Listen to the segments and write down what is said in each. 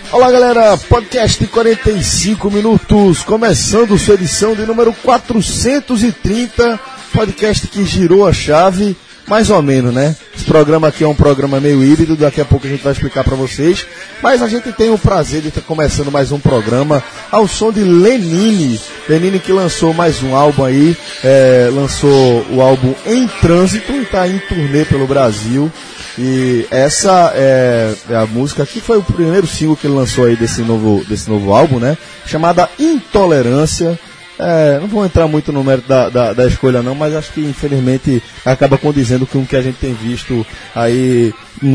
Olá galera, podcast de 45 minutos, começando sua edição de número 430, podcast que girou a chave, mais ou menos, né? Esse programa aqui é um programa meio híbrido, daqui a pouco a gente vai explicar para vocês, mas a gente tem o prazer de estar começando mais um programa ao som de Lenine que lançou mais um álbum aí, lançou o álbum Em Trânsito e está em turnê pelo Brasil. E essa é a música que foi o primeiro single que ele lançou aí desse novo álbum, né? Chamada Intolerância. Não vou entrar muito no mérito da escolha não, mas acho que infelizmente acaba condizendo com o que a gente tem visto aí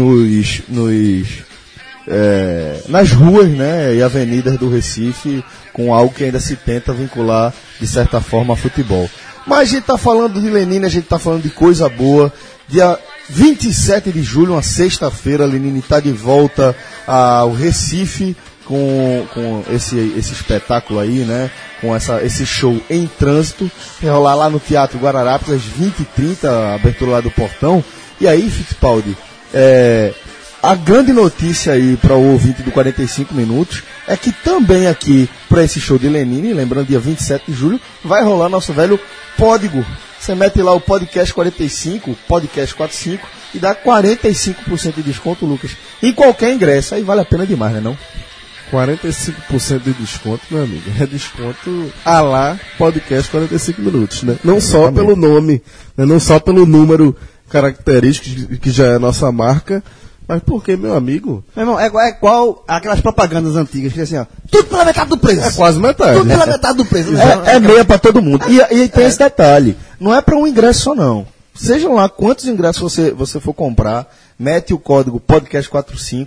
nas ruas, né, e avenidas do Recife, com algo que ainda se tenta vincular de certa forma a futebol. Mas a gente está falando de Lenine, a gente está falando de coisa boa. Dia 27 de julho, uma sexta-feira, Lenine está de volta ao Recife com esse espetáculo aí, né? Com esse show Em Trânsito. Vai rolar lá no Teatro Guararapes às 20h30, a abertura lá do Portão. E aí, Fittipaldi, a grande notícia aí para o ouvinte do 45 minutos é que também aqui para esse show de Lenine, lembrando, dia 27 de julho, vai rolar nosso velho Pódigo. Você mete lá o podcast 45, podcast 45 e dá 45% de desconto, Lucas, em qualquer ingresso. Aí vale a pena demais, né não? 45% de desconto, meu amigo, é desconto à la podcast 45 minutos, né? Não só pelo nome, né? Não só pelo número característico que já é a nossa marca, mas porque, meu amigo... Meu irmão, é igual aquelas propagandas antigas, que assim, ó, tudo pela metade do preço. É quase metade. Tudo pela metade do preço. É meia pra todo mundo. E tem esse detalhe, não é pra um ingresso só não. Sejam lá quantos ingressos você for comprar, mete o código podcast45,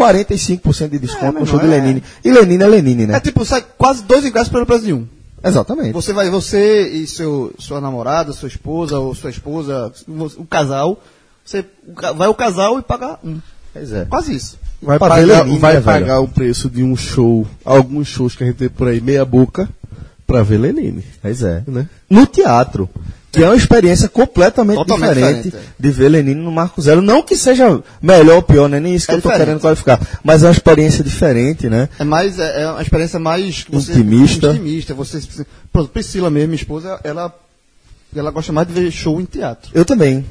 45% de desconto no show de Lenine. E Lenine é Lenine, né? É tipo, sai quase 2 ingressos pelo preço de um. Exatamente. Você e sua namorada, sua esposa, ou sua esposa, o casal, vai o casal e paga um. Pois é. Quase isso. Vai pagar o preço de um show, alguns shows que a gente tem por aí, meia boca, pra ver Lenine. Pois é. Né? No teatro, que é uma experiência completamente diferente de ver Lenine no Marco Zero. Não que seja melhor ou pior, né? Nem isso que eu estou querendo qualificar. Mas é uma experiência diferente, né? É uma experiência mais intimista. Pronto, Priscila mesmo, minha esposa, ela gosta mais de ver show em teatro. Eu também.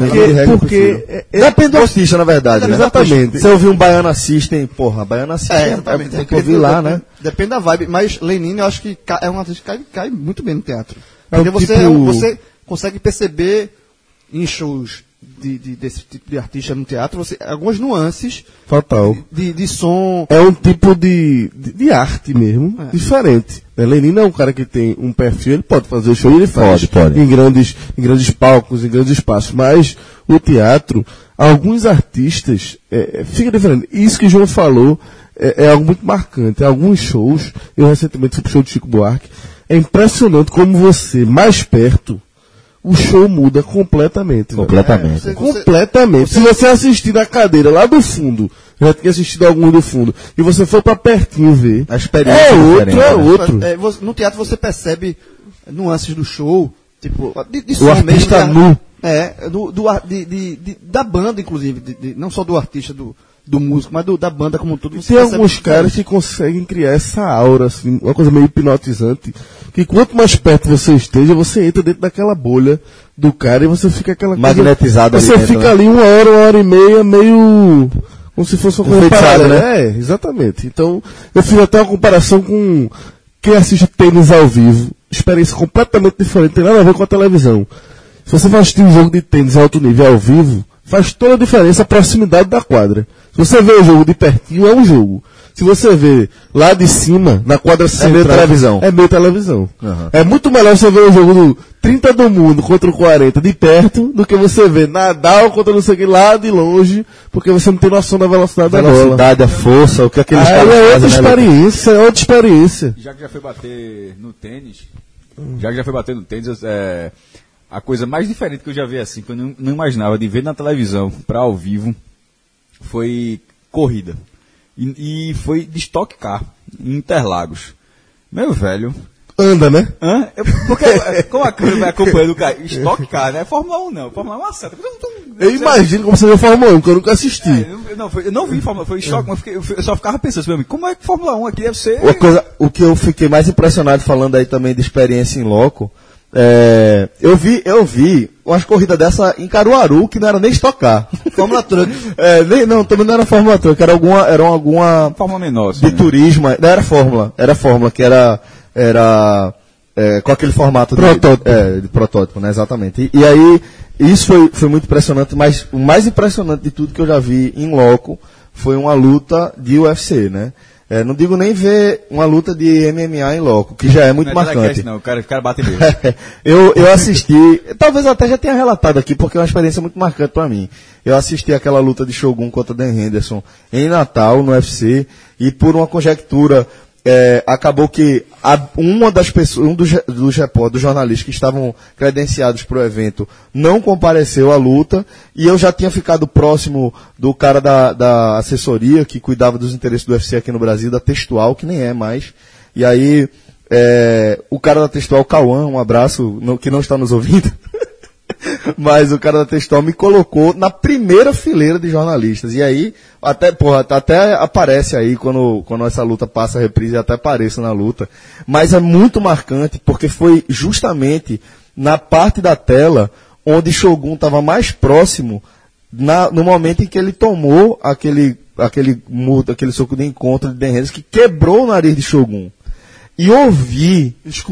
Porque depende do artista, na verdade. Né? Exatamente. Se eu ouvir um Baiano Assistem, Baiano Assistem, tem que ouvir lá, né? Depende da vibe. Mas Lenine, eu acho que é um artista que cai muito bem no teatro. Porque você consegue perceber em shows desse tipo de artista no teatro, algumas nuances total de som. É um tipo de arte mesmo, diferente. Lenine é um cara que tem um perfil, ele pode fazer o show, ele faz pode. Em grandes palcos, em grandes espaços, mas o teatro, alguns artistas, fica diferente. Isso que o João falou é algo muito marcante. Alguns shows, eu recentemente fui pro show de Chico Buarque, é impressionante como você, mais perto, o show muda completamente. Completamente. Se você assistir na cadeira lá do fundo, já tinha assistido algum do fundo, e você for pra pertinho ver, a experiência é outro. No teatro você percebe nuances do show, tipo, de som artista mesmo. Da banda, inclusive, não só do artista, do músico, mas da banda como um todo. Tem alguns caras que conseguem criar essa aura, assim, uma coisa meio hipnotizante, que quanto mais perto você esteja, você entra dentro daquela bolha do cara e você fica aquela magnetizado coisa, ali você dentro, fica ali 1 hora e meia, meio como se fosse uma coisa paralela, né? Exatamente. Então, eu fiz até uma comparação com quem assiste tênis ao vivo, experiência completamente diferente, tem nada a ver com a televisão. Se você vai assistir um jogo de tênis alto nível ao vivo, faz toda a diferença a proximidade da quadra. Se você vê o jogo de pertinho, é um jogo. Se você vê lá de cima, na quadra central... meio televisão. É meio televisão. Uhum. É muito melhor você ver o jogo do 30 do mundo contra o 40 de perto, do que você ver Nadal contra não sei quem lá de longe, porque você não tem noção da velocidade da bola. A velocidade, a força, o que aqueles caras fazem. É outra experiência. Já que já foi bater no tênis, a coisa mais diferente que eu já vi assim, que eu não imaginava de ver na televisão para ao vivo, foi corrida. E foi de Stock Car, em Interlagos. Meu velho... Anda, né? Porque como a câmera vai acompanhando o cara, Stock Car, né? Fórmula 1 não, Fórmula 1 é uma seta. Eu imagino como você viu Fórmula 1, que eu nunca assisti. Eu não vi Fórmula 1, foi choque, mas eu só ficava pensando assim, como é que Fórmula 1 aqui deve ser... O que eu fiquei mais impressionado falando aí também de experiência em loco, eu vi umas corridas dessa em Caruaru que não era nem estocar. Fórmula Truck. Também não era Fórmula Truck, era alguma Fórmula menor, assim, de turismo, não era Fórmula, que era com aquele formato de protótipo, né, exatamente. E aí, isso foi muito impressionante, mas o mais impressionante de tudo que eu já vi em loco foi uma luta de UFC, né? Não digo nem ver uma luta de MMA em loco, que já é muito marcante. Não, o cara bate mesmo. Eu assisti, talvez até já tenha relatado aqui, porque é uma experiência muito marcante pra mim. Eu assisti aquela luta de Shogun contra Dan Henderson em Natal, no UFC, e por uma conjectura, acabou que uma das pessoas, dos jornalistas que estavam credenciados para o evento não compareceu à luta, e eu já tinha ficado próximo do cara da assessoria que cuidava dos interesses do UFC aqui no Brasil, da Textual, que nem é mais. E aí, o cara da Textual, Cauã, um abraço, que não está nos ouvindo, mas o cara da Textual me colocou na primeira fileira de jornalistas. E aí, até aparece aí, quando essa luta passa a reprise, até apareço na luta. Mas é muito marcante, porque foi justamente na parte da tela onde Shogun estava mais próximo, no momento em que ele tomou aquele soco de encontro de Dan Henderson, que quebrou o nariz de Shogun. E ouvir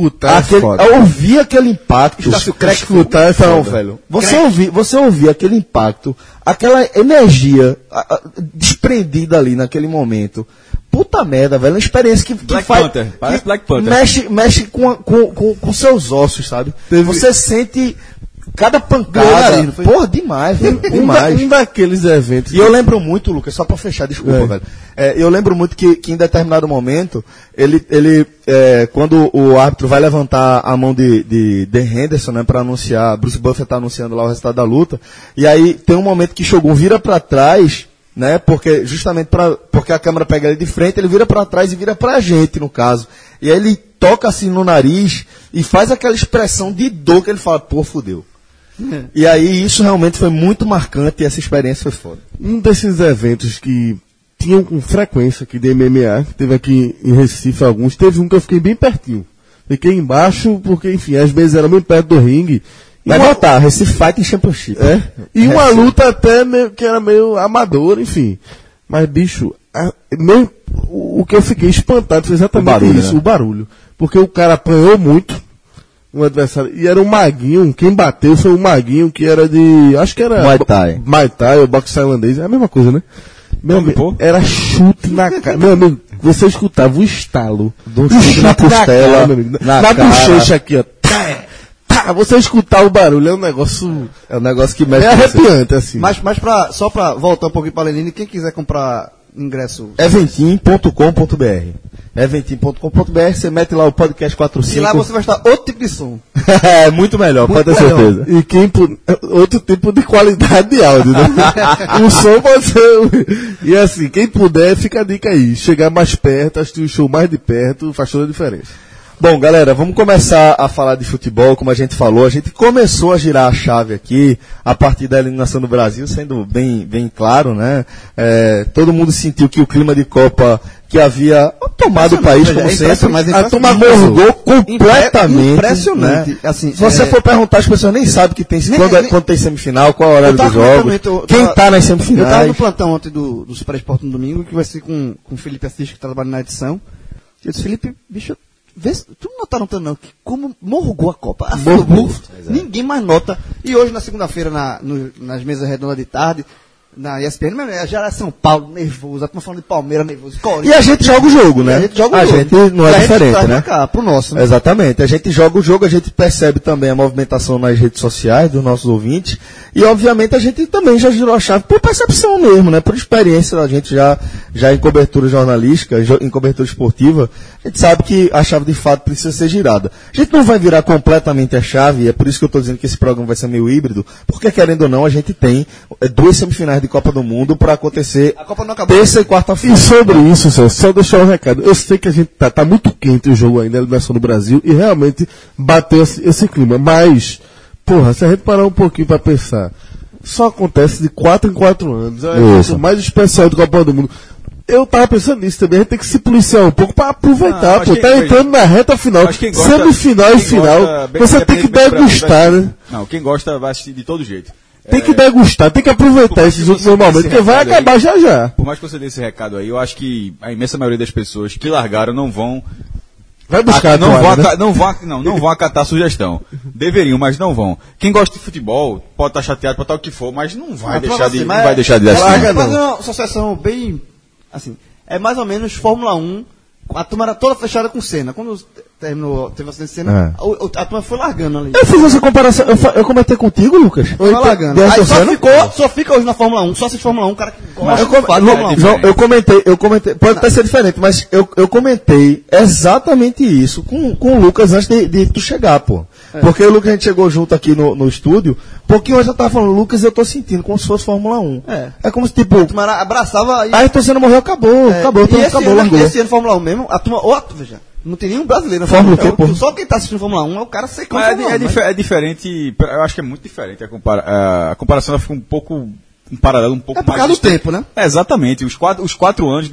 aquele impacto. Escutar é foda. Velho. Você ouvir aquele impacto, aquela energia desprendida ali naquele momento. Puta merda, velho. É uma experiência que Parece Black Panther. Mexe com seus ossos, sabe? Você sente cada pancada. Porra, demais, velho. Demais. Um daqueles eventos. E eu lembro muito, Lucas, só pra fechar, desculpa, velho. Eu lembro muito que em determinado momento, quando o árbitro vai levantar a mão de Dan Henderson, né, pra anunciar, Bruce Buffer tá anunciando lá o resultado da luta, e aí tem um momento que Shogun vira pra trás, né, porque a câmera pega ele de frente, ele vira pra trás e vira pra gente, no caso. E aí ele toca assim no nariz e faz aquela expressão de dor que ele fala, pô, fudeu. E aí isso realmente foi muito marcante e essa experiência foi foda. Um desses eventos que tinham com frequência aqui de MMA, que teve aqui em Recife alguns, teve um que eu fiquei bem pertinho. Fiquei embaixo porque, enfim, às vezes era bem perto do ringue. Vai botar, Recife Fighting Championship. E uma luta até que era meio amadora, enfim. Mas, bicho, o que eu fiquei espantado foi exatamente isso, né? O barulho. Porque o cara apanhou muito, um adversário, e era um maguinho, quem bateu foi um maguinho que era de, acho que era Muay Thai ou boxe tailandês, é a mesma coisa, né? Meu amigo, era chute na cara. Meu amigo, você escutava o estalo do chute na costela, na bochecha aqui, ó. Você escutar o barulho é um negócio que mexe. É arrepiante, assim. Mas só pra voltar um pouquinho pra Lenine, quem quiser comprar ingresso... Eventim.com.br Eventim.com.br, você mete lá o podcast 45. E lá você vai estar outro tipo de som. É, muito melhor, pode ter certeza. E outro tipo de qualidade de áudio, né? O som pode ser... E assim, quem puder, fica a dica aí. Chegar mais perto, assistir o show mais de perto, faz toda a diferença. Bom, galera, vamos começar a falar de futebol, como a gente falou. A gente começou a girar a chave aqui, a partir da eliminação do Brasil, sendo bem claro, né? Todo mundo sentiu que o clima de Copa que havia tomado o país, como sempre, a turma morgou completamente. Impressionante. Né? Assim, se você for perguntar, as pessoas nem sabem que tem, quando tem semifinal, qual é o horário dos jogos, quem está nas semifinais. Eu estava no plantão ontem do Super Esporte no domingo, que vai ser com o Felipe Assis, que trabalha na edição. Eu disse, Felipe, bicho... Tu não tá notando não, que como morgou a Copa. Ninguém mais nota. E hoje, na segunda-feira, nas mesas redondas de tarde, na ESPN, já era São Paulo, nervoso, a turma falando de Palmeiras, nervoso. E a gente joga o jogo, né? A gente não é diferente, né? Pro nosso, né? Exatamente. A gente joga o jogo, a gente percebe também a movimentação nas redes sociais dos nossos ouvintes. E, obviamente, a gente também já girou a chave por percepção mesmo, né? Por experiência, a gente já em cobertura jornalística, em cobertura esportiva, a gente sabe que a chave de fato precisa ser girada. A gente não vai virar completamente a chave, é por isso que eu estou dizendo que esse programa vai ser meio híbrido, porque, querendo ou não, a gente tem 2 semifinais de Copa do Mundo para acontecer terça e quarta-feira. E sobre isso, só deixar um recado. Eu sei que a gente tá muito quente o jogo ainda, a eliminação do Brasil, e realmente bateu esse clima. Mas, porra, se a gente parar um pouquinho para pensar, só acontece de 4 em 4 anos. É Isso. o mais especial do Copa do Mundo. Eu tava pensando nisso também, a gente tem que se policiar um pouco pra aproveitar, Não, pô. acho Tá que- entrando na reta final, acho que quem gosta- semifinal e quem final. gosta, bem Você tem que independente, bem degustar, bravo, né? Não, quem gosta vai assistir de todo jeito. Tem que degustar, tem que aproveitar Por mais esses que últimos você dê momentos, esse porque vai recado aí- acabar já já. Por mais que você dê esse recado aí, eu acho que a imensa maioria das pessoas que largaram não vão Vai buscar a não, vão toalha, né? não vão acatar a sugestão. Deveriam, mas não vão. Quem gosta de futebol pode estar chateado, pode estar o que for, mas não vai deixar de, não vai deixar de assistir. Larga, mas é uma associação bem. Assim, é mais ou menos Fórmula 1. A turma era toda fechada com Senna. Quando terminou, teve acidente de Senna, a turma foi largando ali. Eu fiz essa comparação, eu comentei contigo, Lucas. Foi largando. Dessa Aí cena? só fica hoje na Fórmula 1, só assiste Fórmula 1, o cara que gosta Eu, de fato de Fórmula 1. João, eu comentei, pode até ser diferente, mas eu comentei exatamente isso com o Lucas antes de tu chegar, pô. Porque o Lucas, a gente chegou junto aqui no estúdio, pouquinho antes eu tava falando, Lucas, eu tô sentindo como se fosse Fórmula 1. É. Como se, tipo, A turma aí abraçava a torcida morreu, acabou, e tudo esse acabou, ano, largou. esse ano Fórmula 1 mesmo, a turma, veja, não tem nenhum brasileiro na Fórmula Fórmula o quê, 1. porra? Só quem tá assistindo Fórmula 1 é o cara secando Mas Fórmula 1. é diferente, eu acho que é muito diferente a comparação, ela fica um pouco, um paralelo um pouco É por mais causa do distante. tempo, né? É, exatamente, os 4 anos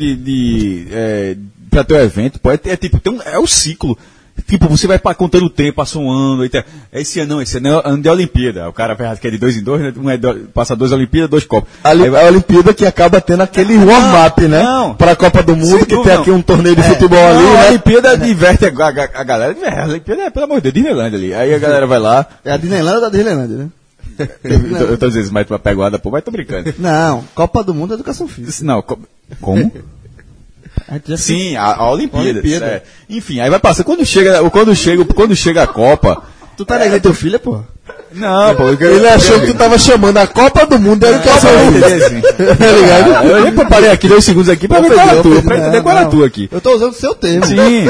pra ter o evento, pô, tipo, é o ciclo. Tipo, você vai contando o tempo, passa um ano, esse ano é ano de Olimpíada. O cara que é de 2 em 2, né? Passa 2 Olimpíadas, 2 Copas. A Olimpíada que acaba tendo aquele warm-up, né? não. Pra Copa do Mundo, Sem que dúvida, tem não. aqui um torneio de futebol ali, Não, né? a Olimpíada diverte a galera. A Olimpíada é, pelo amor de Deus, Disneyland ali. Aí a galera vai lá. É a Disneyland da Disneyland, né? Eu tô dizendo, mas tu vai pegar pô, mas tô brincando. Não, Copa do Mundo é educação física. Não, como? A gente já Sim, a Olimpíada. Olimpíada. É. Enfim, aí vai passar. Quando chega a Copa. Tu tá negando teu filho, pô? Não, pô, Ele achou que tu tava chamando a Copa do Mundo da educação física. Tá ligado? Eu nem preparei aqui 2 segundos aqui pra ver qual era a tua, pra entender qual era a tua aqui. Eu tô usando o seu termo. Sim.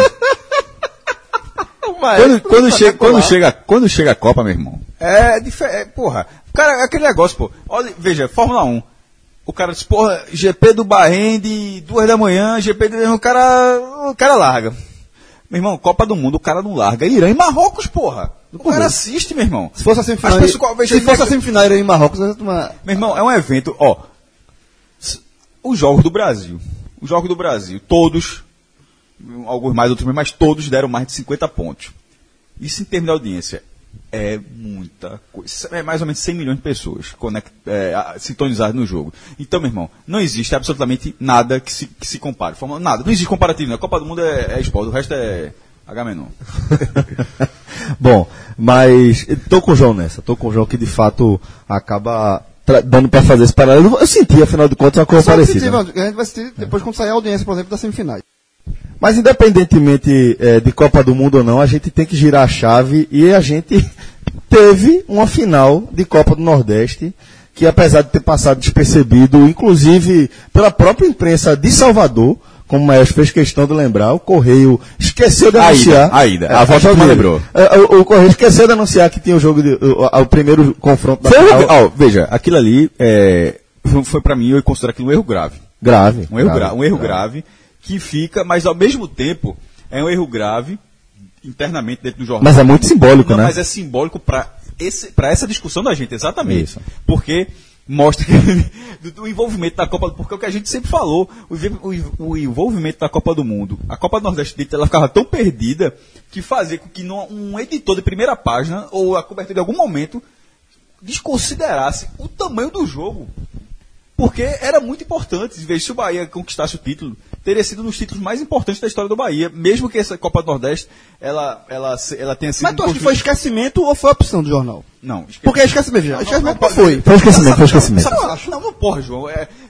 Quando chega a Copa, meu irmão, é diferente. Porra, cara, aquele negócio, pô. Olha, veja, Fórmula 1. O cara diz, porra, GP do Bahrein de 2 da manhã, GP do. O cara larga. Meu irmão, Copa do Mundo, o cara não larga. Irã e Marrocos, porra. O cara assiste, meu irmão. Se fosse a semifinal, As pessoas- veja, se fosse a semifinal em Marrocos, eu ia tomar... Meu irmão, é um evento, ó. Os Jogos do Brasil. Os Jogos do Brasil, todos, alguns mais, outros menos, mas todos deram mais de 50 pontos. Isso em termos de audiência é muita coisa. É mais ou menos 100 milhões de pessoas sintonizadas no jogo. Então, meu irmão, não existe absolutamente nada que se compare. Nada, não existe comparativo. Né? A Copa do Mundo é esporte, o resto é H-menor. Bom, mas tô com o João nessa. Tô com o João que de fato acaba dando pra fazer esse paralelo. Eu senti, afinal de contas, uma coisa parecida. A gente vai assistir depois quando sair a audiência, por exemplo, das semifinais. Mas independentemente de Copa do Mundo ou não, a gente tem que girar a chave e a gente teve uma final de Copa do Nordeste que, apesar de ter passado despercebido, inclusive pela própria imprensa de Salvador, como o Maestro fez questão de lembrar, o Correio esqueceu de anunciar. A volta me lembrou. O Correio esqueceu de anunciar que tinha o jogo, o primeiro confronto da final. Veja, aquilo ali foi pra mim, eu considero aquilo um erro grave. Grave. Um erro grave que fica, mas ao mesmo tempo é um erro grave internamente dentro do jornal. Mas é muito simbólico, né? Mas é simbólico para essa discussão da gente, exatamente. Isso. Porque mostra que do envolvimento da Copa, porque é o que a gente sempre falou, o envolvimento da Copa do Mundo. A Copa do Nordeste ela ficava tão perdida que fazia com que um editor de primeira página ou a cobertura de algum momento desconsiderasse o tamanho do jogo. Porque era muito importante, se o Bahia conquistasse o título, teria sido um dos títulos mais importantes da história do Bahia, mesmo que essa Copa do Nordeste ela tenha sido... Mas tu acha que foi esquecimento ou foi opção do jornal? Não, esquecimento. Porque esquecimento, já. Esquecimento não foi. Foi esquecimento. Não, porra, João.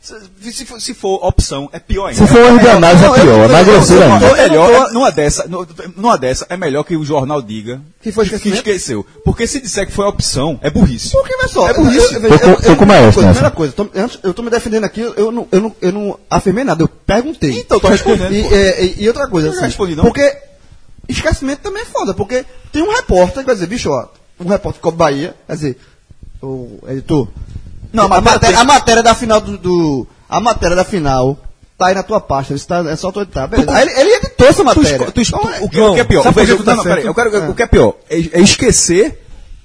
Se for opção, é pior ainda. Se for um erro de análise, é pior. Na grosseira ainda. É melhor, numa dessa, é melhor que o jornal diga que foi esquecimento? esqueceu. Porque se disser que foi opção, é burrice. Porque, vê só, É burrice. Tô com o Maestro nessa. Primeira coisa, eu tô me defendendo aqui, eu não afirmei nada, eu perguntei. Então, tô respondendo. E outra coisa, Eu não assim, respondi, não. porque esquecimento também é foda, porque tem um repórter que vai dizer, bicho, ó, um repórter de Copa Bahia, quer dizer, o editor, Não, a matéria da final a matéria da final tá aí na tua pasta, é só tu editar, beleza. Aí ele editou essa matéria. O que é pior? sabe por que Veja, tu tá não, certo? peraí, o que é pior? É esquecer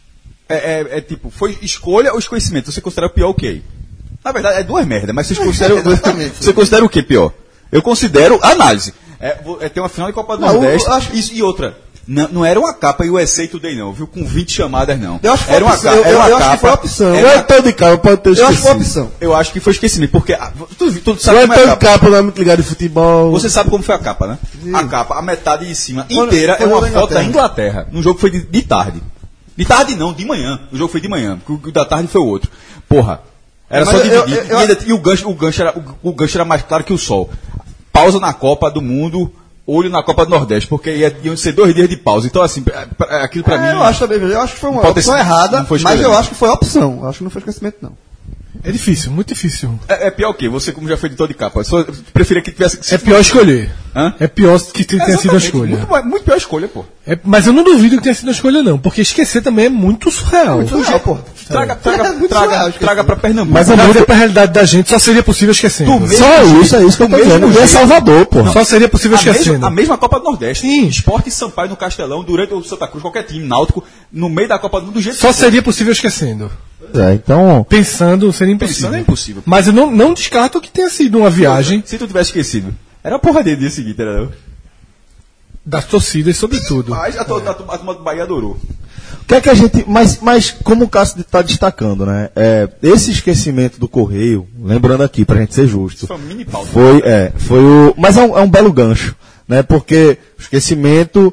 Tipo, foi escolha ou esquecimento? Você considera o pior o quê? Na verdade, é duas merdas, mas você considera o que pior? Eu considero análise. Tem uma final de Copa do Nordeste. Isso, e outra. Não era uma capa USA Today, não, viu? Com 20 chamadas, não. Eu acho que era uma capa. Eu acho que foi opção. Não é todo de capa, pode ter esquecido. Eu acho que foi opção. Eu acho que foi esquecimento, porque tu sabe Não é como é a todo de capa. capa, não é muito ligado de futebol. Você sabe como foi a capa, né? Sim. A capa, a metade de cima inteira foi é uma da foto da Inglaterra. Inglaterra. No jogo foi de tarde. De tarde não, de manhã. O jogo foi de manhã, porque o da tarde foi o outro. Porra. Era Mas só dividir. E o gancho era mais claro que o sol. Pausa na Copa do Mundo, olho na Copa do Nordeste, porque iam ser 2 dias de pausa. Então, assim, aquilo pra mim. Eu acho também, eu acho que foi uma pode opção ter- errada, não foi mas eu escolha. acho que foi opção. Eu acho que não foi esquecimento, não. É difícil, muito difícil. É pior o quê? Você, como já foi editor de capa, só preferia que tivesse. É pior escolher. Hã? É pior que tenha sido a Exatamente, escolha. muito pior a escolha, pô. Mas eu não duvido que tenha sido a escolha, não. Porque esquecer também é muito surreal. Surreal, pô. Traga surreal, pra Pernambuco. Mas a muda pra realidade da gente só seria possível esquecendo. Do mesmo Só jeito, isso, é isso que eu do tô mesmo dizendo. E é jeito. Salvador, pô. Só seria possível esquecendo. A mesma Copa do Nordeste. Sim. Sport e Sampaio no Castelão, durante o Santa Cruz, qualquer time, Náutico, no meio da Copa do Mundo, do jeito Só que for. seria possível esquecendo. Então, Pensando seria impossível. Pensando é impossível. Mas eu não descarto que tenha sido uma viagem Se tu tivesse esquecido, era a porra dele dia seguinte, era não? das torcidas, sobretudo. Mas a turma do Bahia adorou. o que é que a gente. Mas como o Cássio está destacando, né? Esse esquecimento do Correio, lembrando aqui, pra gente ser justo. Foi um mini pauta. Foi o. Mas é um belo gancho, né? Porque o esquecimento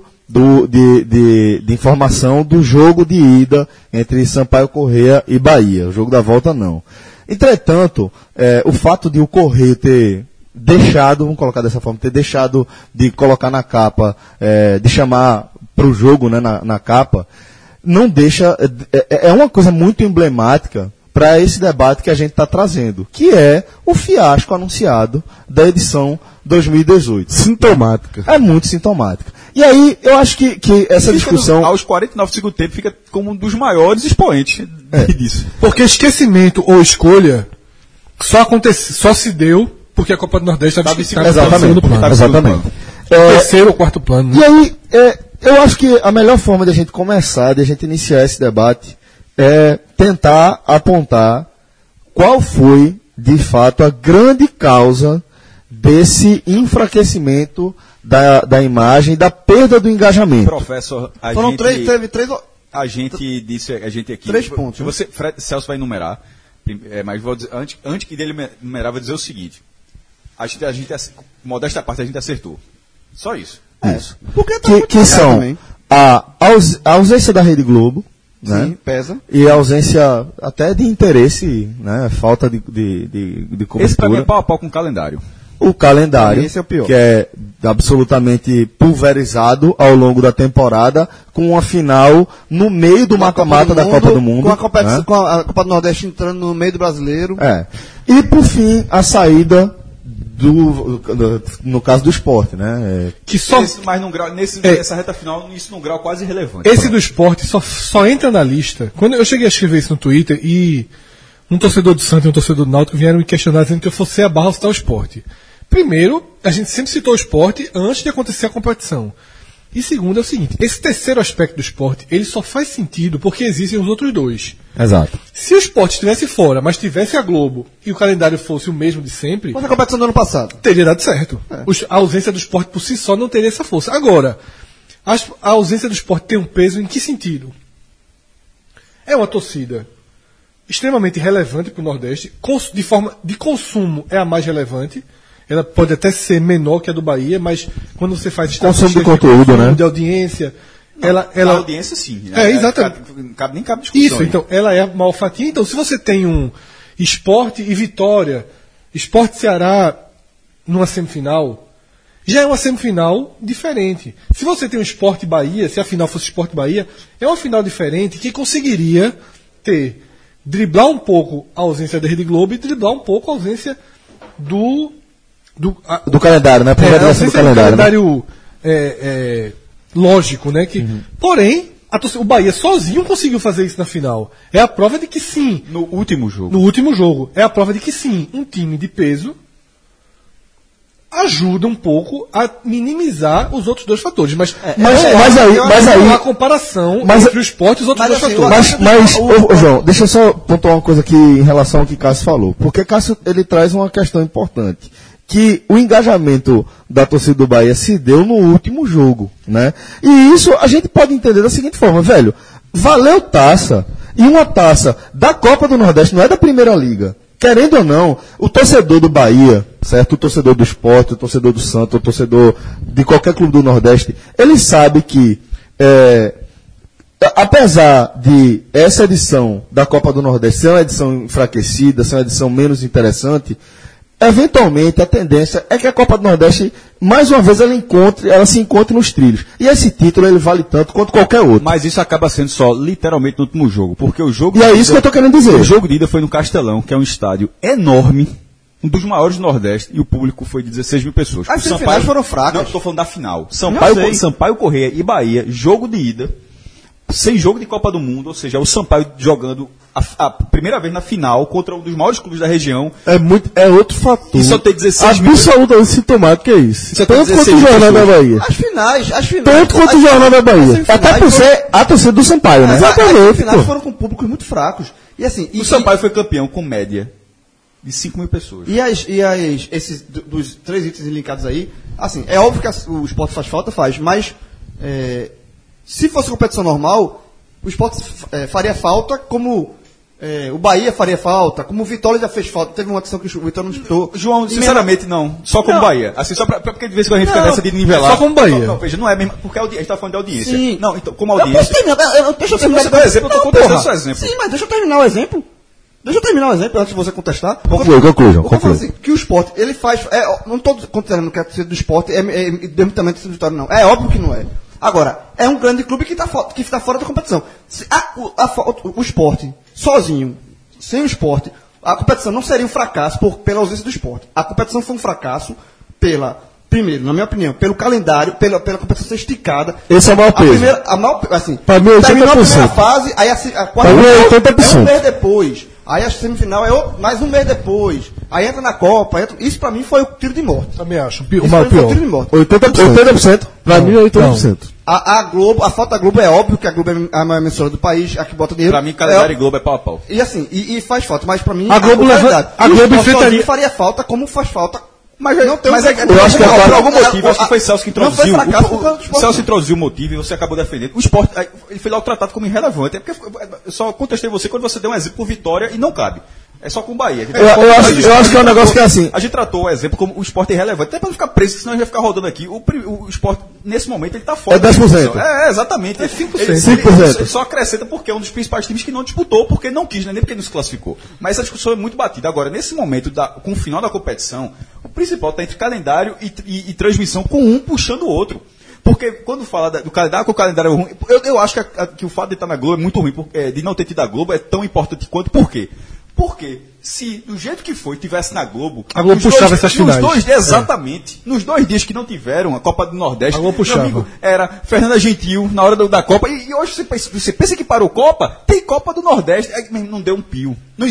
de informação do jogo de ida entre Sampaio Corrêa e Bahia. O jogo da volta não. Entretanto, o fato de o Correio ter deixado, vamos colocar dessa forma, ter deixado de colocar na capa, de chamar para o jogo, né, na capa, não deixa. É uma coisa muito emblemática para esse debate que a gente está trazendo, que é o fiasco anunciado da edição 2018. Sintomática. É muito sintomática. E aí, eu acho que essa discussão. Aos 49 do segundo tempo, fica como um dos maiores expoentes disso. Porque esquecimento ou escolha só se deu porque a Copa do Nordeste estava em segundo plano. Exatamente. Terceiro ou quarto plano. Né? E aí, eu acho que a melhor forma de a gente começar, de a gente iniciar esse debate, é tentar apontar qual foi, de fato, a grande causa desse enfraquecimento da imagem, da perda do engajamento. Professor, Teve três. a gente disse, a gente aqui. 3 pontos. Você, Celso vai enumerar, mas vou dizer, antes que dele enumerar, vou dizer o seguinte. A gente modesta parte, a gente acertou. Só isso. Isso. Porque tá Que são também. a ausência da Rede Globo, né? Sim, pesa. E a ausência até de interesse, né? Falta de Esse pra mim é cobertura. pau a pau com o calendário. O calendário, Esse é o pior. que é absolutamente pulverizado ao longo da temporada, com uma final no meio do mata-mata da Copa do Mundo. Com a competição, né? com a Copa do Nordeste entrando no meio do brasileiro. E, por fim, a saída no caso do esporte, né? Que só, Mas nessa reta final, isso num grau quase irrelevante. esse do esporte só entra na lista. Quando eu cheguei a escrever isso no Twitter e um torcedor do Santos e um torcedor do Náutico vieram me questionar dizendo que eu fosse a barra ou citar o esporte. Primeiro, a gente sempre citou o esporte antes de acontecer a competição. E segundo é o seguinte, esse terceiro aspecto do esporte, ele só faz sentido porque existem os outros dois. Exato. Se o esporte estivesse fora, mas tivesse a Globo e o calendário fosse o mesmo de sempre, Quanto a competição do ano passado? teria dado certo. A ausência do esporte por si só não teria essa força. Agora, a ausência do esporte tem um peso em que sentido? É uma torcida extremamente relevante para o Nordeste, de forma de consumo é a mais relevante. Ela pode até ser menor que a do Bahia, mas quando você faz Consumo de estatísticas conteúdo, consumo, né? de audiência, A ela audiência, sim. exatamente. Nem cabe discussão. Isso, então, ela é a maior fatia. Então, se você tem um Sport e Vitória, Sport Ceará numa semifinal, já é uma semifinal diferente. Se você tem um Sport Bahia, se a final fosse Sport Bahia, é uma final diferente que conseguiria driblar um pouco a ausência da Rede Globo e driblar um pouco a ausência do calendário, né? A pulverização do calendário. Lógico, né? Porém, o Bahia sozinho conseguiu fazer isso na final. É a prova de que sim. No último jogo. No último jogo. É a prova de que sim, um time de peso ajuda um pouco a minimizar os outros dois fatores. Mas aí a comparação mas- entre o esporte e os outros mas dois assim, fatores. Mas, ô, João, deixa eu só pontuar uma coisa aqui em relação ao que Cássio falou. Porque Cássio, ele traz uma questão importante. Que o engajamento da torcida do Bahia se deu no último jogo, né? E isso a gente pode entender da seguinte forma, velho. Valeu taça. E uma taça da Copa do Nordeste, não é da Primeira Liga. Querendo ou não, o torcedor do Bahia, certo? O torcedor do Sport, o torcedor do Santos, o torcedor de qualquer clube do Nordeste, ele sabe que, apesar de essa edição da Copa do Nordeste ser uma edição enfraquecida, ser uma edição menos interessante, eventualmente a tendência é que a Copa do Nordeste, mais uma vez, ela se encontre nos trilhos. E esse título ele vale tanto quanto qualquer outro. Mas isso acaba sendo só literalmente no último jogo, porque o jogo... E é isso que eu tô querendo dizer. O jogo de ida foi no Castelão, que é um estádio enorme, um dos maiores do Nordeste, e o público foi de 16 mil pessoas. As semifinais foram fracas. Não, estou falando da final. sei. Sampaio Corrêa e Bahia, jogo de ida, sem jogo de Copa do Mundo, ou seja, o Sampaio jogando a primeira vez na final contra um dos maiores clubes da região. É outro fator. E só tem 16 mil. Absolutamente sintomático é isso. Só tem Tanto 16 quanto o mil Jornal da pessoas. Bahia. As finais. Tanto quanto o Jornal da Bahia. Até por ser a torcida do Sampaio, né? As Exatamente. finais Pô. foram com públicos muito fracos. E assim, O Sampaio foi campeão com média de 5 mil pessoas. dos três itens linkados aí, assim, é óbvio que o esporte faz falta, mas se fosse competição normal, o esporte faria falta como o Bahia faria falta, como o Vitória já fez falta. Teve uma edição que o Vitória não disputou. João, sinceramente, não. Só como Não. Bahia. Assim, só porque de vez em quando a gente fica Não. nessa de nivelar. Só como Bahia. Não, veja, não é mesmo. Porque a gente está falando de audiência. Sim. Não, então, como Eu posso audiência. terminar, deixa eu Se terminar. você der exemplo, eu tô Não, contestando porra. seu exemplo. Sim, mas deixa eu terminar o exemplo. Deixa eu terminar o exemplo antes de você contestar. Conclui, João, Eu falo assim, que o esporte, ele faz... não estou considerando que a torcida do esporte também a torcida do Vitória, não. É óbvio que não é. Agora, é um grande clube que está fora da competição. O esporte, sozinho, sem o esporte, a competição não seria um fracasso pela ausência do esporte. A competição foi um fracasso primeiro, na minha opinião, pelo calendário, pela competição ser esticada. Esse é o maior peso. Assim, Pra mim, 80%. terminou a primeira fase, aí a quarta Pra mim, é 80%. é um mês depois. Aí a semifinal mais um mês depois. Aí entra na Copa. Isso pra mim foi o tiro de morte. Também acho. Isso O pra maior mim foi o pior. tiro de morte. 80%. Pra mim é 80%. A Globo, a falta da Globo é óbvio que a Globo é a maior emissora do país, a que bota dinheiro. Pra mim, calendário e Globo é pau a pau. E assim, e faz falta, mas pra mim A Globo qualidade. a E o Globo esporte enfrentaria- sozinho faria falta como faz falta. Mas não tem mas um- é, eu acho que por algum motivo, acho que foi a- Celso que não foi introduziu. fracasso por causa do esporte. Celso introduziu o motivo e você acabou defendendo. O esporte, ele foi logo tratado como irrelevante. É porque eu só contestei você quando você deu um exemplo por Vitória e não cabe. É só com o Bahia. Eu acho que é um negócio que é assim. A gente tratou o exemplo como o esporte irrelevante. Até para não ficar preso, senão a gente vai ficar rodando aqui. O esporte, nesse momento, ele está fora. É 10%. Exatamente. É 5%. Ele só acrescenta porque é um dos principais times que não disputou, porque não quis, né? Nem porque não se classificou. Mas essa discussão é muito batida. Agora, nesse momento, com o final da competição, o principal está entre calendário e transmissão, com um puxando o outro. Porque quando fala do calendário, que o calendário é ruim, eu acho que o fato de estar na Globo é muito ruim, de não ter tido a Globo é tão importante quanto. Por quê? Porque se do jeito que foi, tivesse na Globo... A Globo puxava essas finais. Exatamente. Nos 2 dias que não tiveram a Copa do Nordeste, A Globo puxava. meu amigo, era Fernanda Gentil na hora da Copa. E hoje você pensa que parou Copa? Tem Copa do Nordeste. Aí, mesmo, não deu um pio. Não,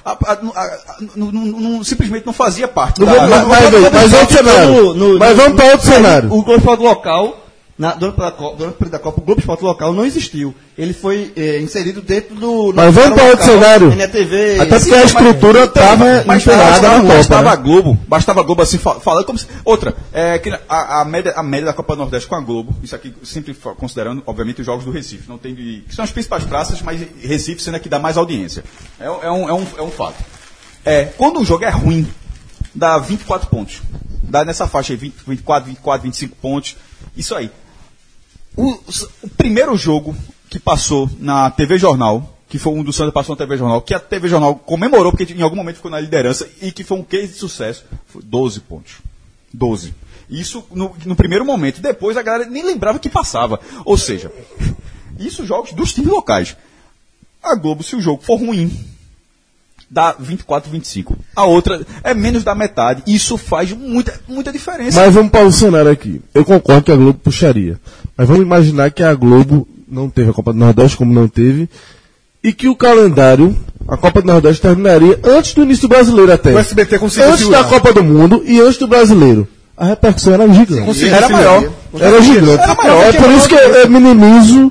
simplesmente não fazia parte. Mas outro cenário. Mas vamos para outro cenário. O Globo Esporte Local, durante o período da Copa, o Globo Esporte Local não existiu. Ele foi inserido dentro do... Mas vamos para outro cenário. NTV, Até porque a estrutura estava empenhada na Copa. Bastava a Globo assim, falando como se... Outra, que a média da Copa do Nordeste com a Globo, isso aqui sempre considerando, obviamente, os jogos do Recife. Não tem que são as principais praças, mas Recife sendo a que dá mais audiência. É um fato. Quando o jogo é ruim, dá 24 pontos. Dá nessa faixa aí, 24, 25 pontos. Isso aí. O primeiro jogo que passou na TV Jornal, que foi um do Santos passou na TV Jornal, que a TV Jornal comemorou, porque em algum momento ficou na liderança, e que foi um case de sucesso, foi 12 pontos. 12. Isso no primeiro momento. Depois a galera nem lembrava que passava. Ou seja, isso jogos dos times locais. A Globo, se o jogo for ruim, dá 24, 25. A outra é menos da metade. Isso faz muita diferença. Mas vamos para o cenário aqui. Eu concordo que a Globo puxaria. Mas vamos imaginar que a Globo não teve a Copa do Nordeste, como não teve, e que o calendário, a Copa do Nordeste terminaria antes do início do Brasileiro até. O SBT conseguiu Antes da segurar. Copa do Mundo e antes do Brasileiro. a repercussão era gigante. Era maior. Era gigante. Era maior, É por isso que eu minimizo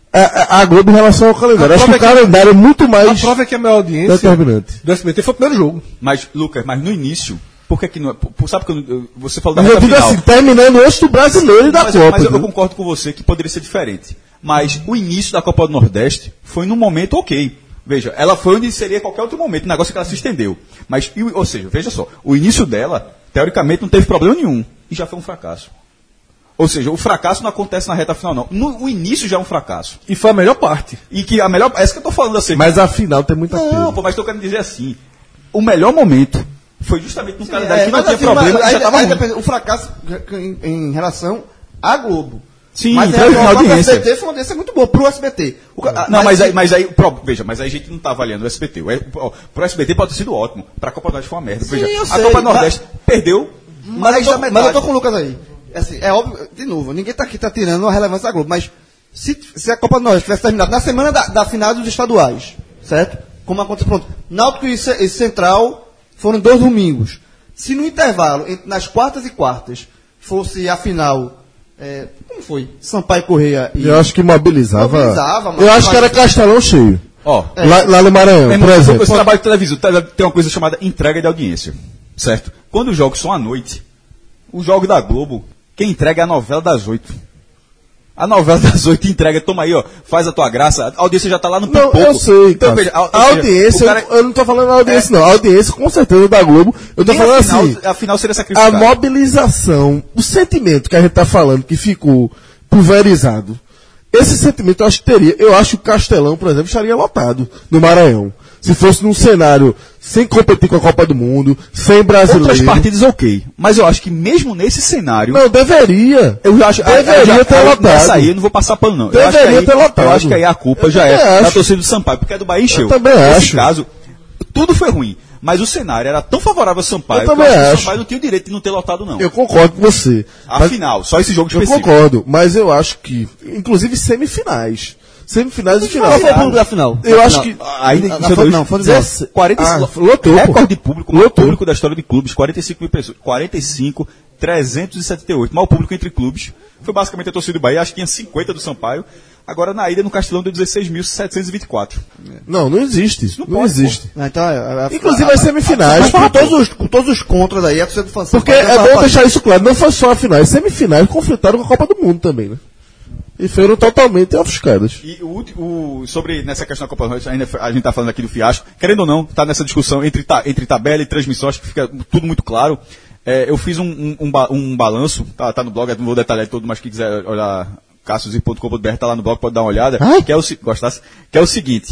a Globo em relação ao calendário. Acho que o calendário é muito A mais prova é que a maior audiência determinante. do SBT foi o primeiro jogo. Mas, Lucas, no início, por que que não... Sabe que você falou da Mas eu reta digo final. assim, terminando antes do brasileiro e da Mas Copa. eu viu? concordo com você que poderia ser diferente. Mas o início da Copa do Nordeste foi num momento ok. Veja, ela foi onde seria qualquer outro momento. O negócio é que ela se estendeu. Mas, ou seja, veja só, o início dela, teoricamente, não teve problema nenhum. E já foi um fracasso. Ou seja, o fracasso não acontece na reta final, não. O início já é um fracasso. E foi a melhor parte. E que a melhor... É isso que eu tô falando assim. Mas a final tem muita Não, coisa. pô, mas estou querendo dizer assim. O melhor momento foi justamente num calendário que não mas tinha assim, problema mas e já estava aí ruim. depende, o fracasso em relação à Globo. Sim, mas foi a a audiência. SBT foi uma audiência muito boa pro SBT. Não, mas aí, veja, mas aí a gente não está avaliando o SBT. Pro SBT pode ter sido ótimo. Pra Copa do Nordeste foi uma merda. Veja, eu a sei, Copa do Nordeste perdeu mais da metade. Mas eu tô com o Lucas aí. Assim, é óbvio, de novo, ninguém tá aqui tirando a relevância da Globo, mas se a Copa do Nordeste tivesse terminado na semana da final dos estaduais, certo? Como aconteceu, pronto. Náutico e Central foram 2 domingos. Se no intervalo, nas quartas e quartas, fosse a final, como foi? Sampaio Correia e... Eu acho que mobilizava. Mobilizava, Eu acho que era Castelão cheio. Ó, Lá no Maranhão, por exemplo. esse trabalho de televisão tem uma coisa chamada entrega de audiência. Certo? Quando os jogos são à noite, o jogo da Globo, quem entrega é a novela das 8. A novela das 8 entrega, toma aí, ó, faz a tua graça, a audiência já tá lá no Não, pipoco. eu sei, Então, cara. veja, A audiência, o cara- eu não tô falando da audiência, não. A audiência, com certeza, da Globo. Eu tô nem falando a final, assim, a final seria a sacrificada. mobilização, o sentimento que a gente tá falando, que ficou pulverizado, esse sentimento eu acho que teria. Eu acho que o Castelão, por exemplo, estaria lotado no Maranhão. Se fosse num cenário sem competir com a Copa do Mundo, sem brasileiro. Outras partidas ok, mas eu acho que mesmo nesse cenário... Não, deveria. Eu acho Deveria ter lotado. Nessa aí eu não vou passar pano, não. Eu acho que Deveria aí- ter lotado. Eu acho que aí a culpa Eu já também é da acho. torcida do Sampaio, porque a do Bahia encheu. Eu também Nesse acho. caso, tudo foi ruim. Mas o cenário era tão favorável ao Sampaio Eu que eu também acho que o acho. Sampaio não tinha o direito de não ter lotado, não. Eu concordo com você. Mas- Afinal, só esse jogo Eu específico. concordo, mas eu acho que, inclusive semifinais. Semifinais e final. Qual foi o público da final? Eu acho que. Ainda Não, foi não, foi no 45, lotou, pô. recorde de público, o maior Lotou. público da história de clubes, 45 mil pessoas. 45, 378. Maior público entre clubes. Foi basicamente a torcida do Bahia, acho que tinha 50 do Sampaio. Agora na ida no Castelão deu 16.724. Não existe isso. Não pode, existe. Então, Inclusive as semifinais. mas com todos os contras aí, a torcida do Sampaio... Porque é bom deixar isso claro, não foi só a final, as semifinais conflitaram com a Copa do Mundo também, né? E foram totalmente ofuscadas. E sobre nessa questão da Copa do Nordeste, ainda a gente está falando aqui do fiasco. Querendo ou não, está nessa discussão entre tabela e transmissão, acho que fica tudo muito claro. Eu fiz um balanço, tá no blog, não vou detalhar todo, mas quem quiser olhar cassius.com.br, tá lá no blog, pode dar uma olhada. Que é o seguinte,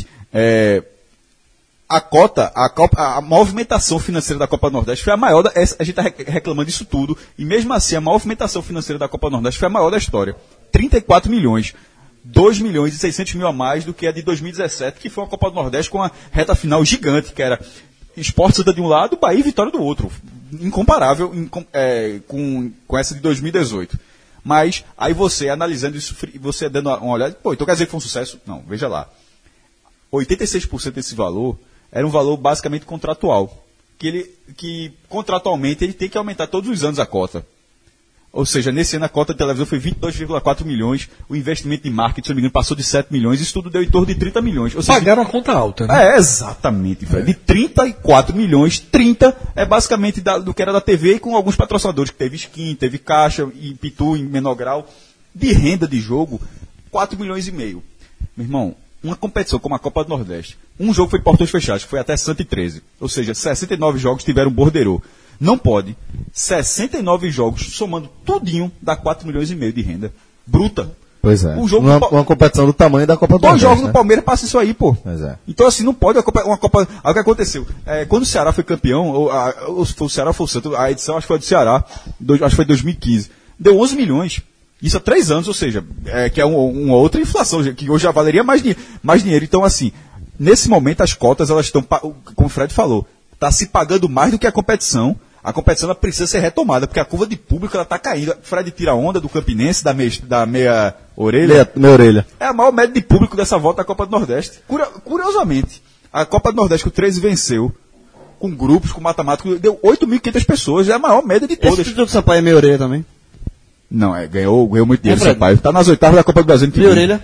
a movimentação financeira da Copa do Nordeste foi a maior, a gente está reclamando disso tudo, e mesmo assim a movimentação financeira da Copa do Nordeste foi a maior da história. 34 milhões. 2 milhões e 600 mil a mais do que a de 2017, que foi uma Copa do Nordeste com uma reta final gigante, que era Sport Santa de um lado, Bahia e Vitória do outro. Incomparável com essa de 2018. Mas aí você, analisando isso, você dando uma olhada, então quer dizer que foi um sucesso? Não, veja lá. 86% desse valor era um valor basicamente contratual. Que contratualmente ele tem que aumentar todos os anos a cota. Ou seja, nesse ano a cota de televisão foi 22,4 milhões, o investimento de marketing, se não me engano, passou de 7 milhões, isso tudo deu em torno de 30 milhões. Ou seja, Pagaram a conta alta, né? Exatamente, Fred. De 34 milhões, 30 é basicamente do que era da TV e com alguns patrocinadores, que teve Skin, teve Caixa, e Pitu em menor grau. De renda de jogo, 4 milhões e meio. Meu irmão, uma competição como a Copa do Nordeste, um jogo foi portões fechados, que foi até 113. Ou seja, 69 jogos tiveram borderô. Não pode. 69 jogos, somando tudinho, dá 4 milhões e meio de renda. Bruta. Pois é. Um jogo uma competição do tamanho da Copa do Dois Nordeste, jogos né? do Palmeiras passam isso aí, pô. Pois é. Então, assim, não pode uma Copa... Aí o que aconteceu? Quando o Ceará foi campeão, ou foi o Ceará ou foi o Santos, a edição acho que foi do Ceará, acho que foi 2015, deu 11 milhões. Isso há 3 anos, ou seja, que é uma outra inflação, que hoje já valeria mais dinheiro. Então, assim, nesse momento as cotas, elas estão, como o Fred falou, está se pagando mais do que a competição. A competição ela precisa ser retomada, porque a curva de público ela está caindo. Fred tira a onda do Campinense, da meia orelha. Minha orelha. É a maior média de público dessa volta da Copa do Nordeste. Curiosamente, a Copa do Nordeste que o 13 venceu, com grupos, com matemáticos, deu 8.500 pessoas, é a maior média de Esse todas. título do Sampaio é meia orelha também. Não, ganhou muito dinheiro o Fred? Sampaio. Tá nas oitavas da Copa do Brasil. Meia orelha.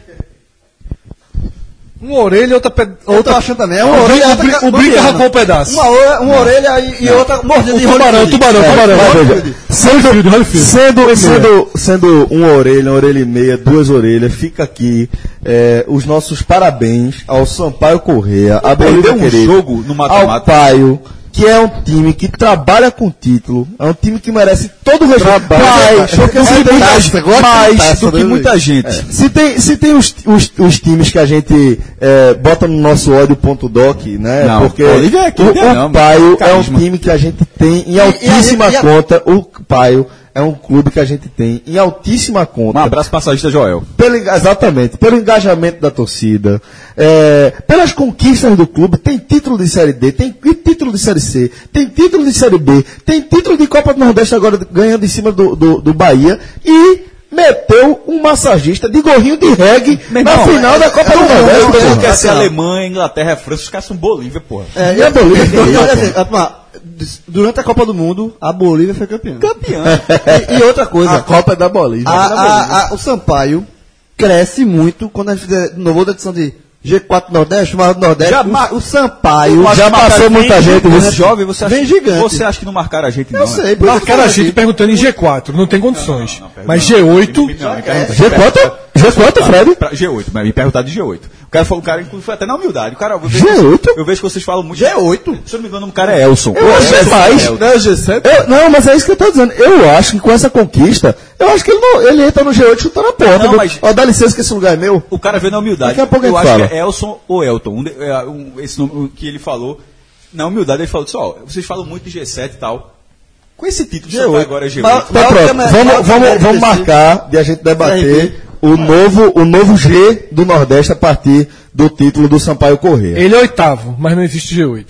Uma orelha e outra. Eu tô achando também. É uma orelha. O Brinca arrancou um pedaço. Uma orelha e outra mordida de Tubarão. Sendo uma orelha e meia, duas orelhas, fica aqui os nossos parabéns ao Sampaio Corrêa, a Bolívia Querida, jogo no ao mata-mata. Paio, que é um time que trabalha com título, é um time que merece todo o respeito. Mais do que muita gente. Se tem os times que a gente bota no nosso ódio.doc, né? Não, porque Bolívia é aqui, o Paio é um carisma. time que a gente tem em altíssima conta. O Paio é um clube que a gente tem em altíssima conta. Um abraço passagista Joel. Exatamente, pelo engajamento da torcida, pelas conquistas do clube, tem título de Série D, tem título de Série C, tem título de Série B, tem título de Copa do Nordeste agora ganhando em cima do Bahia e meteu um massagista de gorrinho de reggae na final da Copa do Nordeste. Quer ser Alemanha, Inglaterra, França, os caras são Bolívia, porra. E a Bolívia? Durante a Copa do Mundo, a Bolívia foi campeã. Campeã. E outra coisa. A Copa é da Bolívia. O Sampaio cresce muito quando a gente fizer de novo outra edição de G4 Nordeste, maior do Nordeste. O Sampaio já passou muita gente. Você jovem, você acha, Vem gigante. Você acha que não marcaram a gente, não? Eu sei, por Marcaram a gente perguntando em G4, não tem condições. Mas G8. G4, Fred? G8, mas me perguntaram de G8. O cara foi até na humildade. O cara, G8? Eu vejo que vocês falam muito. G8? Se eu não me engano, o cara é Elson. Eu achei mais. Não é G7? Não, mas é isso que eu tô dizendo. Eu acho que com essa conquista, eu acho que ele entra no G8 chutando a porta. Não, mas... Dá licença que esse lugar é meu. O cara veio na humildade. Daqui a pouco eu a gente acho fala. que é Elson ou Elton. Esse nome que ele falou. Na humildade, ele falou assim: vocês falam muito de G7 e tal. Com esse título de G8 agora é G8. Então pronto, vamos marcar de a gente debater o novo G do Nordeste a partir do título do Sampaio Corrêa. Ele é oitavo, mas não existe G8.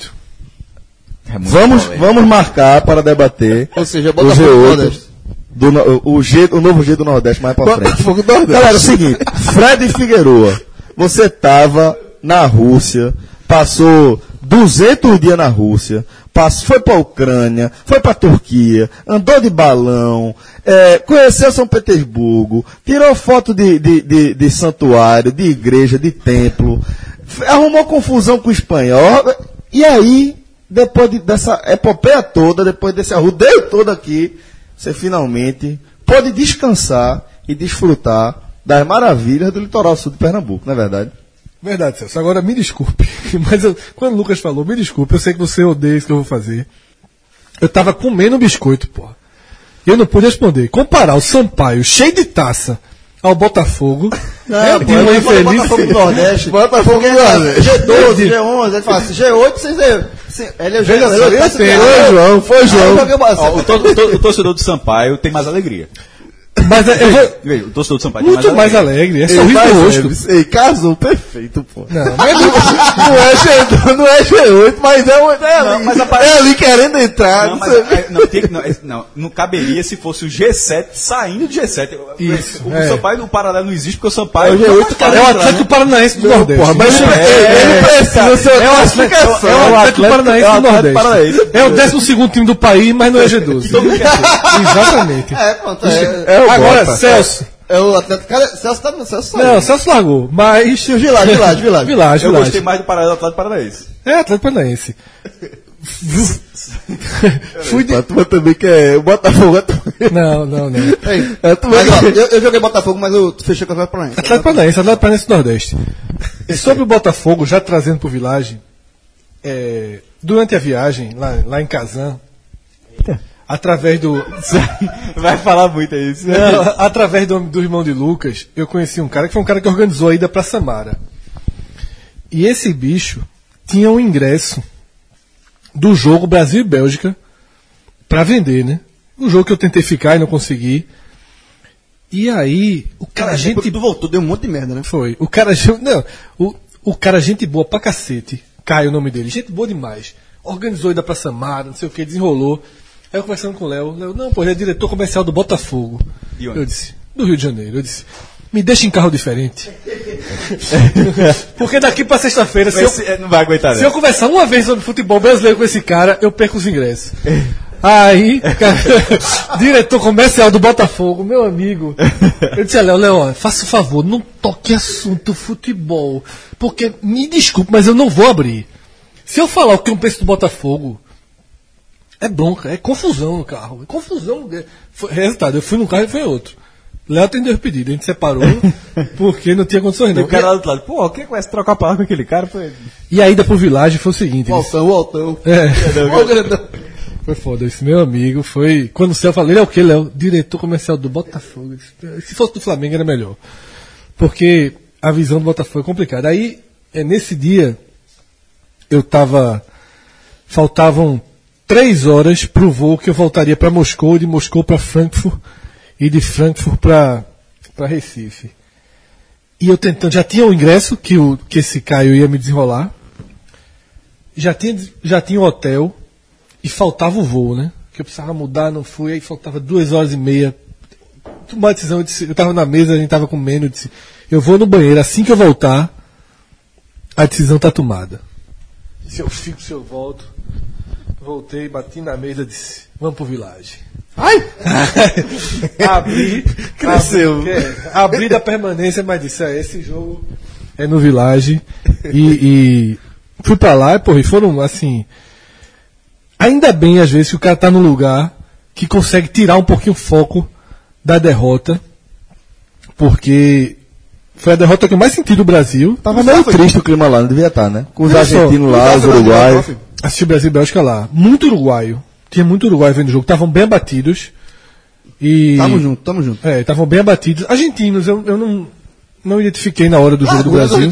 Vamos marcar para debater Ou seja, o Botafogo do G8, Nordeste. o novo G do Nordeste mais para frente. Botafogo do Nordeste. Galera, é o seguinte, Fred Figueroa, você estava na Rússia, passou 200 dias na Rússia, foi para a Ucrânia, foi para a Turquia, andou de balão, conheceu São Petersburgo, tirou foto de santuário, de igreja, de templo, arrumou confusão com o espanhol, e aí, depois dessa epopeia toda, depois desse arrudeio todo aqui, você finalmente pode descansar e desfrutar das maravilhas do litoral sul de Pernambuco, não é verdade? Verdade, Celso. Agora me desculpe, mas quando o Lucas falou, me desculpe, eu sei que você odeia isso que eu vou fazer. Eu tava comendo biscoito, porra. E eu não pude responder. Comparar o Sampaio cheio de taça ao Botafogo. De uma infeliz. Botafogo do Nordeste. Botafogo do Nordeste. G12, G11, ele fala assim, G8, ele é o G8. Foi João. O torcedor do Sampaio tem mais alegria. Mas o torcedor do Sampaio tem muito mais alegre. É sorriso no rosto. Ei, casou, perfeito, pô. Não, mas Não é G8, mas é ali querendo entrar. Não caberia se fosse o G7 saindo do G7. Isso, o Sampaio do Paralelo não existe, porque o Sampaio... É o Atlético Paranaense do Nordeste. Porra, mas ele precisa ser é o Atlético Paranaense do Nordeste. É o 12º time do país, mas não é G12. Exatamente. Agora, Celso. É o Atlético. Cara, Celso tá no Celso. Não, Celso largou, mas. Village. Eu gostei mais do Paralelo Atlético Paranaense. É, Atlético Paranaense. Fui de... Tu também quer o Botafogo. Não. Eu joguei Botafogo, mas eu fechei com o Atlético Paranaense. Atlético Paranaense do Nordeste. E sobre o Botafogo, já trazendo pro Village, durante a viagem, lá em Kazan, através do... Vai falar muito isso. Através do irmão de Lucas, eu conheci um cara que foi um cara que organizou a ida pra Samara. E esse bicho tinha um ingresso do jogo Brasil e Bélgica pra vender, né? Um jogo que eu tentei ficar e não consegui. E aí, o cara Tu voltou, deu um monte de merda, né? Foi. O cara... Não, o cara gente boa pra cacete. Caio o nome dele. Gente boa demais. Organizou a ida pra Samara, não sei o que, desenrolou. Aí eu conversando com o Léo, não, pô, ele é diretor comercial do Botafogo. Eu disse, do Rio de Janeiro. Eu disse, me deixa em carro diferente. Porque daqui pra sexta-feira, Não vai aguentar, se eu conversar uma vez sobre futebol brasileiro com esse cara, eu perco os ingressos. Aí, cara, diretor comercial do Botafogo, meu amigo, eu disse, Léo, faça o favor, não toque assunto futebol, porque, me desculpe, mas eu não vou abrir. Se eu falar o que eu penso do Botafogo, é bronca, é confusão no carro, é confusão. Resultado, eu fui num carro e foi outro. Léo atendeu o pedido, a gente separou, porque não tinha condições não. E o cara lá do outro lado, pô, quem conhece trocar palavra com aquele cara? Foi... E a ida pro Village foi o seguinte... O Altão. Foi foda, esse meu amigo foi... Quando o Céu falou, ele é o quê, Léo? Diretor comercial do Botafogo. Se fosse do Flamengo era melhor. Porque a visão do Botafogo é complicada. Aí, nesse dia, faltavam 3 horas pro voo que eu voltaria para Moscou, de Moscou para Frankfurt, e de Frankfurt para Recife. E eu tentando, já tinha o ingresso que esse Caio ia me desenrolar, já tinha o hotel, e faltava o voo, né? Que eu precisava mudar, não fui, aí faltava 2h30. Tomar uma decisão, eu tava na mesa, a gente tava comendo, eu disse, eu vou no banheiro, assim que eu voltar, a decisão tá tomada. Se eu fico, se eu volto. Voltei, bati na mesa, disse, vamos pro Village. Ai! Cresceu. Abri da permanência, mas disse, esse jogo é no Village. E fui pra lá, e foram assim... Ainda bem, às vezes, que o cara tá num lugar que consegue tirar um pouquinho o foco da derrota, porque foi a derrota que eu mais senti do Brasil. Tava meio triste o clima lá, não devia estar, né? Com os argentinos lá, os uruguaios. Assisti Brasil e Bélgica lá. Muito uruguaio. Tinha muito uruguaio vendo o jogo. Estavam bem abatidos. E... Tamo junto. Estavam bem abatidos. Argentinos, eu não identifiquei na hora do jogo do Brasil.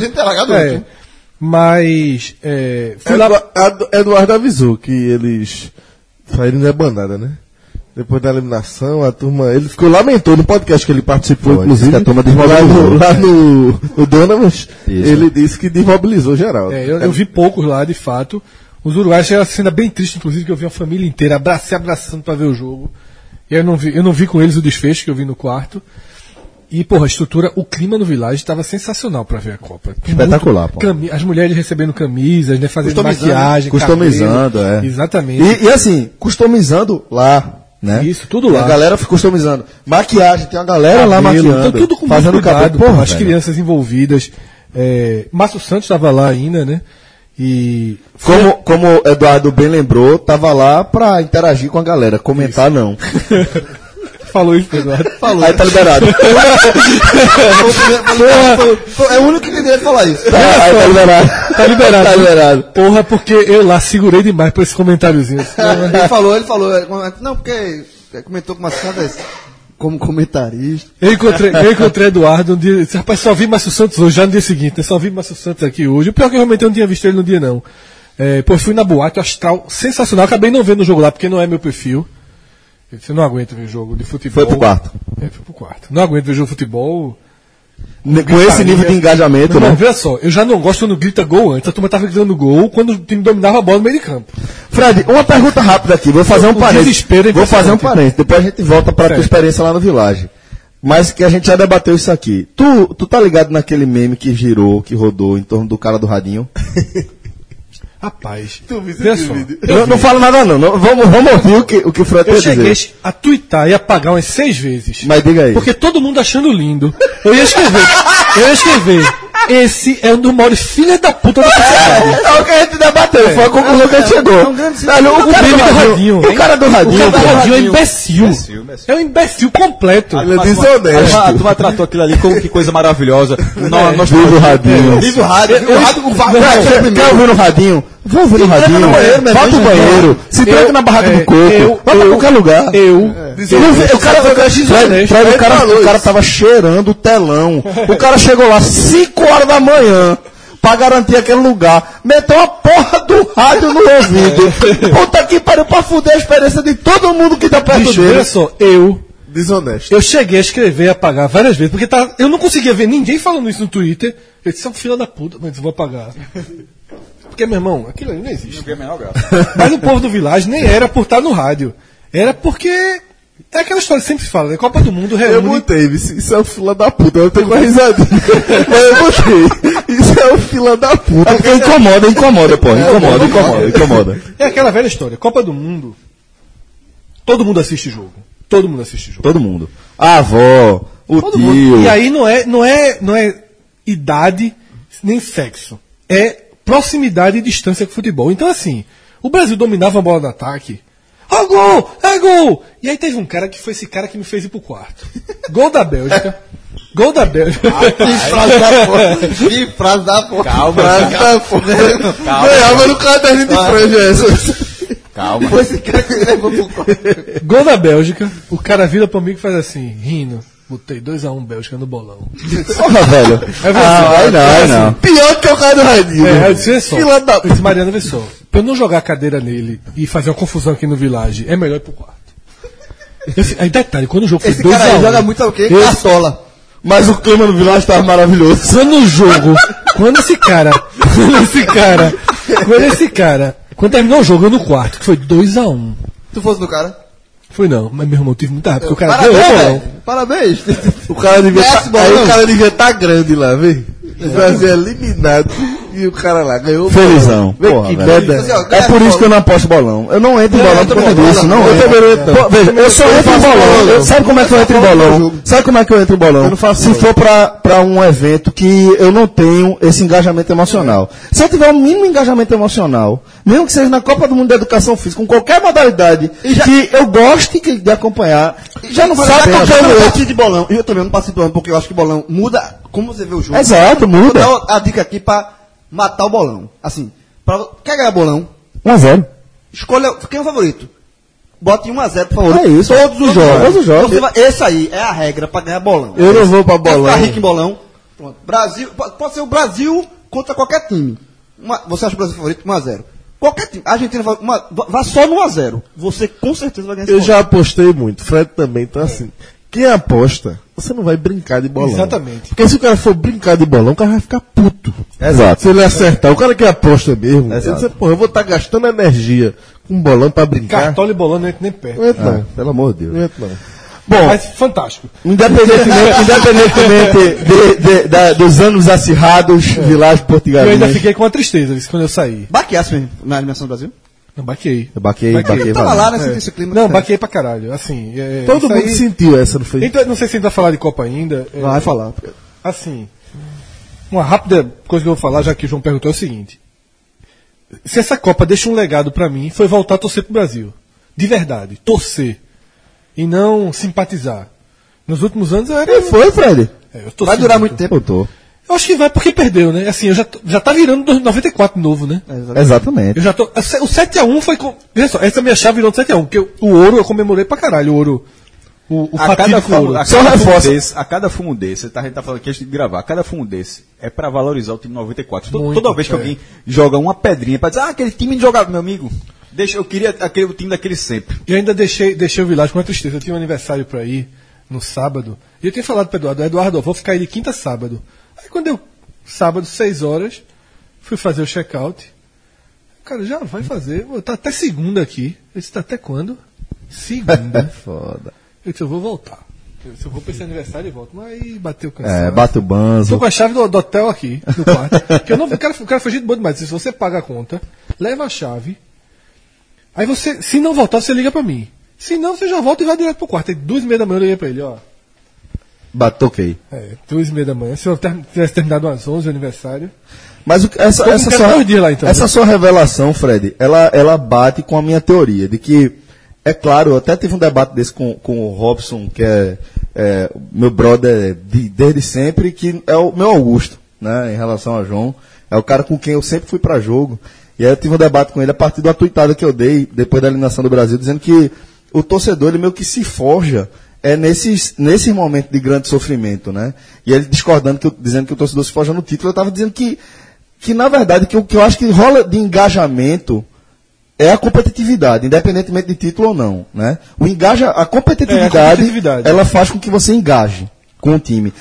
Mas fui lá... Eduardo avisou que eles saíram da bandada, né? Depois da eliminação, a turma... Ele lamentou no podcast que ele participou, inclusive. A turma desmobilizou. Lá no Donovan, ele disse que desmobilizou geral. Eu vi poucos lá, de fato. Os uruguaios chegaram a cena bem triste, inclusive, que eu vi a família inteira se abraçando para ver o jogo. E eu não vi com eles o desfecho que eu vi no quarto. E, a estrutura, o clima no Village estava sensacional para ver a Copa. Espetacular, pô. As mulheres recebendo camisas, né, fazendo maquiagem, customizando, cabelo. Exatamente. E assim, customizando lá, né? Isso, tudo lá. A galera fica customizando. Maquiagem, tem uma galera lá maquiando. Então, tudo com fazendo muito cuidado, cabelo. as crianças envolvidas. Márcio Santos estava lá ainda, né? E como o Eduardo bem lembrou, tava lá pra interagir com a galera, comentar isso. Não. Falou isso, Eduardo. Falou. Aí tá liberado. É o único que tem direito de falar isso. Aí tá liberado. Tá liberado. Tá liberado. Porra, porque eu lá segurei demais por esse comentáriozinho. Ele falou. Não, porque comentou com umas coisas como comentarista. Eu encontrei Eduardo um dia, disse, rapaz, só vi Márcio Santos hoje, já no dia seguinte, né? Só vi Márcio Santos aqui hoje. O pior é que realmente eu não tinha visto ele no dia, não. Fui na boate, astral sensacional. Acabei não vendo o jogo lá, porque não é meu perfil. Você não aguenta ver jogo de futebol. Foi pro quarto. Foi pro quarto. Não aguento ver jogo de futebol. Com esse nível de engajamento, não, né? Veja só, eu já não gosto quando grita gol antes. A turma tava gritando gol quando o time dominava a bola no meio de campo. Fred, uma pergunta rápida aqui. Vou fazer um parênteses. Vou fazer um parênteses. Depois a gente volta pra tua experiência lá no Village. Mas que a gente já debateu isso aqui. Tu tá ligado naquele meme que girou, que rodou em torno do cara do radinho? Rapaz, veja só. Eu não falo nada não. Vamos ouvir o que o Fred quer dizer. Eu cheguei a twittar e apagar umas 6 vezes. Mas diga aí. Porque todo mundo achando lindo. Eu ia escrever. Esse é um dos maiores filhos da puta da sociedade. É o que a gente debateu, foi a conclusão que a gente chegou. O cara do radinho é imbecil. É um imbecil completo. Ele é desonesto. A turma tratou aquilo ali como que coisa maravilhosa. Nós do radinho. Diz o rádio. Quer ouvir no radinho? Vou ouvir no radinho. Vai pro banheiro. Se tranca na barraca do coco. Vai pra qualquer lugar. O cara tava cheirando o telão. O cara chegou lá 5 horas da manhã pra garantir aquele lugar. Meteu a porra do rádio no ouvido. Puta que pariu pra fuder a experiência de todo mundo que tá perto dele. Olha só, desonesto. Eu cheguei a escrever e apagar várias vezes, porque eu não conseguia ver ninguém falando isso no Twitter. Eu disse, é um filho da puta, mas eu vou apagar. Porque, meu irmão, aquilo ali não existe. Não menor graça. Mas o povo do Village nem era por estar no rádio. Era porque É aquela história que sempre se fala, né? Copa do Mundo Eu reúne... botei, isso é o fila da puta, eu tenho uma risadinha. Mas eu botei, isso é o fila da puta. É porque incomoda, pô. Incomoda. É aquela velha história. Copa do Mundo, todo mundo assiste jogo. Todo mundo assiste jogo. Todo mundo. A avó, o Todo tio. mundo. E aí não é idade nem sexo. É proximidade e distância com o futebol. Então, assim, o Brasil dominava a bola no ataque. Ó, gol! É gol! E aí teve um cara que foi esse cara que me fez ir pro quarto. Gol da Bélgica. Gol da Bélgica. Que frase da porra. Calma, Ganhava no caderninho de franja essa. calma. Foi esse cara que levou pro quarto. Gol da Bélgica. O cara vira pra mim e faz assim, rindo. Botei 2x1 Bélgica no bolão. Porra, velho. Aí não. Pior que o cara do radinho. Eu disse, vê só. Fila da Eu disse, Mariana, vê só. Pra eu não jogar a cadeira nele e fazer uma confusão aqui no Village, é melhor ir pro quarto. Aí detalhe, quando o jogo foi Esse cara 2x1. aí joga muito, sabe o quê? Cartola. Mas o clima no Village tava maravilhoso. Quando terminou o jogo, eu no quarto, que foi 2x1. Tu fosse do cara? Foi não, mas meu irmão tive muita raiva, porque o cara Parabéns, ganhou o bolão. velho. Parabéns. O cara devia Desce, tá, aí bolão. o cara devia estar grande lá, vê? O Brasil é eliminado e o cara lá ganhou. o Felizão. bolão. Vê Porra, que velho. merda. Assim, ó, É por isso que eu não aposto bolão. Eu não entro em bolão por causa disso. Não Eu entro. também não entro. Pô, veja, eu só entro em bolão. Sabe como é que eu entro em bolão? Sabe como é que eu entro em bolão? Se for pra um evento que eu não tenho esse engajamento emocional. Se eu tiver um mínimo engajamento emocional, mesmo que seja na Copa do Mundo da Educação Física, com qualquer modalidade que eu goste de acompanhar, já não vale a Sabe pena. por que eu não participo de bolão? E eu também não participo do bolão, porque eu acho que bolão muda como você vê o jogo. Exato, muda. Vou dar a dica aqui pra matar o bolão. Assim, quer ganhar bolão? 1x0. Escolha quem é o favorito. Bote 1x0 pro favorito. É isso. Todos os jogos. Todos os jogos. Você vai- esse aí é a regra pra ganhar bolão. Eu não vou pra Quer bolão. ficar rico em bolão? Pronto. Brasil, pode ser o Brasil contra qualquer time. Você acha o Brasil favorito? 1x0. Qualquer time. A Argentina vai só no 1x0. Você com certeza vai ganhar esse Eu bolão. já apostei muito, Fred também, então assim, quem aposta, você não vai brincar de bolão. Exatamente. Porque se o cara for brincar de bolão, o cara vai ficar puto. Exato. Se ele acertar, o cara que aposta mesmo, Exato. ele diz, porra, eu vou estar gastando energia com bolão pra brincar. Cartola e bolão não entra nem perto. Não entra não, Pelo amor de Deus. não entra não. Bom, Mas fantástico. independentemente dos anos acirrados, Village Eu Portugalinhas. ainda fiquei com uma tristeza isso, quando eu saí. Baqueasse mesmo na animação do Brasil? Não, baquei. Eu baquei, Tava lá, né? É. Senti esse clima. Não, baquei pra caralho. Assim, Todo isso mundo aí- sentiu essa, não foi? Então, não sei se a gente vai falar de Copa ainda. Vai falar. Assim, uma rápida coisa que eu vou falar, já que o João perguntou, é o seguinte. Se essa Copa deixa um legado pra mim, foi voltar a torcer pro Brasil. De verdade. Torcer. E não simpatizar. Nos últimos anos eu era... Foi, Fred? eu torci Vai durar muito tempo. Eu tô. Eu acho que vai porque perdeu, né? Assim, eu já tá virando 94 de novo, né? Exatamente. Eu já tô. O 7x1 foi. Veja só, essa minha chave virou de 7x1, porque o ouro eu comemorei pra caralho, o ouro. O A cada, fatídico ouro. fumo, Só reforça. a cada fumo desse, a gente tá falando aqui antes de gravar, a cada fumo desse é pra valorizar o time 94. Muito, Toda vez que alguém joga uma pedrinha pra dizer, aquele time não jogava, meu amigo, eu queria o time daquele sempre. E ainda deixei o Village com uma tristeza. Eu tinha um aniversário pra ir no sábado. E eu tinha falado pro Eduardo, eu vou ficar aí de quinta a sábado. Aí quando eu, sábado, 6 horas, fui fazer o check-out. Cara, já vai fazer. Tá até segunda aqui. Eu disse, tá até quando? Segunda. Foda. Eu disse, eu vou voltar. Eu disse, eu vou pra esse aniversário e volto. Mas aí bateu o cansaço. Bate o Tô banzo. com a chave do hotel aqui, do quarto. Que eu não, o cara foi gente boa demais. Se você paga a conta, leva a chave. Aí você, se não voltar, você liga pra mim. Se não, você já volta e vai direto pro quarto. Aí 2h30 da manhã eu liguei pra ele, ó. Toquei. 2h30 da manhã. Se eu tivesse terminado às 11 o aniversário. Mas essa Tô com 2 dias lá, então, essa né? sua revelação, Fred, ela bate com a minha teoria de que, é claro, eu até tive um debate desse com o Robson, que é meu brother desde sempre, que é o meu Augusto, né, em relação a João. É o cara com quem eu sempre fui pra jogo. E aí eu tive um debate com ele a partir da tuitada que eu dei, depois da eliminação do Brasil, dizendo que o torcedor, ele meio que se forja nesses momentos de grande sofrimento, né? E ele discordando, dizendo que o torcedor se forja no título, eu estava dizendo que na verdade, o que eu acho que rola de engajamento é a competitividade, independentemente de título ou não, né? A competitividade, competitividade. ela faz com que você engaje com o time.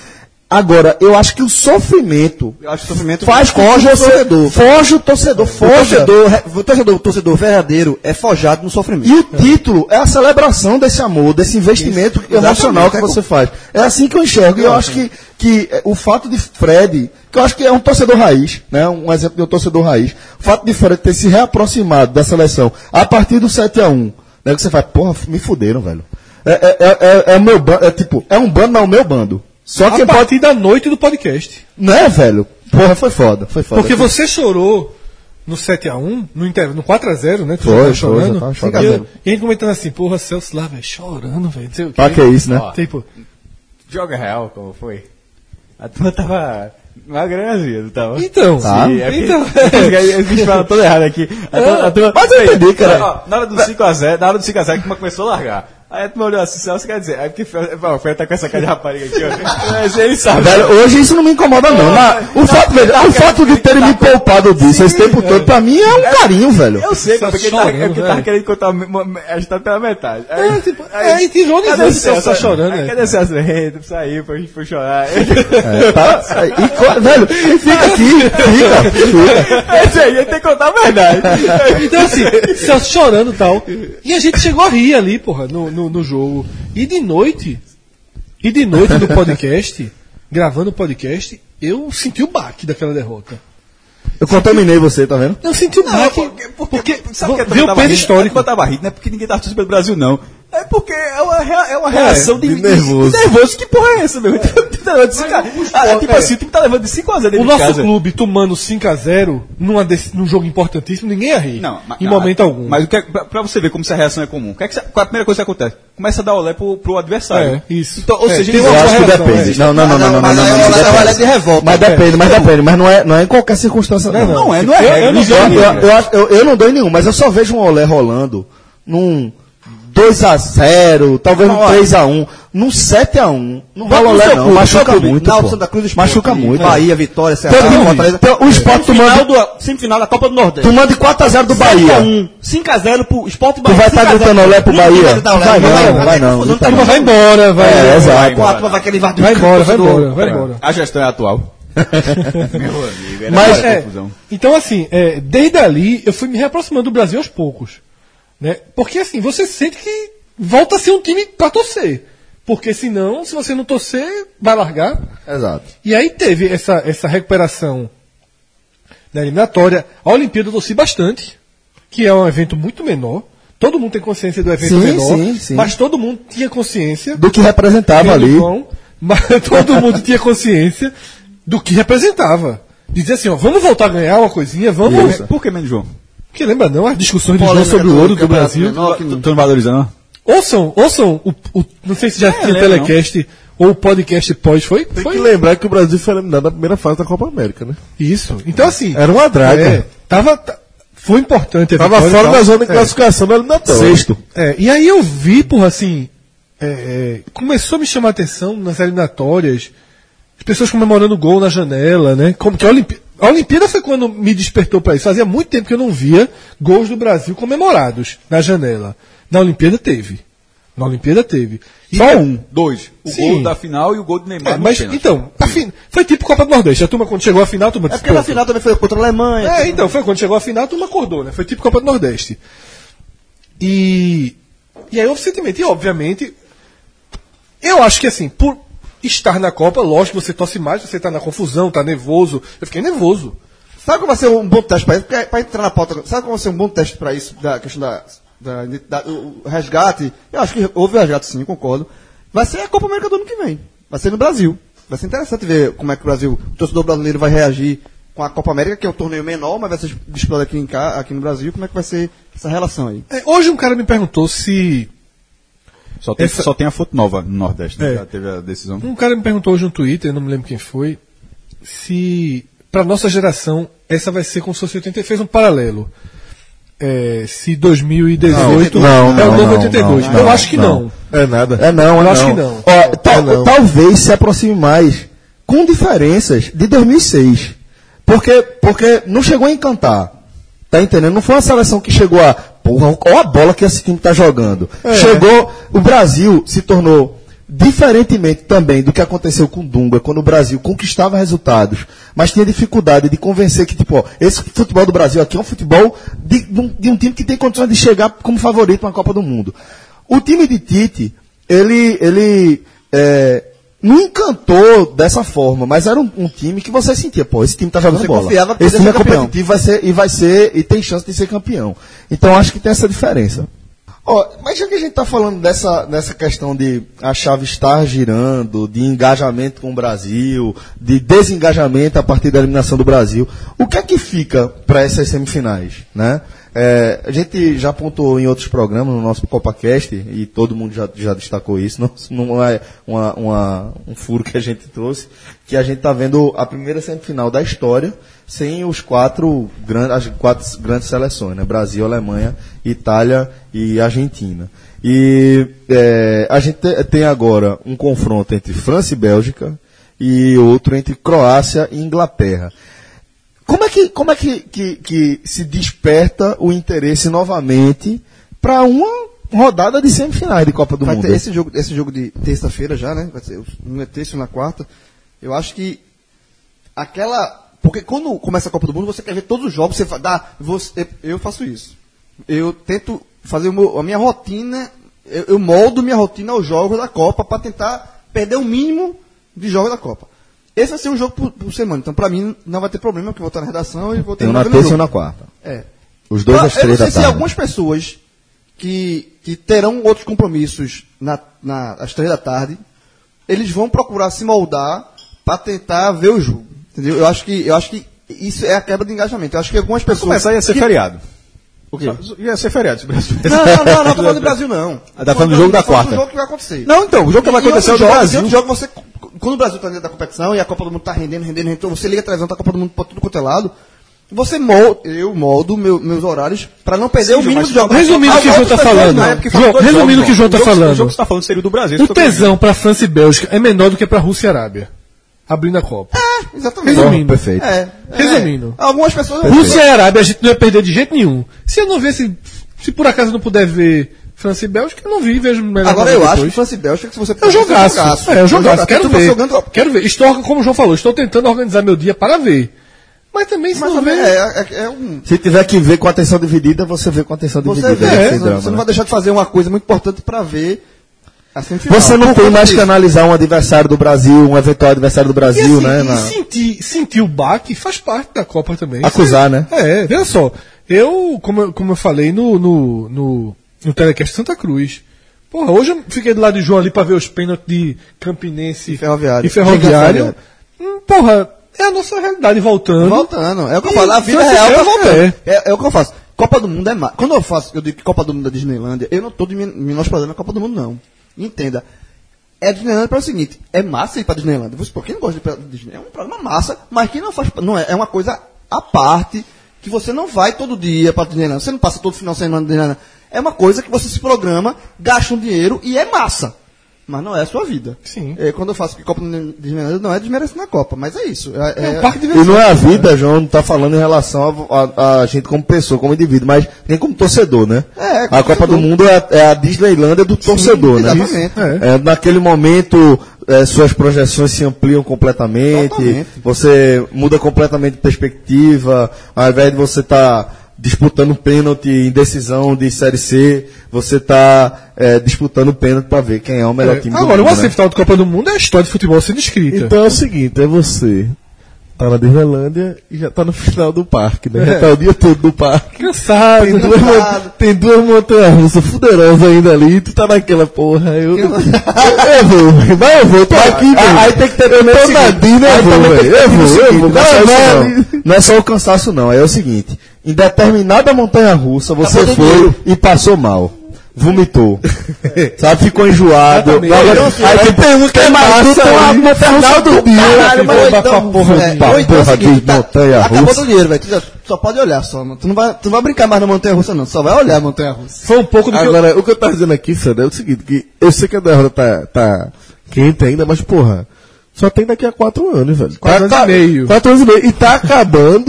Agora, eu acho que o sofrimento Eu acho que o sofrimento faz com que foge o você torcedor. foge o torcedor, foge. O torcedor verdadeiro é forjado no sofrimento. E o título é a celebração desse amor, desse investimento emocional exatamente. que você faz. É assim que eu enxergo. E eu acho que o fato de Fred, que eu acho que é um torcedor raiz, né? Um exemplo de um torcedor raiz. O fato de Fred ter se reaproximado da seleção a partir do 7-1, né? Que você faz, porra, me fuderam, velho. É o meu bando, é um bando, não é o meu bando. Só A que pode. partir da noite do podcast. Não é, velho? Porra, foi foda. Porque você chorou no 7-1, no 4-0, né? Tu Foi, já tava foi, chorando. já tava chorando. E a gente comentando assim, porra, Celso lá, velho, chorando, velho. Não sei o quê. Ah, que é isso, né? Tipo, Joga real, como foi? A turma tava uma granazinha, não tava? então. Tá. Sim, é Então. Os bichos falam todo errado aqui. A turma, Mas eu entendi, cara. Ó, na hora do 5x0, a turma começou a largar. Aí a turma olhou assim, Celso quer dizer, aí porque o Fred tá com essa cara de rapariga aqui, ó. Mas ele sabe. Velho, hoje isso não me incomoda, não. O fato de terem me poupado disso esse tempo todo, pra mim é um carinho, velho. Eu sei, Só porque chorando, ele tava velho. querendo contar a história pela metade. E tirou cadê o Celso tá chorando, Aí, né? cadê o Celso? Eita, saiu, a gente foi chorar. Tá? Velho, fica aqui, fica. Esse aí, ele tem que contar a verdade. Então, assim, Celso chorando e tal. E a gente chegou a rir ali, porra, no jogo. E de noite no podcast, gravando o podcast, eu senti o baque daquela derrota. Eu contaminei você, tá vendo? Eu senti o baque. Porque sabe que veio o peso histórico. Eu tava rindo, não é porque ninguém tava torcendo pelo Brasil, não. É porque é uma reação de nervoso. De nervoso. Que porra é essa, meu? Tipo assim, o time tá levando de 5x0 dentro O de nosso casa. clube tomando 5-0 num jogo importantíssimo, ninguém ia rir. Não, mas, em momento algum. Mas o que pra você ver como essa reação é comum, qual é a primeira coisa que acontece? Começa a dar olé pro adversário. É, isso. Então, ou É, seja, tem eles uma Eu acho que reação, depende. é. Não, Olha de revolta. Mas depende, mas não é em qualquer circunstância. Não é Eu regra. não dou Eu não dou em nenhum, mas eu só vejo um olé rolando num 2-0, talvez num 3-1, num 7-1. Não rola olé não, machuca muito. Na pô. Santa Cruz, Sport, Machuca muito. Bahia, Vitória, Então, Ceará, Fortaleza. o Sport Semifinal da Copa do Nordeste. tomando de 4-0 do Bahia. 5-0 pro Sport Tu vai estar gritando olé pro Bahia? Vai não. A turma vai embora, vai. É, exato. Vai querer invadir Vai o embora, torcedor. vai embora. A gestão é atual. Meu amigo, era Mas, muita É, confusão. então, assim, desde ali eu fui me reaproximando do Brasil aos poucos. Né? Porque, assim, você sente que volta a ser um time pra torcer. Porque, senão, se você não torcer, vai largar. Exato. E aí teve essa recuperação na eliminatória. A Olimpíada eu torci bastante, que é um evento muito menor. Todo mundo tem consciência do evento Sim, menor, sim. mas todo mundo tinha consciência Do que representava ali. mas todo mundo tinha consciência do que representava. Dizia assim, ó, vamos voltar a ganhar uma coisinha, vamos. Por que menos João? Porque lembra não as discussões de João Polêmica sobre o ouro do Campeonato Brasil? Menor, que não- Tu não valoriza, não? Ouçam não sei se já tinha lembro, telecast ou o podcast pós, foi? Tem Foi que lembrar que o Brasil foi eliminado na primeira fase da Copa América, né? isso. Então assim, Era uma draga. foi importante a Tava vitória e fora tal. da zona de classificação da eliminatória. Sexto. E aí eu vi, porra, assim, começou a me chamar a atenção nas eliminatórias, as pessoas comemorando gol na janela, né? Como que a Olimpíada foi quando me despertou para isso. Fazia muito tempo que eu não via gols do Brasil comemorados na janela. Na Olimpíada teve. E Só um, dois. O Sim. gol da final e o gol do Neymar. no mas pênalti. então, foi tipo Copa do Nordeste. A turma quando chegou à final, a turma É disse, porque na "Pô, final também foi contra a Alemanha. então, foi quando chegou a final, a turma acordou, né? Foi tipo Copa do Nordeste. E aí houve sentimento. E, obviamente, eu acho que, assim, por estar na Copa, lógico, você torce mais, você tá na confusão, tá nervoso. Eu fiquei nervoso. Sabe como vai ser um bom teste para isso? Porque, pra entrar na pauta, sabe como vai ser um bom teste para isso? Da questão o resgate. Eu acho que houve o resgate, sim, concordo. Vai ser a Copa América do ano que vem. Vai ser no Brasil. Vai ser interessante ver como é que o torcedor brasileiro vai reagir com a Copa América, que é um torneio menor, mas vai ser disputado aqui no Brasil. Como é que vai ser essa relação aí? Hoje um cara me perguntou se. Só tem a Fonte Nova no Nordeste, né? É. Já teve a decisão. Um cara me perguntou hoje no Twitter, não me lembro quem foi, se para nossa geração essa vai ser como se fosse 80, fez um paralelo. Se 2018 Não, é o novo não, 82. não, eu acho que não. não. É nada. Eu acho que não. Ó, talvez se aproxime mais com diferenças de 2006. Porque não chegou a encantar. Tá entendendo? Não foi uma seleção que chegou a... Porra, olha a bola que esse time tá jogando. Chegou... O Brasil se tornou diferentemente também do que aconteceu com o Dunga, quando o Brasil conquistava resultados, mas tinha dificuldade de convencer que, tipo, ó, esse futebol do Brasil aqui é um futebol de um time que tem condições de chegar como favorito na Copa do Mundo. O time de Tite, ele não encantou dessa forma, mas era um time que você sentia, pô, esse time tá jogando bola. Confiava que esse time é campeão. competitivo e tem chance de ser campeão. Então acho que tem essa diferença. Ó, mas já que a gente está falando dessa questão de a chave estar girando, de engajamento com o Brasil, de desengajamento a partir da eliminação do Brasil, o que é que fica para essas semifinais, né? A gente já apontou em outros programas, no nosso CopaCast, e todo mundo já destacou isso, não é um furo que a gente trouxe, que a gente está vendo a primeira semifinal da história sem as quatro grandes seleções, né? Brasil, Alemanha, Itália e Argentina. E a gente tem agora um confronto entre França e Bélgica e outro entre Croácia e Inglaterra. Como é que se desperta o interesse novamente para uma rodada de semifinais de Copa do Mundo? Vai ter esse jogo de terça-feira já, né? Vai ser um é terça e um na quarta. Eu acho que porque quando começa a Copa do Mundo, você quer ver todos os jogos, eu faço isso. Eu tento fazer a minha rotina, eu moldo minha rotina aos jogos da Copa para tentar perder o mínimo de jogos da Copa. Esse vai ser um jogo por semana, então pra mim não vai ter problema, porque eu vou estar na redação e vou ter um na terça e um na quarta. Os dois às 3 da tarde. Eu não sei se algumas pessoas que terão outros compromissos às 3 da tarde, eles vão procurar se moldar para tentar ver o jogo. Entendeu? Eu acho que isso é a quebra de engajamento. Eu acho que algumas pessoas... Começar ia ser feriado. O quê? Ia ser feriado. Não, tô falando do Brasil, não. Tá falando do jogo da quarta. Do jogo que vai acontecer. Não, então, o jogo que vai acontecer é o do Brasil. Jogo quando o Brasil tá dentro da competição e a Copa do Mundo tá rendendo, então você liga a televisão, tá a Copa do Mundo pra tudo quanto é lado, eu moldo meus horários pra não perder o mínimo de jogos. Resumindo o que o João tá falando. Resumindo o que o João tá falando. O jogo que você tá falando seria o do Brasil. O tesão pra França e Bélgica é menor do que pra Rússia e Arábia. Abrindo a Copa. Exatamente. Resumindo. Perfeito. Resumindo. Algumas pessoas... Rússia e Arábia a gente não ia perder de jeito nenhum. Se eu não ver, se por acaso eu não puder ver França e Bélgica, eu não vi, vejo melhor. Agora eu acho que França e Bélgica, se você eu jogaço. Eu jogaço. Quero ver. Como o João falou, estou tentando organizar meu dia para ver. Mas também se não ver... Se tiver que ver com atenção dividida, você vê com atenção dividida. Você não vai deixar de fazer uma coisa muito importante para ver a semifinal. Você não tem mais que analisar um adversário do Brasil, um eventual adversário do Brasil, né? E sentir o baque faz parte da Copa também. Acusar, né? Veja só. Como eu falei no Telecast Santa Cruz. Porra, hoje eu fiquei do lado de João ali pra ver os pênaltis de Campinense e Ferroviário. Porra, é a nossa realidade voltando. É o que eu falo. A vida real tá voltando. É o que eu faço. Copa do Mundo é massa. Quando eu digo que Copa do Mundo é Disneylândia, eu não tô menosprezando a Copa do Mundo, não. Entenda. Disneylândia para o seguinte, é massa ir pra Disneylândia. Por quem não gosta de ir pra Disney? É um programa massa, mas que não é uma coisa à parte, que você não vai todo dia pra Disneylândia. Você não passa todo final de semana na Disneylândia. É uma coisa que você se programa, gasta um dinheiro e é massa. Mas não é a sua vida. Sim. Quando eu faço que Copa Disneylândia não é desmerecendo a Copa, mas é isso. Um parque de e não é a vida, João, não tá falando em relação a gente como pessoa, como indivíduo, mas nem como torcedor, né? A Copa do Mundo é a Disneylândia do torcedor, né? Exatamente. Naquele momento, suas projeções se ampliam completamente, totalmente. Você muda completamente de perspectiva, ao invés de você estar disputando pênalti em decisão de Série C, você está disputando pênalti para ver quem é o melhor time do mundo. Agora, uma semifinal de Copa do Mundo é a história de futebol sendo escrita. Então é o seguinte, você tá na Disneylândia e já tá no final do parque, né? Já tá o dia todo no parque. Cansado. Tem duas montanhas russas fuderosas ainda ali, e tu tá naquela porra. Eu vou, tô aqui, velho. Aí tem que ter também eu vou. Não é só o cansaço, não. É o seguinte, em determinada montanha russa, você foi e passou mal. Vomitou. Sabe? Ficou enjoado. Aí tem um que é massa no final do dia. Acabou do dinheiro, velho. Tu só pode olhar só. Tu não vai brincar mais na montanha russa, não. Só vai olhar a montanha russa. Foi um pouco do que agora, o que eu tava dizendo aqui, Sandra, é o seguinte, que eu sei que a derrota tá quente ainda, mas, porra, só tem daqui a 4 anos, velho. 4 anos e meio. 4 anos e meio. E tá acabando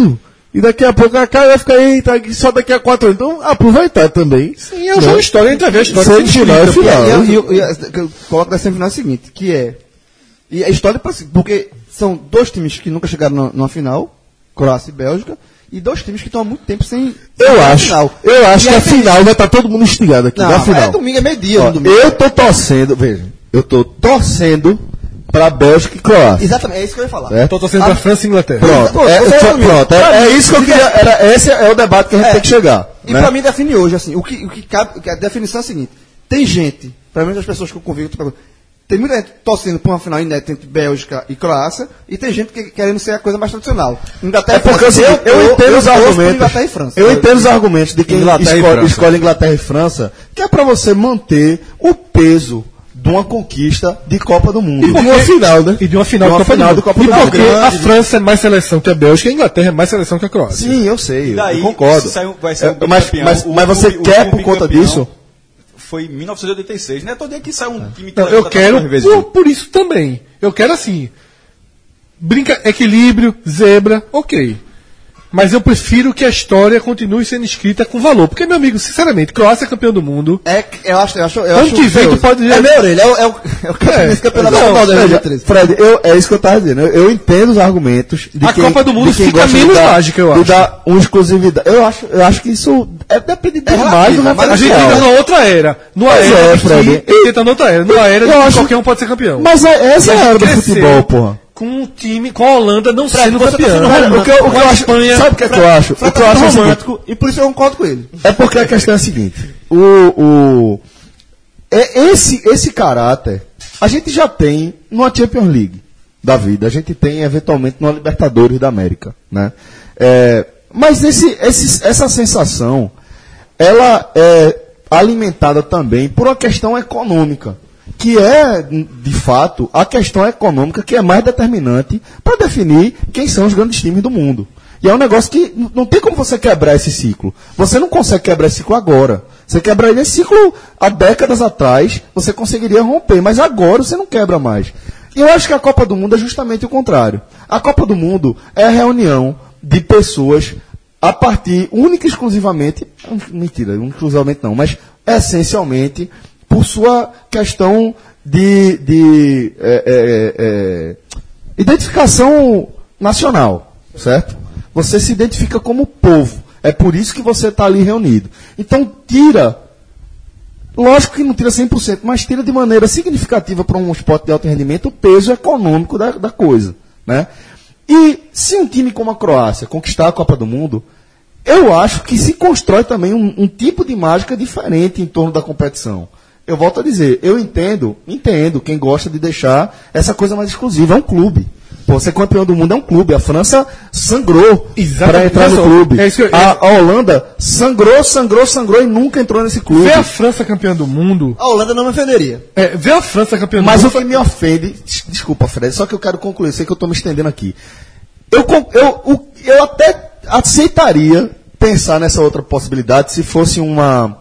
E daqui a pouco a cara vai ficar aí, tá aqui só daqui a 4 anos. Então, aproveitar também. Sim, é um jogo histórico, a gente vai ver a história. Semifinal é final. E eu coloco da semifinal o seguinte, que é... E a história, porque são 2 times que nunca chegaram numa final, Croácia e Bélgica, e 2 times que estão há muito tempo sem... Eu acho E que aí a final vai estar todo mundo instigado aqui. Não, na final. é domingo, é meio-dia. Ó, no domingo. eu tô torcendo, veja, eu tô torcendo pra Bélgica e Croácia. Exatamente, é isso que eu ia falar. Certo? Tô torcendo pra França e Inglaterra. Pronto, Pô, você é amigo. é isso que eu queria. Esse é o debate que a gente tem que chegar. E né? pra mim define hoje, assim, o que cabe, a definição é a seguinte, tem gente, pelo menos as pessoas que eu convivo, tem muita gente torcendo por uma final inédita entre Bélgica e Croácia, e tem gente que querendo ser a coisa mais tradicional. Inglaterra É porque assim, França. eu entendo os torço por argumentos. Inglaterra e França. Eu entendo os argumentos de quem Inglaterra e França. escolhe Inglaterra e França, que é pra você manter o peso de uma conquista de Copa do Mundo. E uma final, né? E de uma final, De uma de Copa final do de Copa Mundo. do E Mundo. porque a Grande. França é mais seleção que a Bélgica e a Inglaterra é mais seleção que a Croácia. Sim, eu sei, Daí, eu concordo. se vai ser o mas bicampeão, mas você o quer por bicampeão conta disso? Foi em 1986, né? Todo dia que sai um time Então, eu quero por isso também. Eu quero assim. Equilíbrio, zebra, ok. Mas eu prefiro que a história continue sendo escrita com valor. Porque, meu amigo, sinceramente, Croácia é campeão do mundo. Eu acho Ano que vem tu curioso. pode dizer. É minha orelha, é o campeonato nacional da 2013. Fred, é isso que eu tava dizendo. Eu entendo os argumentos de A quem, Copa do Mundo de quem fica gosta de menos dar- mágica, eu de acho. dar uma exclusividade. Eu acho que isso depende demais relativo, do mas A gente material. entra numa outra era. Numa Pois era é, que Fred. ele entra numa outra era. Numa era de eu que acho- qualquer um pode ser campeão. Mas essa é a era do Cresceu futebol, porra. Com um time, com a Holanda não sendo você tá campeão. sendo Cara, o que eu Com a acho, Espanha. sabe o que é que eu acho? O que eu acho é o seguinte, romântico, e por isso eu concordo com ele. é porque a questão é a seguinte, esse caráter a gente já tem numa Champions League da vida, a gente tem eventualmente numa Libertadores da América, né? Mas essa sensação, ela é alimentada também por uma questão econômica, que é, de fato, a questão econômica que é mais determinante para definir quem são os grandes times do mundo. E é um negócio que não tem como você quebrar esse ciclo. Você não consegue quebrar esse ciclo agora. Você quebraria esse ciclo há décadas atrás, você conseguiria romper, mas agora você não quebra mais. E eu acho que a Copa do Mundo é justamente o contrário. A Copa do Mundo é a reunião de pessoas a partir, única e exclusivamente, mentira, exclusivamente não, mas essencialmente, por sua questão de identificação nacional, certo? Você se identifica como povo. É por isso que você está ali reunido. Então, tira, lógico que não tira 100%, mas tira de maneira significativa para um esporte de alto rendimento o peso econômico da coisa, né? E se um time como a Croácia conquistar a Copa do Mundo, eu acho que se constrói também um tipo de mágica diferente em torno da competição. Eu volto a dizer, eu entendo quem gosta de deixar essa coisa mais exclusiva. É um clube. Pô, ser campeão do mundo é um clube. A França sangrou para entrar no clube. É isso que a Holanda sangrou e nunca entrou nesse clube. Ver a França campeã do mundo. A Holanda não me ofenderia. Ver a França campeã do Mas mundo. o que me ofende, desculpa, Fred, só que eu quero concluir, sei que eu estou me estendendo aqui. Eu até aceitaria pensar nessa outra possibilidade se fosse uma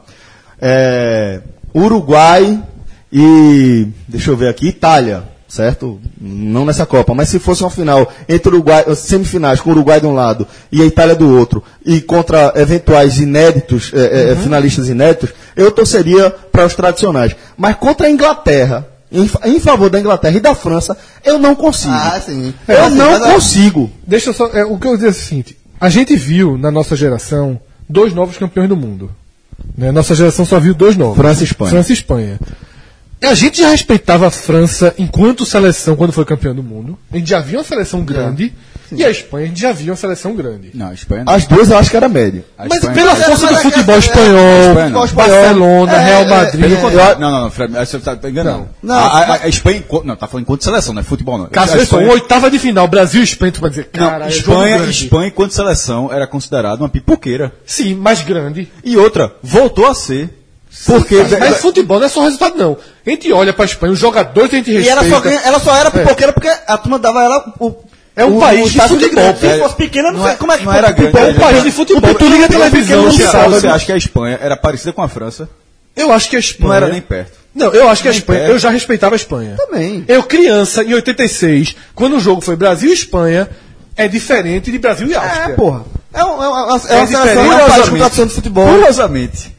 Uruguai e, deixa eu ver aqui, Itália, certo? Não nessa Copa, mas se fosse uma final entre Uruguai, semifinais com o Uruguai de um lado e a Itália do outro, e contra eventuais inéditos, finalistas inéditos, eu torceria para os tradicionais. Mas contra a Inglaterra, em favor da Inglaterra e da França, eu não consigo. Ah, sim. Eu não consigo. Deixa eu só. O que eu dizer é o seguinte: a gente viu na nossa geração 2 novos campeões do mundo. Né? Nossa geração só viu 2 novos. França e Espanha. França e Espanha. A gente já respeitava a França enquanto seleção quando foi campeão do mundo. A gente já via uma seleção grande. E a Espanha a gente já via uma seleção grande. Não, a Espanha não. As duas eu acho que era médio. A Mas Espanha pela não. força do futebol A espanhol, Espanha não. Barcelona, Real Madrid. Não, Fred, você está enganando. Não. A Espanha, não, tá falando enquanto seleção, não é futebol, não. Caso A vê só, Espanha- uma oitava de final, Brasil e Espanha, tu vai dizer, Não, cara, é jogo grande. Espanha, enquanto seleção, era considerada uma pipoqueira. Sim, mais grande. E outra, voltou a ser. Porque. Mas futebol não é só resultado, não. A gente olha pra Espanha, os jogadores que a gente E respeita. ela só era pipoqueira porque a turma dava ela um país de status futebol. grande. Se fosse pequena, não sei como é que não era grande. É um país de futebol. Tu liga a televisão no Você sábado. acha que a Espanha era parecida com a França? Eu acho que a Espanha. Não era nem perto. Não, eu acho que a Nem Espanha. perto. Eu já respeitava a Espanha. Também. Eu, criança, em 86, quando o jogo foi Brasil e Espanha, é diferente de Brasil e Áustria. porra. É uma seleção, é um país com tradição de futebol. Curiosamente,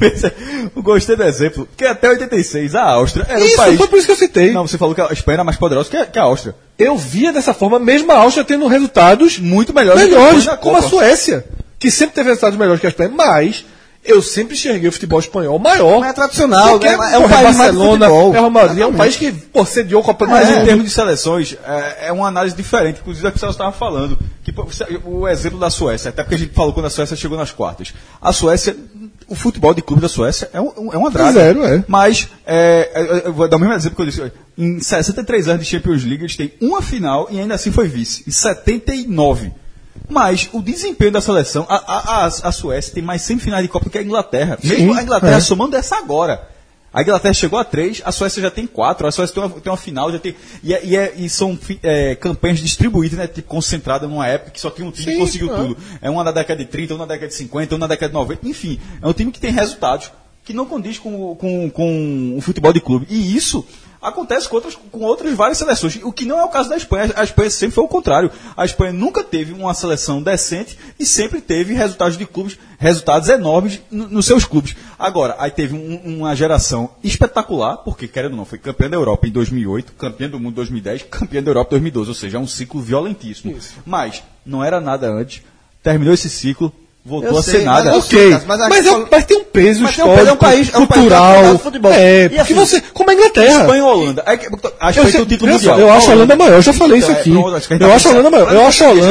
eu gostei do exemplo, que até 86 a Áustria era um país... Foi por isso que eu citei. Não, você falou que a Espanha era mais poderosa que a Áustria. Eu via dessa forma, mesmo a Áustria tendo resultados Muito melhores na como a Suécia, que sempre teve resultados melhores que a Espanha, mas eu sempre enxerguei o futebol espanhol maior. Não é tradicional, Porque é um país mais de Barcelona, futebol. é o Madrid, é um país que sediou a Copa do Mas Mundo. em termos de seleções, é uma análise diferente, inclusive a que você estava falando. Que, o exemplo da Suécia, até porque a gente falou quando a Suécia chegou nas quartas. A Suécia, o futebol de clube da Suécia é uma draga. Zero, é. Mas, eu vou dar o mesmo exemplo que eu disse. Em 63 anos de Champions League, eles têm uma final e ainda assim foi vice. Em 79. Mas o desempenho da seleção, a Suécia tem mais semifinais de Copa que a Inglaterra. Mesmo a Inglaterra somando essa agora. A Inglaterra chegou a 3, a Suécia já tem 4, a Suécia tem uma final, já tem. E são campanhas distribuídas, né? Tipo, concentradas numa época que só tinha um time que conseguiu tudo. É uma na década de 30, uma na década de 50, uma na década de 90. Enfim, é um time que tem resultados que não condiz com o futebol de clube. E isso acontece com outras várias seleções, o que não é o caso da Espanha. A Espanha sempre foi o contrário. A Espanha nunca teve uma seleção decente e sempre teve resultados de clubes, resultados enormes nos seus clubes. Agora, aí teve uma geração espetacular, porque, querendo ou não, foi campeã da Europa em 2008, campeã do mundo em 2010, campeã da Europa em 2012, ou seja, é um ciclo violentíssimo. Isso. Mas não era nada antes, terminou esse ciclo, voltou a ser nada. Ok, mas tem um peso histórico, é um país cultural, de futebol. Porque assim, você, como a Inglaterra. Espanha e Holanda. A Espanha tem o título mundial. Eu acho a Holanda maior, eu já falei isso aqui. Eu acho a Holanda maior. Eu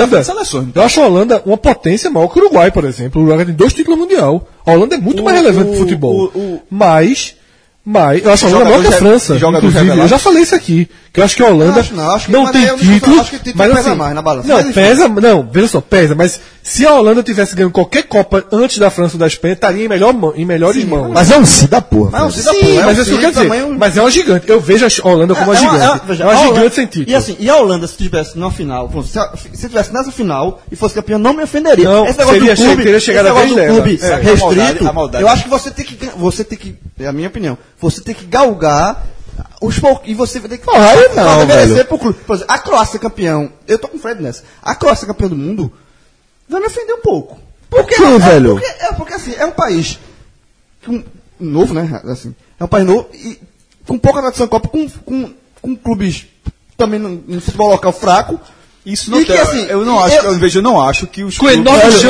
acho a Holanda uma potência maior que o Uruguai, por exemplo. O Uruguai tem 2 títulos mundial. A Holanda é muito mais relevante no futebol. Mas eu acho a Holanda maior que a França. Inclusive, eu já falei isso aqui. Que eu acho que a Holanda não tem título. Acho que título mas pesa assim, mais na balança. Veja só, pesa. Mas se a Holanda tivesse ganho qualquer Copa antes da França ou da Espanha, estaria em melhores mãos. Mas é um si da porra. Mas é isso que eu quero dizer. Mas é uma gigante. Eu vejo a Holanda como uma gigante. É uma gigante sem título. E a Holanda, se tivesse numa final, se tivesse nessa final e fosse campeão, não me ofenderia. Não, esse negócio do clube, teria chegado a vez dela. Clube restrito, eu acho que você tem que, é a minha opinião, você tem que galgar os poucos, e você vai ter que velho. pro clube. Por exemplo, a Croácia campeão, eu tô com o Fred nessa, a Croácia campeão do mundo vai me ofender um pouco. Por quê, velho? Porque assim, é um país novo, né? Assim, é um país novo e com pouca tradição de Copa, com clubes também no futebol local fraco. Isso não tem, assim, eu não acho que os clubes...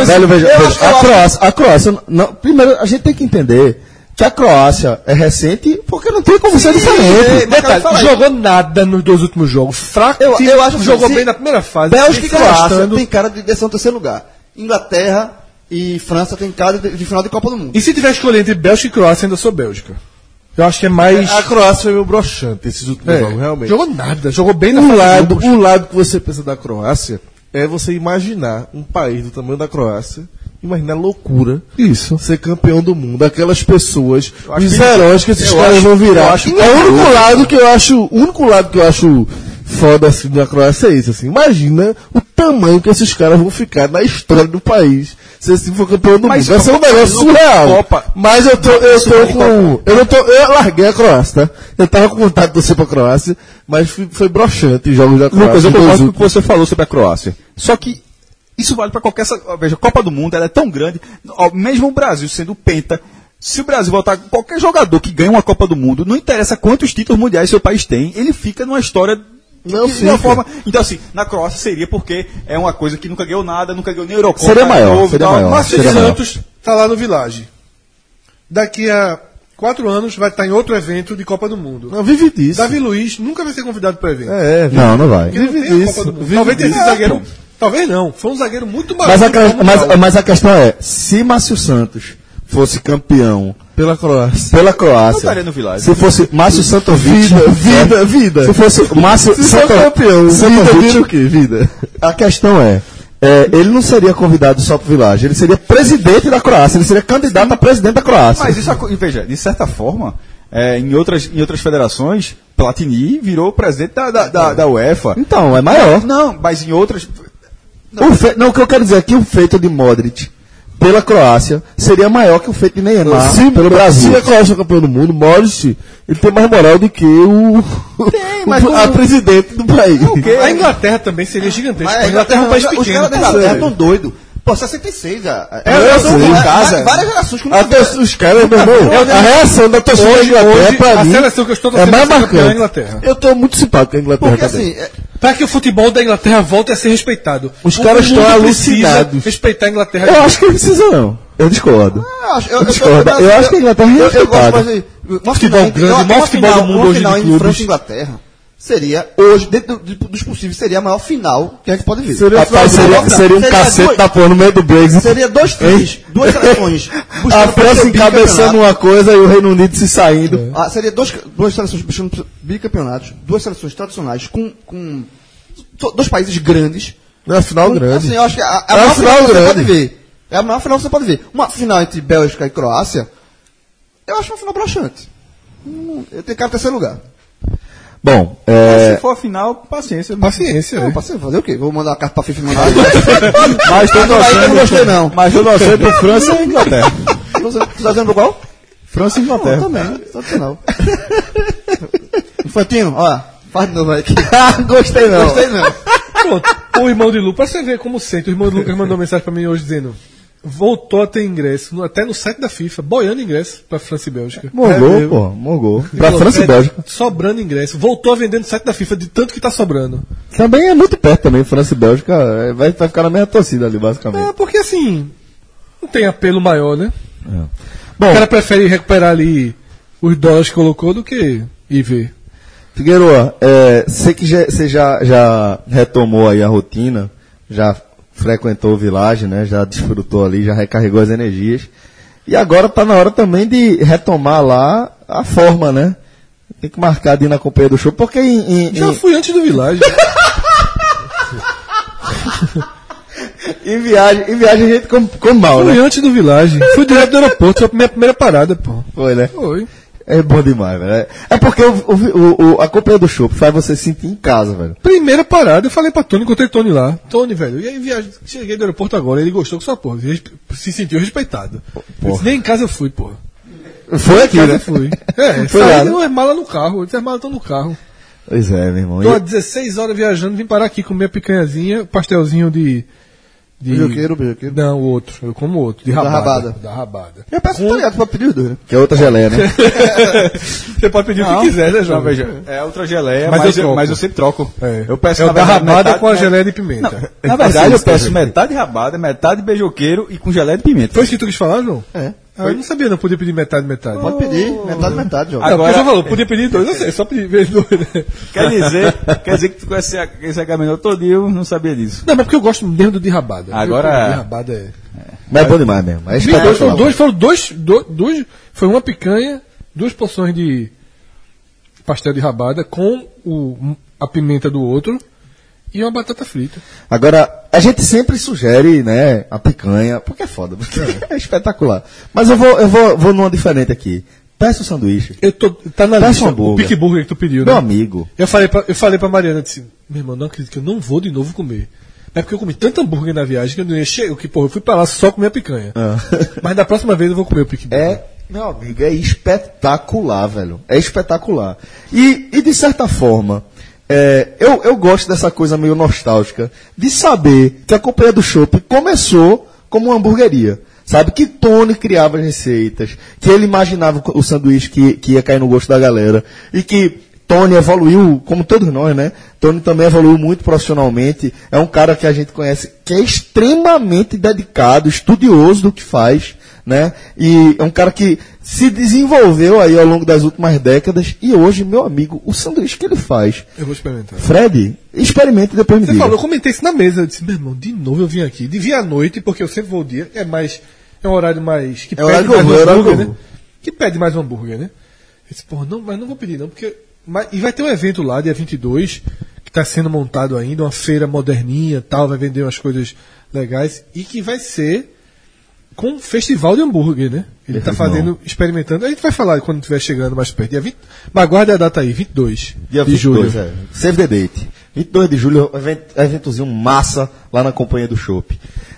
A Croácia, não, primeiro a gente tem que entender que a Croácia é recente porque não tem como ser diferente. Detalhe, jogou nada nos 2 últimos jogos. Fraco, eu acho que jogou bem na primeira fase. Bélgica e Croácia tem cara de descer no terceiro lugar. Inglaterra e França tem cara de final de Copa do Mundo. E se tiver escolher entre Bélgica e Croácia, ainda sou Bélgica. Eu acho que é mais... A Croácia foi meio broxante esses últimos jogos, realmente. Jogou nada, jogou bem na fase. O lado que você pensa da Croácia é você imaginar um país do tamanho da Croácia. Imagina a loucura. Isso. Ser campeão do mundo. Aquelas pessoas, os heróis que esses caras vão virar. O único lado que eu acho foda assim da Croácia é isso. Assim. Imagina o tamanho que esses caras vão ficar na história do país. Se assim for campeão do mundo. Vai ser um negócio surreal. Mas eu larguei a Croácia, tá? Eu tava com vontade de torcer pra Croácia, mas foi broxante os jogos da Croácia. Lucas, eu concordo com o que você falou sobre a Croácia. Só que isso vale para qualquer... Veja, a Copa do Mundo ela é tão grande, mesmo o Brasil sendo penta, se o Brasil voltar com qualquer jogador que ganha uma Copa do Mundo, não interessa quantos títulos mundiais seu país tem, ele fica numa história de uma forma... Então, assim, na Croácia seria porque é uma coisa que nunca ganhou nada, nunca ganhou nem Eurocopa. Seria maior. Márcio Santos está lá no Village. Daqui a 4 anos vai estar em outro evento de Copa do Mundo. Não, vive disso. Davi Luiz nunca vai ser convidado para o evento. Não vai. Vive disso. Talvez tenha sido zagueiro... Talvez não. Foi um zagueiro muito maior. Mas a questão é, se Márcio Santos fosse campeão pela Croácia, não estaria no Village. Se fosse Márcio Santovic, vida. Se fosse Márcio campeão, vida. A questão é, ele não seria convidado só pro Village, ele seria presidente da Croácia, ele seria candidato a presidente da Croácia. Mas isso, veja, de certa forma, em outras federações, Platini virou presidente da UEFA. Então, é maior. Não, mas em outras... O que eu quero dizer é que o feito de Modric pela Croácia seria maior que o feito de Neymar pelo Brasil. Se a Croácia é campeão do mundo, Modric, ele tem mais moral do que a presidente do país. A Inglaterra também seria gigantesca. A Inglaterra é um país pequeno. Os caras da Inglaterra estão doidos Pô, 66 já. Eu sei, em casa. Várias gerações que não Até os caras, meu irmão, a reação da torcida da Hoje, Inglaterra, pra a mim, seleção que eu estou é mais torcendo é a marcante. Inglaterra. Eu tô muito simpático com a Inglaterra Porque também. assim, Para que o futebol da Inglaterra volte a ser respeitado. Os O caras mundo estão precisa alucinados. respeitar a Inglaterra. Eu acho que não precisa, não. Eu discordo. eu discordo. Eu acho que a Inglaterra é eu gosto respeitada. mais de uma Futebol final, grande, o maior futebol do mundo uma hoje final de entre clubes. França e Inglaterra seria, hoje, dentro dos possíveis, seria a maior final que a gente pode ver. Rapaz, seria um cacete da porra no meio do Brexit. Seria dois times, duas seleções. A buscando França ser encabeçando bicampeonato. uma coisa e o Reino Unido se saindo. Seria duas seleções buscando bicampeonatos, duas seleções tradicionais com dois países grandes. É uma final grande. Assim, eu acho que a É uma maior final final que você grande. pode ver. É a maior final que você pode ver. Uma final entre Bélgica e Croácia, eu acho uma final broxante. Eu tenho cara de terceiro lugar. Bom, Se for a final, paciência. Paciência, Não, né? parceiro, fazer o quê? Vou mandar uma carta pra FIFA e mandar. mas tô Aí eu não gostei, não. Mas eu torcendo pro França e Inglaterra. Tu tá dizendo pro qual? França e Eu Inglaterra. também, tradicional. Infantino, ó, faz de novo aí. Gostei não. Gostei não. Pronto, o irmão de Lucas, pra você ver como sente, o irmão de Lucas mandou mensagem pra mim hoje dizendo: voltou a ter ingresso, até no site da FIFA, boiando ingresso pra França e Bélgica. Morgou, pô. Morgou. Pra Falou, França e Bélgica. Sobrando ingresso. Voltou a vender no site da FIFA, de tanto que tá sobrando. Também é muito perto também. França e Bélgica vai ficar na mesma torcida ali, basicamente. É, porque assim, não tem apelo maior, né? Bom, O cara prefere recuperar ali os dólares que colocou do que ir ver. Figueiredo, sei que você já retomou aí a rotina, já frequentou o Village, né? Já desfrutou ali, já recarregou as energias. E agora tá na hora também de retomar lá a forma, né? Tem que marcar de ir na companhia do show, porque Já fui antes do Village. em viagem a gente come mal, Fui né? antes do Village. Fui direto do aeroporto, foi a minha primeira parada, pô. Foi, né? Foi. É bom demais, velho. É porque a companhia do show faz você se sentir em casa, velho. Primeira parada, eu falei pra Tony, encontrei Tony lá. Tony, velho, e aí viagem, cheguei do aeroporto agora, ele gostou com sua porra, se sentiu respeitado. Eu disse, nem em casa eu fui, porra. Foi aqui, Em casa né? eu fui. É, Foi lá, saí, né? deu as malas no carro, as malas estão no carro. Pois é, meu irmão. Tô há 16 horas viajando, vim parar aqui comer a picanhazinha, pastelzinho de... Beijoqueiro. Não, o outro, eu como outro, de Da rabada. rabada. Da rabada. Eu peço tá ligado pra pedir os dois, né? Que é outra geleia, né? Você pode pedir o que quiser, né, João? Não, veja, é outra geleia, Mas mas, eu troco. mas eu sempre troco. É. Eu peço É o na da verdade, rabada metade- com a geleia de pimenta. Na verdade, eu peço metade rabada, metade beijoqueiro e com geleia de pimenta. Foi isso que tu quis falar, João? É. Ah, eu não sabia, não podia pedir metade. Pode pedir, metade, João. Agora, Agora- já falou, podia pedir dois, eu sei, só pedir dois, né? Quer dizer que tu conhece esse agamentou todinho, não sabia disso. Não, mas porque eu gosto mesmo do de rabada. Agora- O de rabada é... Mas é bom demais mesmo. É Foram dois, foi uma picanha, 2 porções de pastel de rabada com a pimenta do outro e uma batata frita. Agora, a gente sempre sugere, né, a picanha, porque é foda, porque é espetacular. Mas eu vou numa diferente aqui. Peça o sanduíche. Tá na Peça lista, um o hambúrguer. Pick Burger que tu pediu, Meu né? amigo. Eu falei pra Mariana, disse, meu irmão, não acredito que eu não vou de novo comer. É porque eu comi tanto hambúrguer na viagem que eu não ia chegar, que porra, eu fui pra lá só comer a picanha. Ah. Mas da próxima vez eu vou comer o Pick Burger. Meu amigo, é espetacular, velho. É espetacular. E de certa forma, eu gosto dessa coisa meio nostálgica de saber que a Companhia do Chopp começou como uma hamburgueria. Sabe? Que Tony criava as receitas, que ele imaginava o sanduíche que ia cair no gosto da galera. E que Tony evoluiu, como todos nós, né? Tony também evoluiu muito profissionalmente. É um cara que a gente conhece que é extremamente dedicado, estudioso do que faz, né? E é um cara que se desenvolveu aí ao longo das últimas décadas. E hoje, meu amigo, o sanduíche que ele faz. Eu vou experimentar. Fred, experimente e depois me Você diga. falou, eu comentei isso na mesa. Eu disse, meu irmão, de novo eu vim aqui. Devia à noite, porque eu sempre vou o dia. É um horário mais. Que É horário que eu mais vou, é horário hambúrguer, que eu né? Que pede mais um hambúrguer, né? Eu disse, porra, não, mas não vou pedir, não, porque. E vai ter um evento lá, dia 22, que está sendo montado ainda, uma feira moderninha tal, vai vender umas coisas legais, e que vai ser com um festival de hambúrguer, né? Ele está fazendo, experimentando. A gente vai falar quando estiver chegando mais perto. Dia 20, mas guarde a data aí, 22 Dia de 22, julho. Save the date. 22 de julho, eventozinho massa lá na Companhia do Chopp.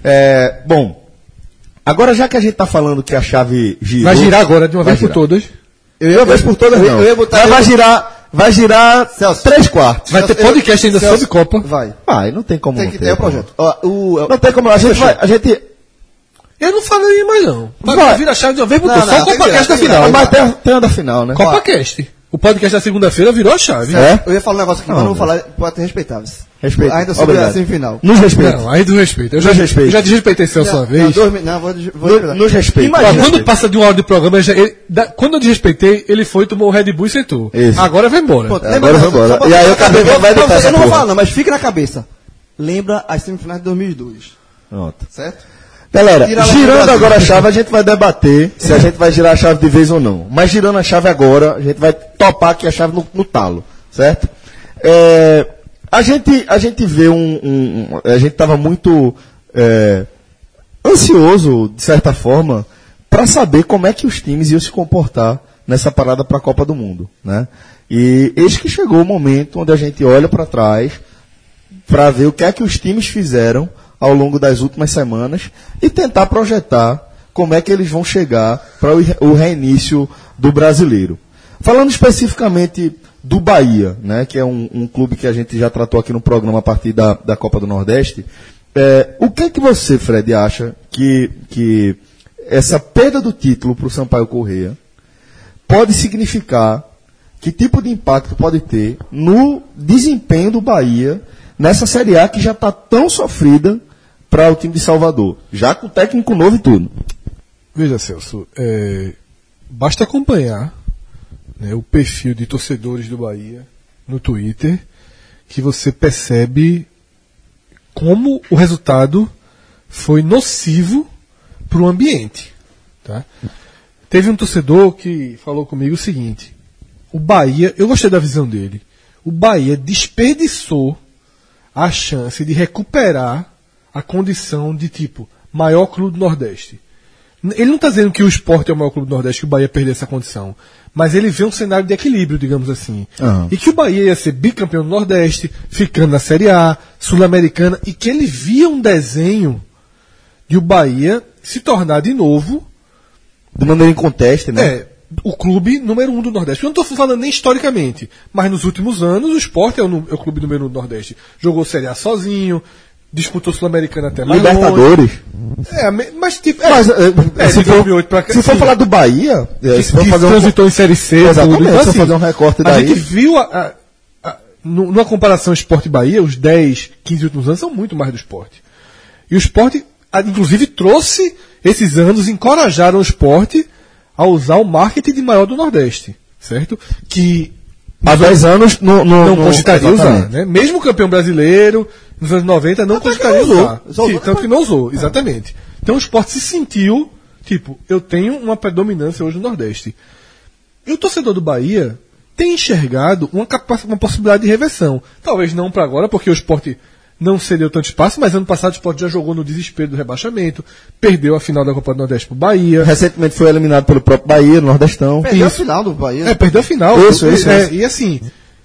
Bom, agora já que a gente tá falando que a chave girou... Vai girar agora, de uma Vai vez por girar. todas. Eu ia vez por todas não. eu ia botar- Mas vai girar Celso. 3/4. Vai ter podcast ainda sobre Copa. Vai. Vai, não tem como Tem não que ter. ter o projeto. Ó, Não tem como. A gente Eu não falei mais não. Vai. Vira a chave de uma vez, botou Não, só o tem que CopaCast da virar, tem que final. mas tem a da final, né? CopaCast. O podcast da segunda-feira virou a chave. É? eu ia falar um negócio aqui, mas não vou falar, pode ter respeitável. Respeito. Ainda sobre Obrigado. a semifinal. Nos respeita. Não, aí do respeito. Eu já, Nos respeito. eu já desrespeitei Celso uma vez. Nos respeita. Ó, quando passa de uma hora de programa, quando eu desrespeitei, ele foi, tomou o Red Bull e sentou. Isso. Agora vai embora. Pronto, Agora vai embora. E aí eu acabei vai editar essa Eu não vou porra. falar não, mas fica na cabeça. Lembra as semifinais de 2002, Pronto. certo? Galera, Tira lá do girando Brasil. agora a chave, a gente vai debater se a gente vai girar a chave de vez ou não. Mas girando a chave agora, a gente vai topar aqui a chave no talo, certo? A gente vê a gente estava muito ansioso, de certa forma, para saber como é que os times iam se comportar nessa parada para a Copa do Mundo, né? E eis que chegou o momento onde a gente olha para trás para ver o que é que os times fizeram ao longo das últimas semanas e tentar projetar como é que eles vão chegar para o reinício do brasileiro. Falando especificamente do Bahia, né, que é um clube que a gente já tratou aqui no programa a partir da Copa do Nordeste, o que é que você, Fred, acha que essa perda do título para o Sampaio Corrêa pode significar, que tipo de impacto pode ter no desempenho do Bahia nessa Série A que já está tão sofrida para o time de Salvador, já com técnico novo e tudo? Veja, Celso, basta acompanhar, né, o perfil de torcedores do Bahia no Twitter, que você percebe como o resultado foi nocivo para o ambiente. Tá? Teve um torcedor que falou comigo o seguinte: o Bahia, eu gostei da visão dele, o Bahia desperdiçou a chance de recuperar a condição de tipo maior clube do Nordeste. Ele não está dizendo que o Sport é o maior clube do Nordeste, que o Bahia perdeu essa condição, mas ele vê um cenário de equilíbrio, digamos assim. Uhum. E que o Bahia ia ser bicampeão do Nordeste, ficando na Série A, Sul-Americana, e que ele via um desenho de o Bahia se tornar de novo De maneira em conteste, né? o clube número 1 do Nordeste. Eu não estou falando nem historicamente, mas nos últimos anos o Sport é o clube número 1 do Nordeste. Jogou Série A sozinho, disputou Sul-Americana até mais Libertadores. longe. Mas tipo... Se de for, 2008 pra cá, se for sim. falar do Bahia, se for que fazer transitou em Série C, Exatamente, tudo. Então, se eu fazer um recorte a daí- gente viu numa comparação Sport e Bahia, os 10, 15 últimos anos são muito mais do Sport. E o Sport, inclusive, trouxe esses anos, encorajaram o Sport a usar o marketing de maior do Nordeste, certo? Que há 10 anos não cogitaria usar, exatamente. né? Mesmo campeão brasileiro, nos anos 90, não cogitaria que não usou. usar. Usou, Sim, tanto que não usou, exatamente. Então o Sport se sentiu, tipo, eu tenho uma predominância hoje no Nordeste. E o torcedor do Bahia tem enxergado uma possibilidade de reversão. Talvez não para agora, porque o Sport não cedeu tanto espaço, mas ano passado o Sport já jogou no desespero do rebaixamento, perdeu a final da Copa do Nordeste pro Bahia. Recentemente foi eliminado pelo próprio Bahia, no Nordestão. Perdeu a final do Bahia. Perdeu a final. Isso. E assim,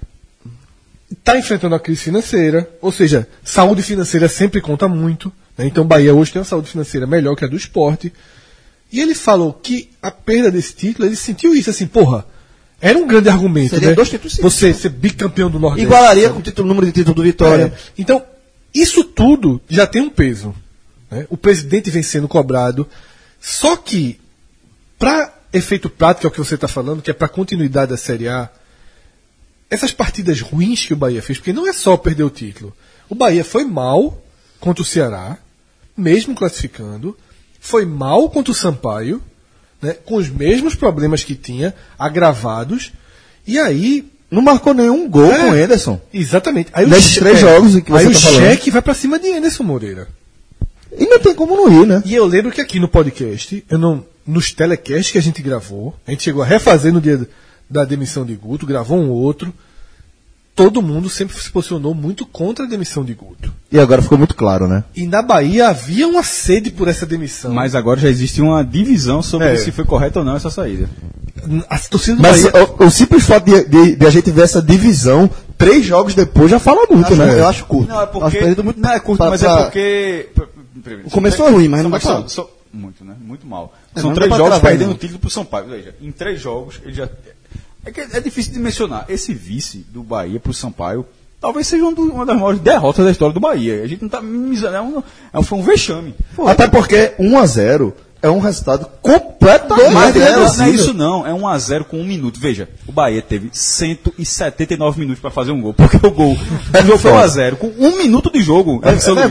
está enfrentando a crise financeira, ou seja, saúde financeira sempre conta muito. Né? Então o Bahia hoje tem uma saúde financeira melhor que a do Sport. E ele falou que a perda desse título, ele sentiu isso assim, porra, era um grande argumento, Seria né? 2 títulos seguidos. Você ser bicampeão do Nordeste. Igualaria com o número de título do Vitória. Então, isso tudo já tem um peso. Né? O presidente vem sendo cobrado. Só que, para efeito prático, é o que você está falando, que é para continuidade da Série A, essas partidas ruins que o Bahia fez, porque não é só perder o título. O Bahia foi mal contra o Ceará, mesmo classificando, foi mal contra o Sampaio, né, com os mesmos problemas que tinha, agravados, e aí... Não marcou nenhum gol com o Anderson. Exatamente. Aí Nesses 3 jogos em que você aí tá o falando. cheque vai pra cima de Anderson Moreira. E não tem como não ir, né? E eu lembro que aqui no podcast, nos telecasts que a gente gravou, a gente chegou a refazer no dia da demissão de Guto, gravou um outro. Todo mundo sempre se posicionou muito contra a demissão de Guto. E agora ficou muito claro, né? E na Bahia havia uma sede por essa demissão. Mas agora já existe uma divisão sobre se foi correto ou não essa saída. A torcida do Mas Bahia... o simples fato de a gente ver essa divisão 3 jogos depois já fala muito, né? Eu acho curto. Não, é Acho porque. perdido muito Não é curto, pra- mas pra- é porque. O começo é ruim, mas não dá pra- Muito, né? Muito mal. É, São não dá 3 pra jogos travar, perdendo não. o título pro São Paulo. Veja, em 3 jogos, ele já. É difícil de mencionar. Esse vice do Bahia pro Sampaio talvez seja uma das maiores derrotas da história do Bahia. A gente não está minimizando, foi um vexame. Até porque 1-0 é um resultado completamente Mas não é reversível. isso não, é 1-0 com 1 minuto. Veja, o Bahia teve 179 minutos para fazer um gol, porque o gol foi 1-0 com 1 minuto de jogo.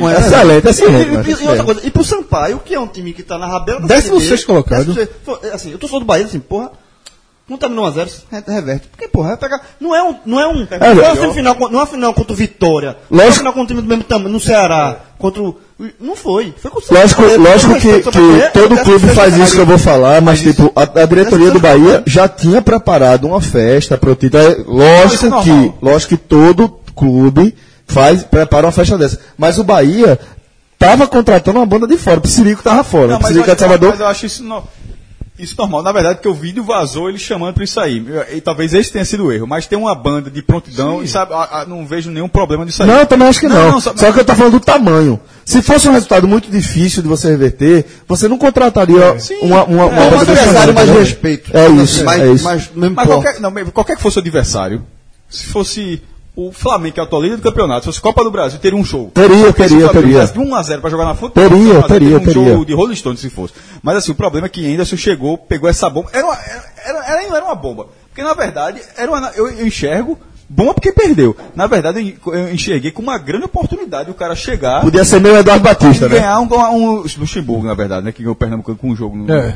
E outra coisa, e pro Sampaio, que é um time que tá na rabela da 16º colocado. Assim, eu tô só do Bahia, assim, porra, não terminou 1-0, reverte. Porque, porra, vai pegar. Não é uma semifinal, não é uma final contra o Vitória. Não é uma final contra o time do mesmo tamanho, no Ceará, contra o. Não foi. Foi com o Sampaio. Lógico que todo clube faz isso que eu vou falar, mas tipo, a diretoria do Bahia já tinha preparado uma festa para o título. Lógico que todo clube prepara uma festa dessa. Mas o Bahia tava contratando uma banda de fora. O Psirico tava fora. Não, mas eu acho isso normal. Na verdade, que o vídeo vazou ele chamando para isso aí. E talvez esse tenha sido o erro. Mas tem uma banda de prontidão e sabe, não vejo nenhum problema disso aí. Não, eu também acho que não. Só que eu tô falando do tamanho. Se fosse um resultado muito difícil de você reverter, você não contrataria uma banda de adversário mais respeito. É isso. Mas qualquer que fosse o adversário, se fosse o Flamengo, que é a atual líder do campeonato, se fosse Copa do Brasil, teria um show. Teria. De 1-0 para jogar na frente, teria. Um show de Rolling Stones, se fosse. Mas assim, o problema é que Anderson chegou, pegou essa bomba. Era uma bomba. Porque na verdade, eu enxergo bomba porque perdeu. Na verdade, eu enxerguei com uma grande oportunidade o cara chegar. Podia ser meio Eduardo Batista, né? Ganhar um Luxemburgo, na verdade, né? Que ganhou o Pernambuco com um jogo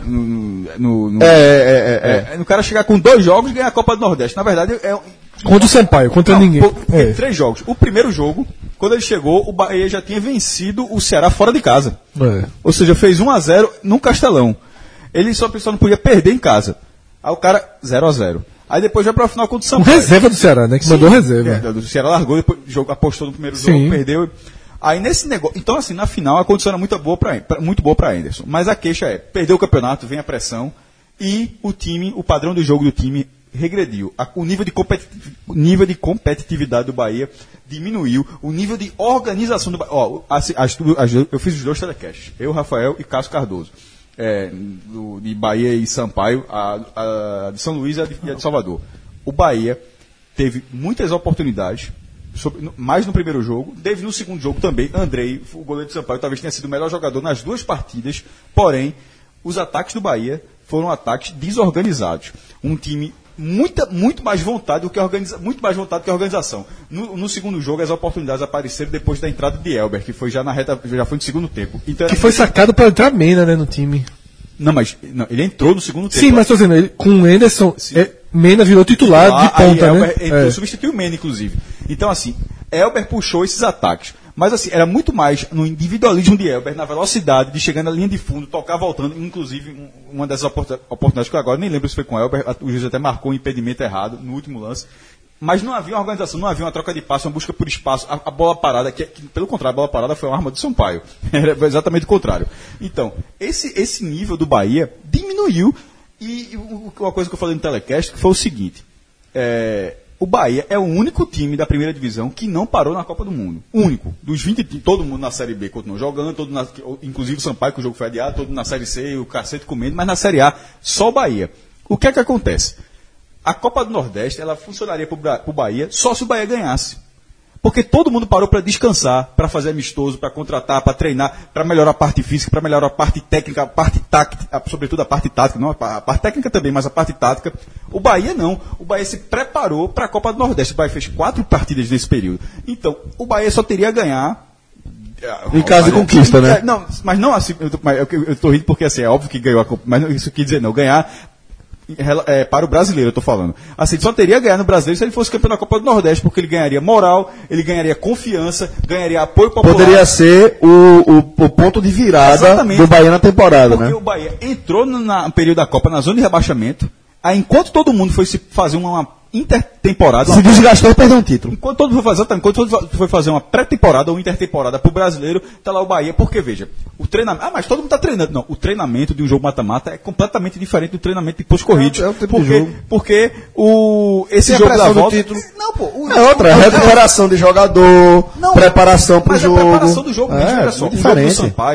no cara chegar com 2 jogos e ganhar a Copa do Nordeste. Na verdade, Contra o Sampaio, contra ninguém. 3 jogos. O primeiro jogo, quando ele chegou, o Bahia já tinha vencido o Ceará fora de casa. Ou seja, fez 1-0 no Castelão. Ele só não podia perder em casa. Aí o cara, 0-0. Aí depois já para o final contra o Sampaio. Reserva do Ceará, né? Que mandou reserva. O Ceará largou, depois apostou no primeiro jogo, perdeu. Aí nesse negócio. Então, assim, na final a condição era muito boa para Anderson. Mas a queixa perdeu o campeonato, vem a pressão. E o padrão do jogo do time regrediu. O nível de competitividade do Bahia diminuiu. O nível de organização do Bahia. Eu fiz os 2 telecasts. Eu, Rafael e Cássio Cardoso. De Bahia e Sampaio, a de São Luís e a de Salvador. O Bahia teve muitas oportunidades, mais no primeiro jogo, teve no segundo jogo também. Andrei, o goleiro de Sampaio, talvez tenha sido o melhor jogador nas 2 partidas, porém, os ataques do Bahia foram ataques desorganizados. Um time muito mais vontade do que a organização. No segundo jogo, as oportunidades apareceram depois da entrada de Elber, que foi já foi no segundo tempo. Então, que foi sacado para entrar Mena, né, no time. Não, ele entrou no segundo tempo. Sim, mas estou dizendo, com o Anderson, Mena virou titular de ponta, Elber né? Substituiu o Mena, inclusive. Então, assim, Elber puxou esses ataques. Mas assim, era muito mais no individualismo de Elber, na velocidade de chegar na linha de fundo, tocar voltando, inclusive uma dessas oportunidades que eu agora nem lembro se foi com Elber, o juiz até marcou um impedimento errado no último lance. Mas não havia uma organização, não havia uma troca de passe, uma busca por espaço, a bola parada, que pelo contrário, a bola parada foi uma arma do Sampaio. Era exatamente o contrário. Então, esse nível do Bahia diminuiu, e uma coisa que eu falei no telecast foi o seguinte, o Bahia é o único time da primeira divisão que não parou na Copa do Mundo. Único. Dos 20 times, todo mundo na Série B continuou jogando, inclusive o Sampaio, que o jogo foi adiado, todo na Série C, o cacete comendo, mas na Série A, só o Bahia. O que é que acontece? A Copa do Nordeste, ela funcionaria para o Bahia só se o Bahia ganhasse. Porque todo mundo parou para descansar, para fazer amistoso, para contratar, para treinar, para melhorar a parte física, para melhorar a parte técnica, a parte tática, sobretudo a parte tática, não a parte técnica também, mas a parte tática. O Bahia não. O Bahia se preparou para a Copa do Nordeste. O Bahia fez 4 partidas nesse período. Então, o Bahia só teria a ganhar. Em caso de conquista, né? Não, mas não assim. Eu estou rindo porque assim, é óbvio que ganhou a Copa, mas isso quer dizer não. Ganhar. Para o brasileiro, eu estou falando. Assim, só teria ganhar no brasileiro se ele fosse campeão da Copa do Nordeste, porque ele ganharia moral, ele ganharia confiança, ganharia apoio popular. Poderia ser o ponto de virada do Bahia na temporada, porque né? O Bahia entrou no período da Copa na zona de rebaixamento, aí enquanto todo mundo foi se fazer uma intertemporada... Se desgastou e perdeu um título. Enquanto todo mundo foi fazer uma pré-temporada ou intertemporada para o brasileiro, está lá o Bahia, porque veja, o treinamento... mas todo mundo está treinando. Não, o treinamento de um jogo mata-mata é completamente diferente do treinamento de pós-corridos. É o tipo de jogo. Porque esse jogo da volta... Título. Não, pô... recuperação de jogador, preparação para o jogo. Mas a preparação do jogo, olha só, o jogo do Sampaio,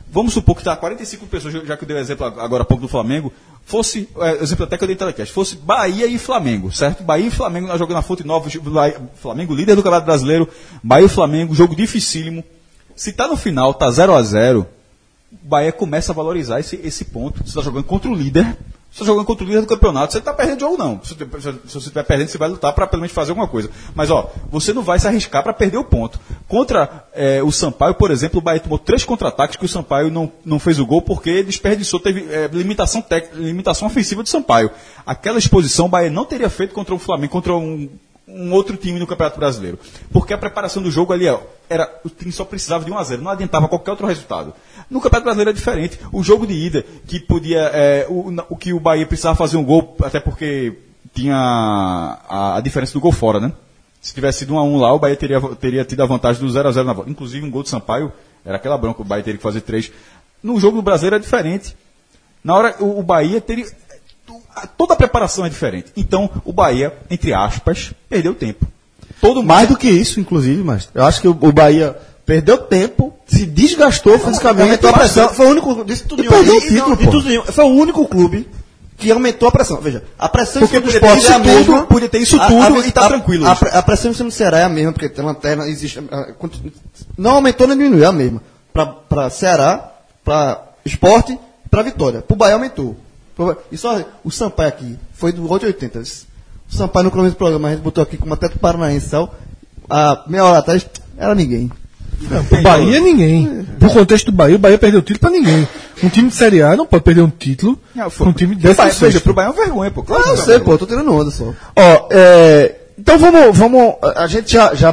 vamos supor que está 45 pessoas, já que eu dei o exemplo agora há pouco do Flamengo, fosse, exemplo até que eu dei em telecast, fosse Bahia e Flamengo, certo? Bahia e Flamengo, nós jogando na Fonte Nova, Flamengo líder do Campeonato Brasileiro, Bahia e Flamengo, jogo dificílimo. Se está no final, está 0-0, o Bahia começa a valorizar esse ponto. Você está jogando contra o líder, você está jogando contra o líder do campeonato, você não está perdendo jogo não. Se você estiver perdendo, você vai lutar para pelo menos fazer alguma coisa. Mas, você não vai se arriscar para perder o ponto. Contra o Sampaio, por exemplo, o Bahia tomou 3 contra-ataques que o Sampaio não fez o gol porque desperdiçou, teve limitação ofensiva do Sampaio. Aquela exposição o Bahia não teria feito contra o Flamengo, contra um outro time no Campeonato Brasileiro. Porque a preparação do jogo ali, o time só precisava de 1-0, não adiantava qualquer outro resultado. No Campeonato Brasileiro é diferente. O jogo de ida, que podia, o que o Bahia precisava fazer um gol, até porque tinha a diferença do gol fora, né? Se tivesse sido 1-1 lá, o Bahia teria tido a vantagem do 0-0 na volta. Inclusive um gol do Sampaio, era aquela bronca, o Bahia teria que fazer 3. No jogo do Brasileiro é diferente. Na hora, o Bahia teria... Toda a preparação é diferente. Então, o Bahia, entre aspas, perdeu tempo. Mais do que isso, inclusive, mas eu acho que o Bahia perdeu tempo, se desgastou fisicamente. Aumentou a pressão. Foi o único. Disse tudo perdeu o título, foi o único clube que aumentou a pressão. Veja, a pressão porque do esporte é a mesma. Podia ter isso tudo e tá tranquilo. A pressão em cima do Ceará é a mesma, porque tem lanterna, existe. Não aumentou nem diminuiu, é a mesma. Para Ceará, para Esporte, para Vitória. Para o Bahia aumentou. E só o Sampaio aqui, foi do gol de 80. O Sampaio no começo do programa, a gente botou aqui como até o Paranaense, a meia hora atrás, era ninguém. O Bahia é ninguém. No contexto do Bahia, o Bahia perdeu o título pra ninguém. Um time de Série A não pode perder um título com um time de Veja, pro Bahia é uma vergonha, pô. Claro, eu sei, pô, eu tô tirando onda só. Então vamos. A gente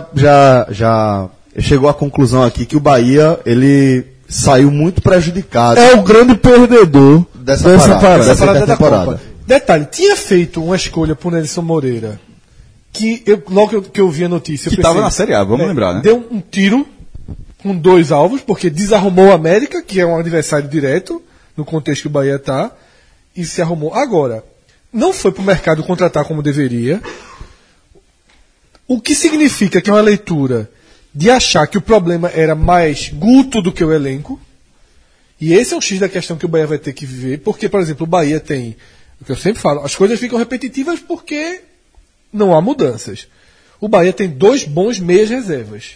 já chegou à conclusão aqui que o Bahia, ele saiu muito prejudicado. É o grande perdedor dessa parada da Copa. Detalhe, tinha feito uma escolha por Nelson Moreira, que logo que eu vi a notícia... Que estava na Série A, vamos lembrar, né? Deu um tiro com 2 alvos, porque desarrumou o América, que é um adversário direto, no contexto que o Bahia está, e se arrumou. Agora, não foi para o mercado contratar como deveria, o que significa que é uma leitura de achar que o problema era mais Guto do que o elenco. E esse é um X da questão que o Bahia vai ter que viver, porque, por exemplo, o Bahia tem, o que eu sempre falo, as coisas ficam repetitivas porque não há mudanças. O Bahia tem 2 bons meias reservas.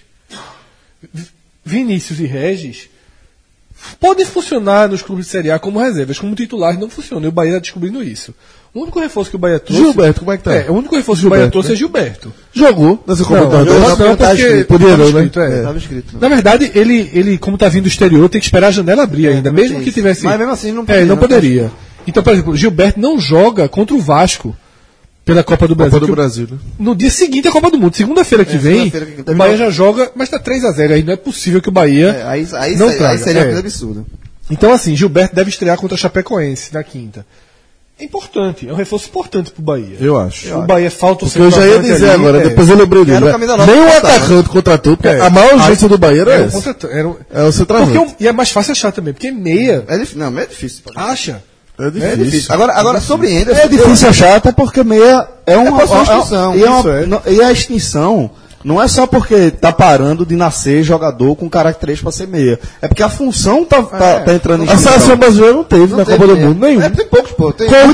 Vinícius e Regis podem funcionar nos clubes de Série A como reservas, como titulares não funcionam. E o Bahia está descobrindo isso. O único reforço que o Bahia trouxe... Gilberto, como é que tá? O único reforço que o Bahia trouxe é Gilberto. Jogou nessa Copa do Não, porque podia não, né? Estava escrito. Na verdade, ele, como está vindo do exterior, tem que esperar a janela abrir ainda, mesmo que tivesse... Mas mesmo assim não poderia. Não poderia. Então, por exemplo, Gilberto não joga contra o Vasco pela Copa do Brasil. Copa do Brasil, né? No dia seguinte a Copa do Mundo. Segunda-feira que vem, o Bahia já joga, mas está 3-0. Aí não é possível que o Bahia não traga. Aí seria uma coisa absurda. Então, assim, Gilberto deve estrear contra a Chapecoense na quinta. É importante, é um reforço importante pro Bahia. Eu acho. O Bahia falta o Porque eu já ia dizer ali, agora, depois eu lembrei dele. Nem o atacante contratou, porque a maior urgência do Bahia era essa. É o centroavante. E é mais fácil achar também, porque meia. Não, meia é difícil. Acha? É difícil. Agora sobre Anderson. É difícil achar, até porque meia é uma extinção. E a extinção não é só porque tá parando de nascer jogador com características para ser meia. É porque a função tá entrando em extinção. A seleção brasileira não teve na Copa do Mundo nenhum. Tem poucos, pô.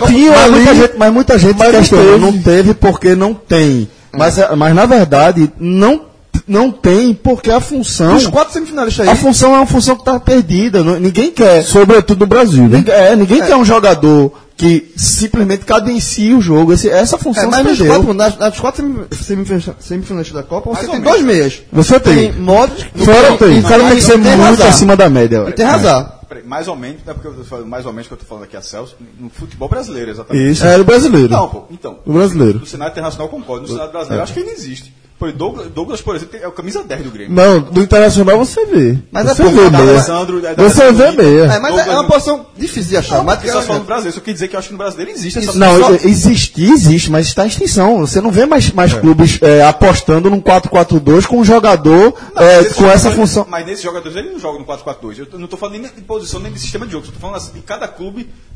Mas muita gente questiona. Não teve porque não tem. Mas na verdade, não tem porque a função... Os 4 semifinalistas aí... A função é uma função que está perdida. Ninguém quer... Sobretudo no Brasil, né? Ninguém quer um jogador que simplesmente cadencie o jogo. Essa função se perdeu. Nas 4 semifinalistas da Copa, você tem 2 meias. Você tem. Modric... O cara tem que ser muito acima da média. E tem razão. Mais ou menos, é porque eu tô falando, mais ou menos que eu tô falando aqui a Celso, no futebol brasileiro, exatamente. Isso, era o brasileiro. Não, pô, então. O brasileiro. No cenário internacional concordo, no cenário brasileiro acho que ele existe. Por Douglas, por exemplo, é o camisa 10 do Grêmio. Não, no Internacional você vê. Mas você é vê meia. Alessandro, você vê meia. Mas é uma posição difícil de achar. Mas só falando do brasileiro, só quer dizer que eu acho que no brasileiro existe essa Não, existe, mas está em extinção. Você não vê mais clubes apostando num 4-4-2 com um jogador com essa função. Mas nesses jogadores ele não joga no 4-4-2. Eu não estou falando nem de posição nem de sistema de jogo. Eu estou falando assim, de cada clube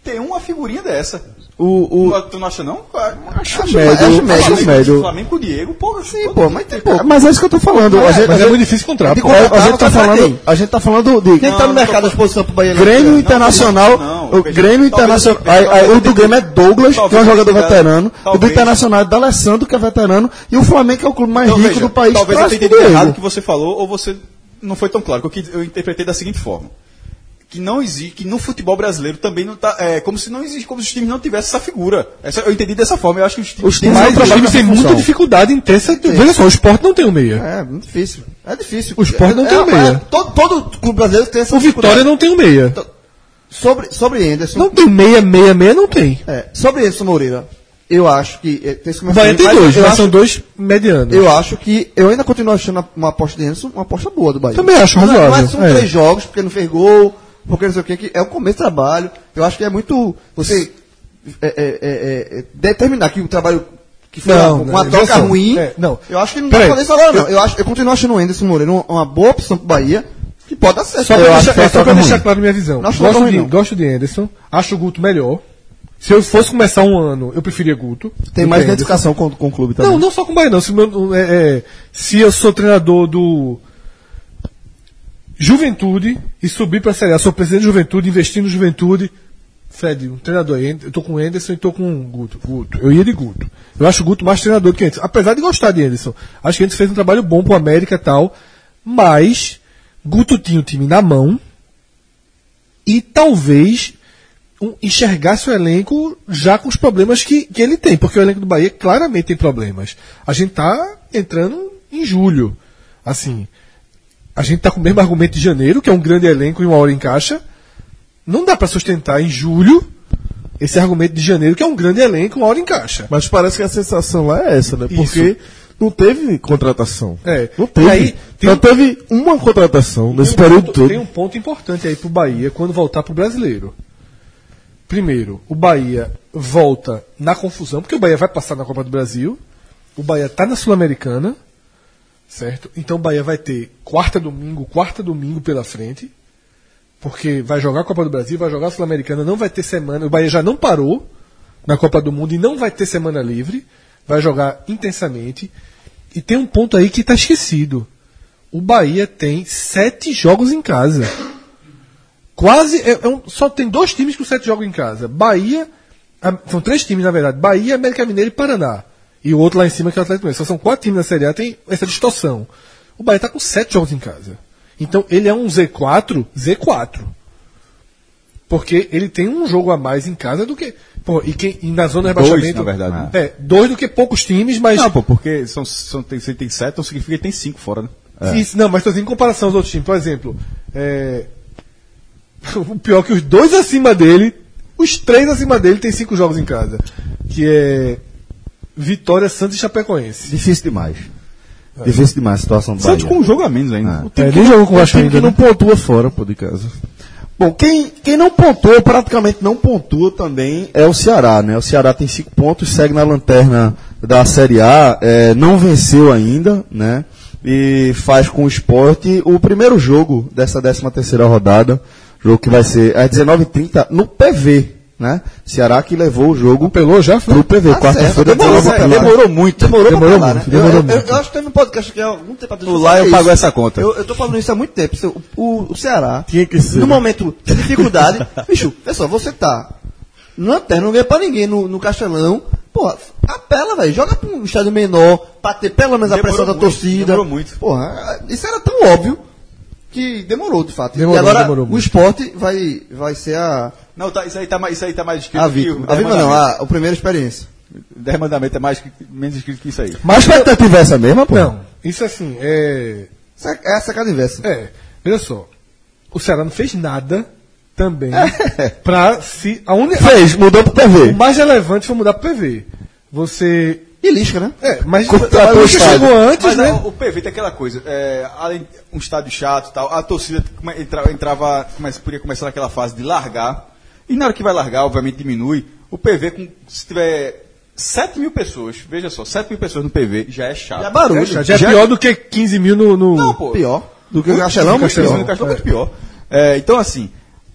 ter uma figurinha dessa. Tu não acha, não? Acho médio. O Flamengo com o Diego, pô, Sim, pô, mas tem pouco. Mas é isso que eu tô falando. Mas é muito difícil encontrar. pô. A gente tá falando de Quem tá no mercado da exposição pro Bahia? Grêmio Internacional. O Grêmio Internacional. O do Grêmio é Douglas, que é um jogador veterano. O do Internacional é D'Alessandro, que é veterano. E o Flamengo, que é o clube mais rico do país. Talvez eu tenha entendido errado o que você falou, ou você não foi tão claro. Porque eu interpretei da seguinte forma. Que não existe, que no futebol brasileiro também não tá, como se não existe, como se os times não tivessem essa figura. Eu entendi dessa forma, eu acho que os times Mas os times têm muita dificuldade em ter essa. Veja só, o Sport não tem um meia. É, muito difícil. É difícil. O Sport não tem um meia. Todo clube brasileiro tem essa O Vitória não tem um meia. Sobre Anderson. Não tem meia, não tem. Sobre Anderson Moreira, eu acho que. O Bahia tem dois, mas são dois medianos. Eu acho que. Eu ainda continuo achando uma aposta de Anderson uma aposta boa do Bahia. Também acho razoável. Mas são 3 jogos, porque não fez gol. Porque não sei o que é o começo do trabalho. Eu acho que é muito. Você determinar que o trabalho que foi uma troca ruim. Não. Eu acho que não dá pra fazer isso agora, não. Eu continuo achando o Anderson Moreira uma boa opção pro Bahia, que pode dar certo. Só pra deixar claro minha visão. Gosto de Anderson, acho o Guto melhor. Se eu fosse começar um ano, eu preferia Guto. Tem mais identificação com o clube também. Não só com o Bahia, não. Se eu sou treinador do Juventude e subir pra Série A, sou presidente de Juventude, investir no Juventude. Fred, um treinador aí, eu tô com o Anderson e tô com o Guto. Eu ia de Guto. Eu acho o Guto mais treinador do que Anderson. Apesar de gostar de Anderson. Acho que Anderson fez um trabalho bom pro América e tal. Mas Guto tinha o time na mão e talvez enxergasse o elenco já com os problemas que ele tem. Porque o elenco do Bahia claramente tem problemas. A gente tá entrando em julho. Assim, a gente tá com o mesmo argumento de janeiro, que é um grande elenco e uma hora encaixa. Não dá para sustentar em julho esse argumento de janeiro, que é um grande elenco, uma hora encaixa. Mas parece que a sensação lá é essa, né? Porque não teve contratação. Não teve. Aí, teve uma contratação nesse período todo. Tem um ponto importante aí pro Bahia quando voltar pro brasileiro. Primeiro, o Bahia volta na confusão, porque o Bahia vai passar na Copa do Brasil. O Bahia tá na Sul-Americana, certo? Então o Bahia vai ter quarta domingo pela frente. Porque vai jogar a Copa do Brasil, vai jogar a Sul-Americana, não vai ter semana. O Bahia já não parou na Copa do Mundo e não vai ter semana livre. Vai jogar intensamente. E tem um ponto aí que está esquecido. O Bahia tem 7 jogos em casa. Quase. Só tem 2 times com 7 jogos em casa. Bahia. São 3 times, na verdade. Bahia, América Mineiro e Paraná. E o outro lá em cima que é o Atlético Mineiro. Só são 4 times na Série A, tem essa distorção. O Bahia está com 7 jogos em casa. Então ele é um Z4. Porque ele tem um jogo a mais em casa do que. E na zona de rebaixamento. 2, na verdade. 2 do que poucos times, mas. Não, porque tem 7, então significa que tem 5 fora, né? Isso, não, mas em comparação aos outros times. Por exemplo, o pior é que os 2 acima dele, os 3 acima dele tem 5 jogos em casa. Que é Vitória, Santos e Chapecoense. Difícil demais. Difícil demais a situação do Bahia. Santos com um jogo a menos ainda. Nem jogou com o Vasco ainda. Que não pontua fora, pô, de casa. Bom, quem não pontuou, praticamente não pontua também, é o Ceará, né? O Ceará tem 5 pontos, segue na lanterna da Série A, não venceu ainda, né? E faz com o Sport o primeiro jogo dessa 13ª rodada, jogo que vai ser às 19h30 no PV, né? Ceará que levou o jogo. Apelou já? Pro PV, quarta-feira. Demorou muito. Demorou muito. Eu acho que teve um podcast que há algum tempo atrás. O Lion pagou essa conta. Eu tô falando isso há muito tempo. O Ceará, tinha que ser, no momento de dificuldade, bicho, pessoal, você tá lanterna, não ganha pra ninguém no Castelão. Porra, apela, velho. Joga pra um estádio menor, pra ter pelo menos a pressão da torcida. Demorou muito. Porra, isso era tão óbvio que demorou, de fato. Demorou, e agora demorou o Sport vai ser a. Não, isso aí tá mais escrito A vítima. A vítima não, a primeira experiência. 10 mandamentos é menos escrito que isso aí. Mas a expectativa é essa mesma, pô? Não, isso assim, É a sacada inversa. Veja só. O Ceará não fez nada também pra se. Mudou pro PV. O mais relevante foi mudar pro PV. Você. E Lisca, né? Mas Contratou o estádio. chegou antes, Mas né? o PV tem aquela coisa, além um estádio chato e tal, a torcida podia começar naquela fase de largar, e na hora que vai largar, obviamente diminui. O PV, se tiver 7 mil pessoas, veja só, 7 mil pessoas no PV, já é chato. Já é barulho. Já é pior do que 15 mil no. Não, pô. Pior. Do que o Castelão, muito pior. Muito pior. Então, assim,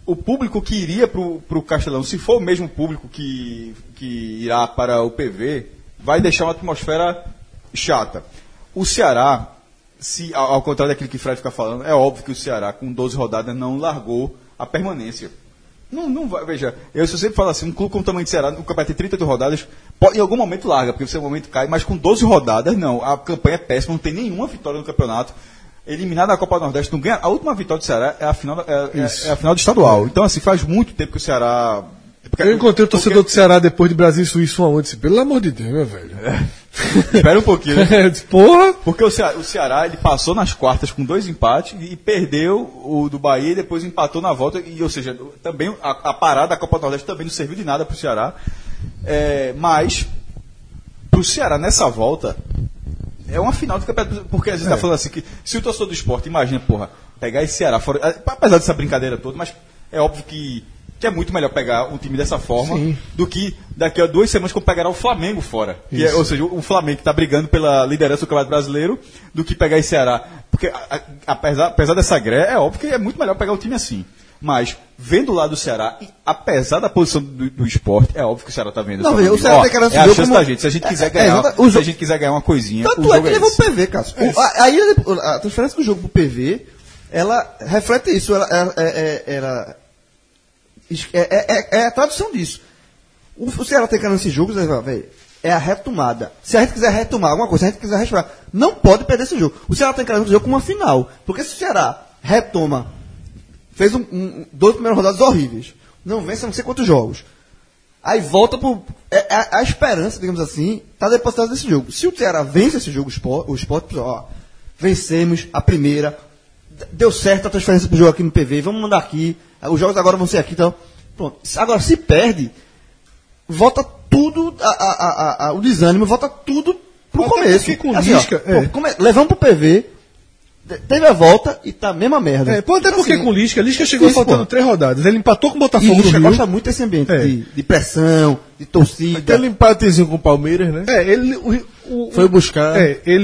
o público que iria pro Castelão, se for o mesmo público que irá para o PV, vai deixar uma atmosfera chata. O Ceará, ao contrário daquilo que o Fred fica falando, é óbvio que o Ceará, com 12 rodadas, não largou a permanência. Não vai, veja, eu sempre falo assim, um clube com o tamanho de Ceará, o campeonato tem 32 rodadas, em algum momento larga, porque o seu momento cai, mas com 12 rodadas, não, a campanha é péssima, não tem nenhuma vitória no campeonato, eliminado da Copa do Nordeste, não ganha, a última vitória do Ceará é a final, é a final do estadual, então assim, faz muito tempo que o Ceará... Eu encontrei o torcedor do Ceará depois de Brasil e Suíça 1-1, disse, pelo amor de Deus, meu velho. Espera um pouquinho, né? Eu disse, porra! Porque o Ceará ele passou nas quartas com 2 empates e perdeu o do Bahia e depois empatou na volta. Ou seja, também a parada da Copa do Nordeste também não serviu de nada para o Ceará. Mas, para o Ceará nessa volta, é uma final do campeonato. Porque a gente está falando assim, que se o torcedor do esporte, imagina, pegar esse Ceará fora. Apesar dessa brincadeira toda, mas é óbvio que é muito melhor pegar um time dessa forma do que daqui a 2 semanas quando pegará o Flamengo fora. Ou seja, o Flamengo que está brigando pela liderança do Campeonato Brasileiro do que pegar esse Ceará. Porque apesar dessa greia, é óbvio que é muito melhor pegar um time assim. Mas, vendo o lado do Ceará, e apesar da posição do esporte, é óbvio que o Ceará está vendo. Não, o Ceará tem que é a chance da gente. Se a gente quiser ganhar, se a gente quiser ganhar uma coisinha, tanto é que levou pro PV, Cássio. Aí a transferência do jogo pro PV, ela reflete isso. É a tradução disso. O Ceará tem que ganhar nesse jogo, velho, é a retomada. Se a gente quiser retomar alguma coisa, se a gente quiser retomar, não pode perder esse jogo. O Ceará tem que ganhar esse jogo com uma final. Porque se o Ceará retoma, fez 2 primeiras rodadas horríveis, não vence não sei quantos jogos, aí volta pro... A esperança, digamos assim, está depositada nesse jogo. Se o Ceará vence esse jogo, o Sport, vencemos a primeira, deu certo a transferência pro jogo aqui no PV, vamos mandar aqui, os jogos agora vão ser aqui, então, pronto. Agora, se perde, volta tudo, o desânimo, volta tudo pro começo. Com assim, Lisca, levamos pro PV, teve a volta e tá a mesma merda. Até porque com Lisca chegou faltando 3 rodadas, ele empatou com o Botafogo e Lisca no Rio. gosta muito desse ambiente de pressão, de torcida. Aquele empatezinho com o Palmeiras, né? Foi buscar.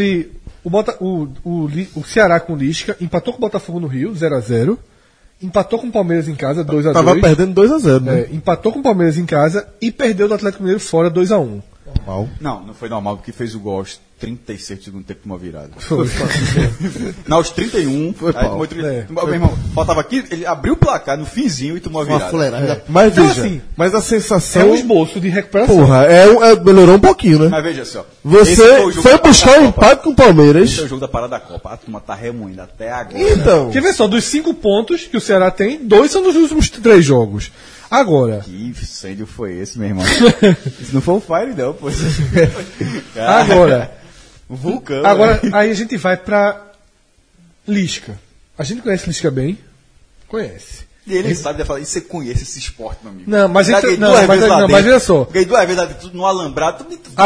O Ceará com Lisca empatou com o Botafogo no Rio, 0-0. Empatou com o Palmeiras em casa, 2-2. Tava perdendo 2-0, né? Empatou com o Palmeiras em casa e perdeu do Atlético Mineiro fora 2-1. Normal. Não foi normal, porque fez o gol aos 36 do segundo tempo de uma virada. Foi. Aos 31, foi pau. Meu irmão, faltava aqui, ele abriu o placar no finzinho e tomou a virada. Mas Então, veja, assim, mas a sensação... É um esboço de recuperação. Porra, melhorou um pouquinho, né? Mas veja só. Você foi buscar um empate com o Palmeiras. Esse é o jogo da parada da Copa. A turma tá remoendo até agora. Então... Quer ver só, dos 5 pontos que o Ceará tem, 2 são nos últimos 3 jogos. Agora... Que incêndio foi esse, meu irmão? Isso não foi um fire, não, pô. Agora... Vulcão. Agora, aí a gente vai pra Lisca. A gente conhece Lisca bem? Conhece. E ele sabe, falar, e você conhece esse esporte, meu amigo? Não, mas mas veja só. Ganhei 2 vezes tudo no alambrado.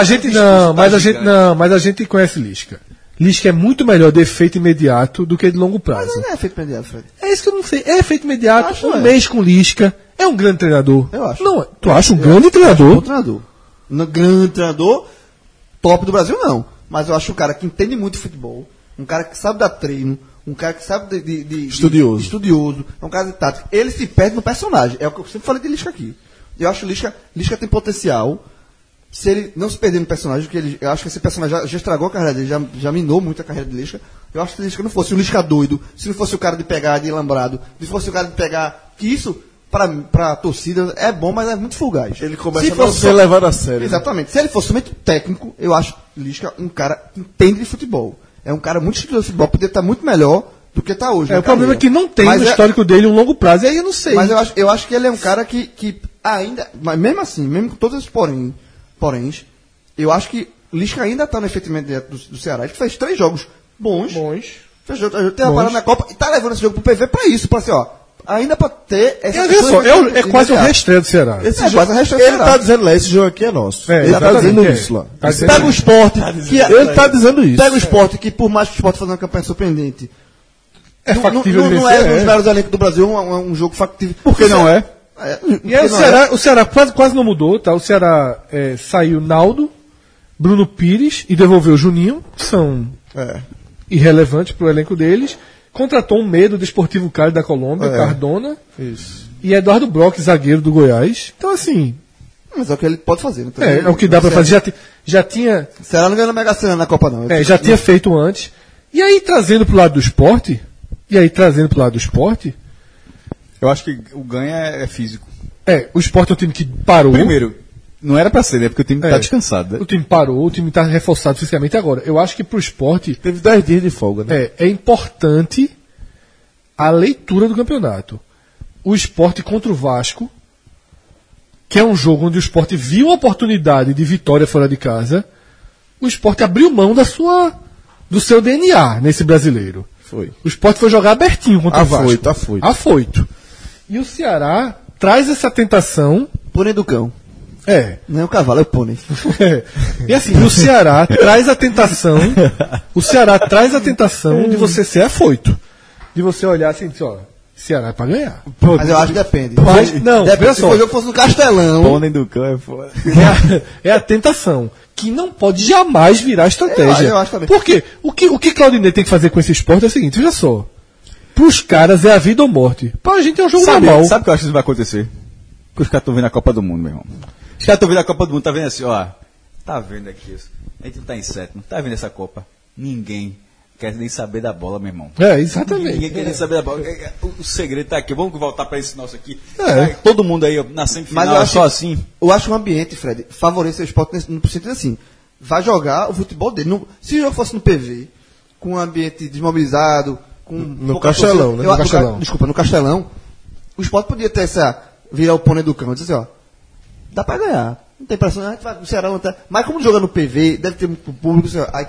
Mas a gente conhece Lisca. Lisca é muito melhor de efeito imediato do que de longo prazo. Mas não é efeito imediato, Fred. É isso que eu não sei. É efeito imediato, mês com Lisca. É um grande treinador. Eu acho. Não, tu acha um grande treinador? Um treinador. Um grande treinador, top do Brasil, não. Mas eu acho um cara que entende muito de futebol, um cara que sabe dar treino, um cara que sabe de estudioso, é um cara de tática. Ele se perde no personagem. É o que eu sempre falei de Lisca aqui. Eu acho que Lisca tem potencial. Se ele não se perder no personagem, eu acho que esse personagem já estragou a carreira dele, já minou muito a carreira de Lisca. Eu acho que se Lisca não fosse um Lisca doido, se não fosse o cara de pegar de lambrado, se fosse o cara de pegar. Que isso, pra torcida, é bom, mas é muito fugaz. Ele começa a não ser levado a sério. Exatamente. Se ele fosse somente técnico, eu acho Lisca um cara que entende de futebol. É um cara muito estudioso de futebol, poderia estar muito melhor do que está hoje. O problema é que não tem no histórico dele um longo prazo, e aí eu não sei. Mas eu acho que ele é um cara que ainda, mas mesmo assim, mesmo com todos esses poréns, eu acho que Lisca ainda está no efetivamente do Ceará. Ele fez 3 jogos bons. Tem uma parada na Copa e está levando esse jogo pro PV para isso, para assim, ainda para ter essa é quase o reestreia do Ceará. Quase o reestreia do Ele está dizendo lá, esse jogo aqui é nosso. Ele está dizendo isso lá. Pega o Sport, ele está dizendo isso. Pega o Sport, que por mais que o Sport faça uma campanha surpreendente, é factível. Não é um dos melhores elencos do Brasil, um jogo factível. Por que não é? E aí o Ceará quase não mudou, tá? O Ceará saiu Naldo, Bruno Pires e devolveu Juninho, que são irrelevantes pro elenco deles. contratou um meio do Desportivo Cali da Colômbia, Cardona, Isso. e Eduardo Brock, zagueiro do Goiás. Então, assim, Mas é o que ele pode fazer. Né? é o que dá pra fazer. Já tinha, Será não ganhou na Mega Sena na Copa, não. já tinha feito antes. E aí, trazendo pro lado do esporte, Eu acho que o ganho é físico. o esporte é um time que parou. Primeiro, não era pra ser, né? Porque o time tá descansado. Né? O time parou, o time está reforçado fisicamente agora. Eu acho que pro esporte Teve 10 dias de folga, né? é importante a leitura do campeonato. O esporte contra o Vasco, que é um jogo onde o esporte viu a oportunidade de vitória fora de casa, o esporte abriu mão do seu DNA nesse brasileiro. Foi. O esporte foi jogar abertinho contra o Vasco. Afoito. E o Ceará traz essa tentação. Pônei do cão. Não é o cavalo, é o pônei. E assim, o Ceará traz a tentação. O Ceará traz a tentação de você ser afoito. De você olhar assim, ó, Ceará é pra ganhar. Mas eu acho que depende. Não, depende veja se só. o jogo fosse no Castelão. Pônei do cão é foda. É a tentação. Que não pode jamais virar estratégia. Eu acho também. Por quê? O que Claudinei tem que fazer com esse esporte é o seguinte, veja só. Pros caras é a vida ou morte. Pra gente é um jogo normal. Sabe o que eu acho que isso vai acontecer? Que os caras estão vendo a Copa do Mundo, meu irmão. Os caras estão vendo a Copa do Mundo, tá vendo assim, ó. Tá vendo aqui isso. A gente tá em sétimo. Tá vendo essa Copa? Ninguém quer nem saber da bola, meu irmão. Exatamente. Ninguém quer nem saber da bola. O segredo tá aqui. Vamos voltar pra esse nosso aqui. É. Todo mundo aí, ó, na semifinal, Mas eu acho só assim. Eu acho que o ambiente, Fred, favorece o esporte no sentido assim. Vai jogar o futebol dele. Se o jogo fosse no PV, com um ambiente desmobilizado, com No pouca Castelão, torcida, né? No Castelão. Desculpa, no Castelão, o esporte podia ter virar o pônei do cão e dizer assim, ó, dá pra ganhar. Não tem pressão, a gente vai, o Ceará não tá. Mas como joga no PV, deve ter muito público, assim, ó, aí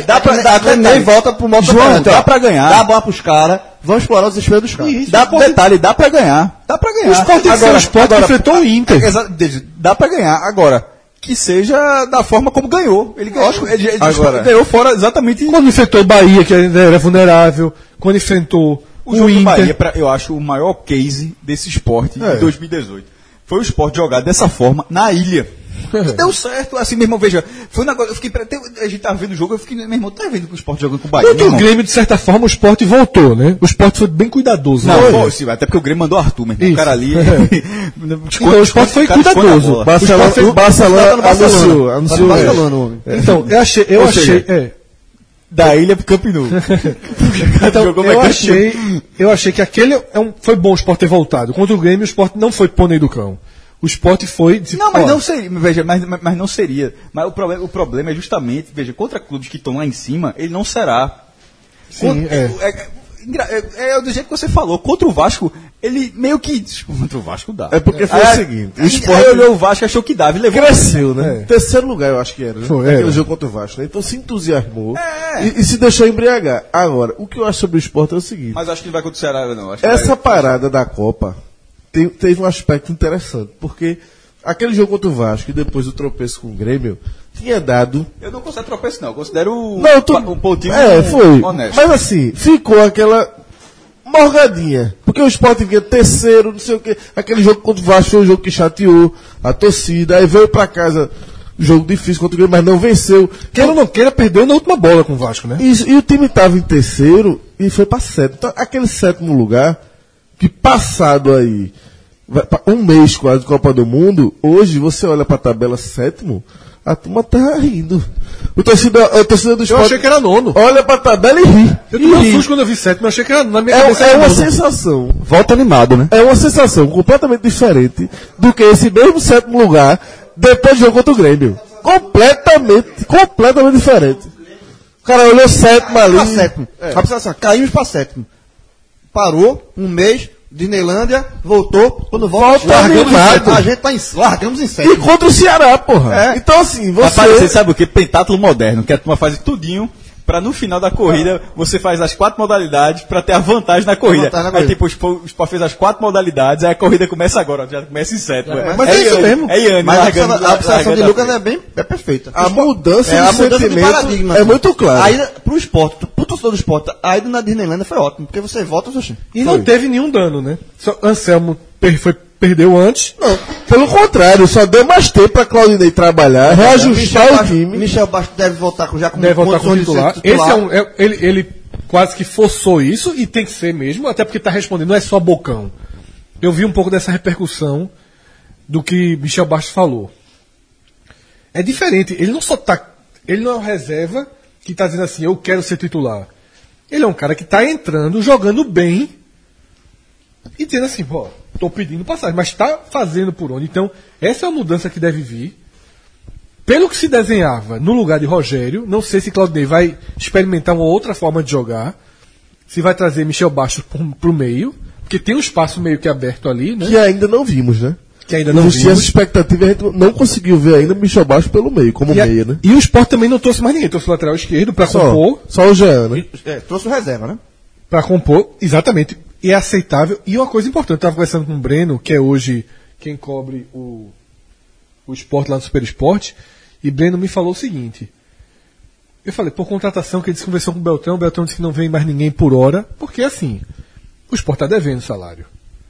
nem volta pro modo João, dá pra ganhar. Dá a bola pros caras, vão explorar os desesperos dos caras. Detalhe, dá pra ganhar. Dá pra ganhar. O esporte tem que ser o esporte que enfrentou o Inter. Dá pra ganhar. Agora, que seja da forma como ganhou. Ele ganhou. Ele Agora, ganhou fora exatamente. Quando enfrentou o Bahia, que ainda era vulnerável, quando enfrentou O jogo do Inter. Bahia, eu acho o maior case desse esporte de 2018. Foi o esporte jogado dessa forma na ilha. E deu certo, assim, meu irmão, veja, foi um negócio, eu fiquei, a gente tava vendo o jogo, eu fiquei, meu irmão, tá vendo que o esporte jogando com o Bahia, Contra meu o irmão? Grêmio, de certa forma, o esporte voltou, né? O esporte foi bem cuidadoso. Não, né? foi, sim, até porque o Grêmio mandou Arthur, meu irmão, o Isso. cara ali... Então, o esporte foi cuidadoso. O Barcelona anunciou. Barcelona, homem. Então, eu achei. Da ilha pro Camp Nou. Então, Jogou eu achei que aquele foi bom o Sport ter voltado. Contra o Grêmio, o Sport não foi pônei do cão. O Sport foi... Não, mas não seria, veja, mas não seria. Mas o problema é justamente, veja, contra clubes que estão lá em cima, ele não será. Sim, É do jeito que você falou. Contra o Vasco, ele meio que... Contra o Vasco dá. É porque foi o seguinte, o Aí esporte olhou o Vasco, achou que dava e levou. cresceu, né? Terceiro lugar, eu acho que era, né? Foi, Aquele era. jogo contra o Vasco, né? Então se entusiasmou e se deixou embriagar. Agora, o que eu acho sobre o esporte é o seguinte. Mas acho que não vai acontecer nada, não. Acho que Essa vai... parada da Copa teve um aspecto interessante, porque aquele jogo contra o Vasco e depois o tropeço com o Grêmio tinha dado... Eu não considero tropeço, não. Eu considero um pontinho foi. honesto. Mas assim, ficou aquela morgadinha. Porque o Sport vinha terceiro, não sei o quê. Aquele jogo contra o Vasco foi um jogo que chateou a torcida. Aí veio pra casa, jogo difícil contra o Grêmio, mas não venceu. Queira ou não queira, perdeu na última bola com o Vasco, né? Isso, e o time estava em terceiro e foi para sétimo. Então, aquele sétimo lugar, que passado aí, um mês quase de Copa do Mundo, hoje você olha para a tabela sétimo, a turma tá rindo. A torcida do Eu Sport achei que era nono. olha para a tabela e ri. Eu E tomei um ri. susto quando eu vi sétimo, eu achei que era na minha É cabeça. uma era nono. sensação. Volta animado, né? É uma sensação completamente diferente do que esse mesmo sétimo lugar depois do jogo contra o Grêmio. Completamente diferente. O cara olhou sétimo ali. Pra sétimo. Caímos pra sétimo. Parou, um mês, Disneylândia, voltou. Quando volta, Largamos em sétimo. a gente tá largamos em E sétimo. contra o Ceará, porra. É. Então assim, Rapaz, você você... sabe o que? Pentátulo moderno, que a turma faz tudinho pra no final da corrida você faz as 4 modalidades pra ter a vantagem na corrida. vantagem na Aí corrida. tipo, o Sport fez as 4 modalidades, aí a corrida começa agora, já começa em sétimo. Mas é isso Iane, mesmo. É Iane, Mas largando- a observação largando de a Lucas frente. é perfeita. A mudança a de mudança de sentimento paradigma. é assim. muito clara. Aí, pro esporte, pro torcedor do esporte, a ida na Disneylândia foi ótimo, porque você volta, você... E não teve nenhum dano, né? Só Anselmo perdeu antes. Não, pelo contrário, só deu mais tempo pra Claudinei trabalhar, reajustar o time. Michel Bastos deve voltar já com Deve voltar como condições de ser titular. Esse é ele quase que forçou isso, e tem que ser mesmo, até porque está respondendo, não é só bocão. Eu vi um pouco dessa repercussão do que Michel Bastos falou. É diferente, ele não é um reserva que está dizendo assim, eu quero ser titular. Ele é um cara que está entrando, jogando bem, e dizendo assim, pô, estou pedindo passagem, mas está fazendo por onde. Então, essa é a mudança que deve vir. Pelo que se desenhava no lugar de Rogério, não sei se Claudinei vai experimentar uma outra forma de jogar, se vai trazer Michel Bastos para o meio, porque tem um espaço meio que aberto ali, né? Que ainda não vimos, né? Que ainda não existia vimos. essa expectativa e a gente não conseguiu ver ainda o Michel Bastos pelo meio, como meia, né? E o Sport também não trouxe mais ninguém, trouxe o lateral esquerdo para compor. Só o Jean, né? Trouxe o reserva, né? Para compor, exatamente. E é aceitável. E uma coisa importante, eu estava conversando com o Breno, que é hoje quem cobre o Sport lá no Super Esporte, e Breno me falou o seguinte. Eu falei, por contratação, que ele disse que conversou com o Beltrão disse que não vem mais ninguém por hora, porque assim, o Sport está devendo salário.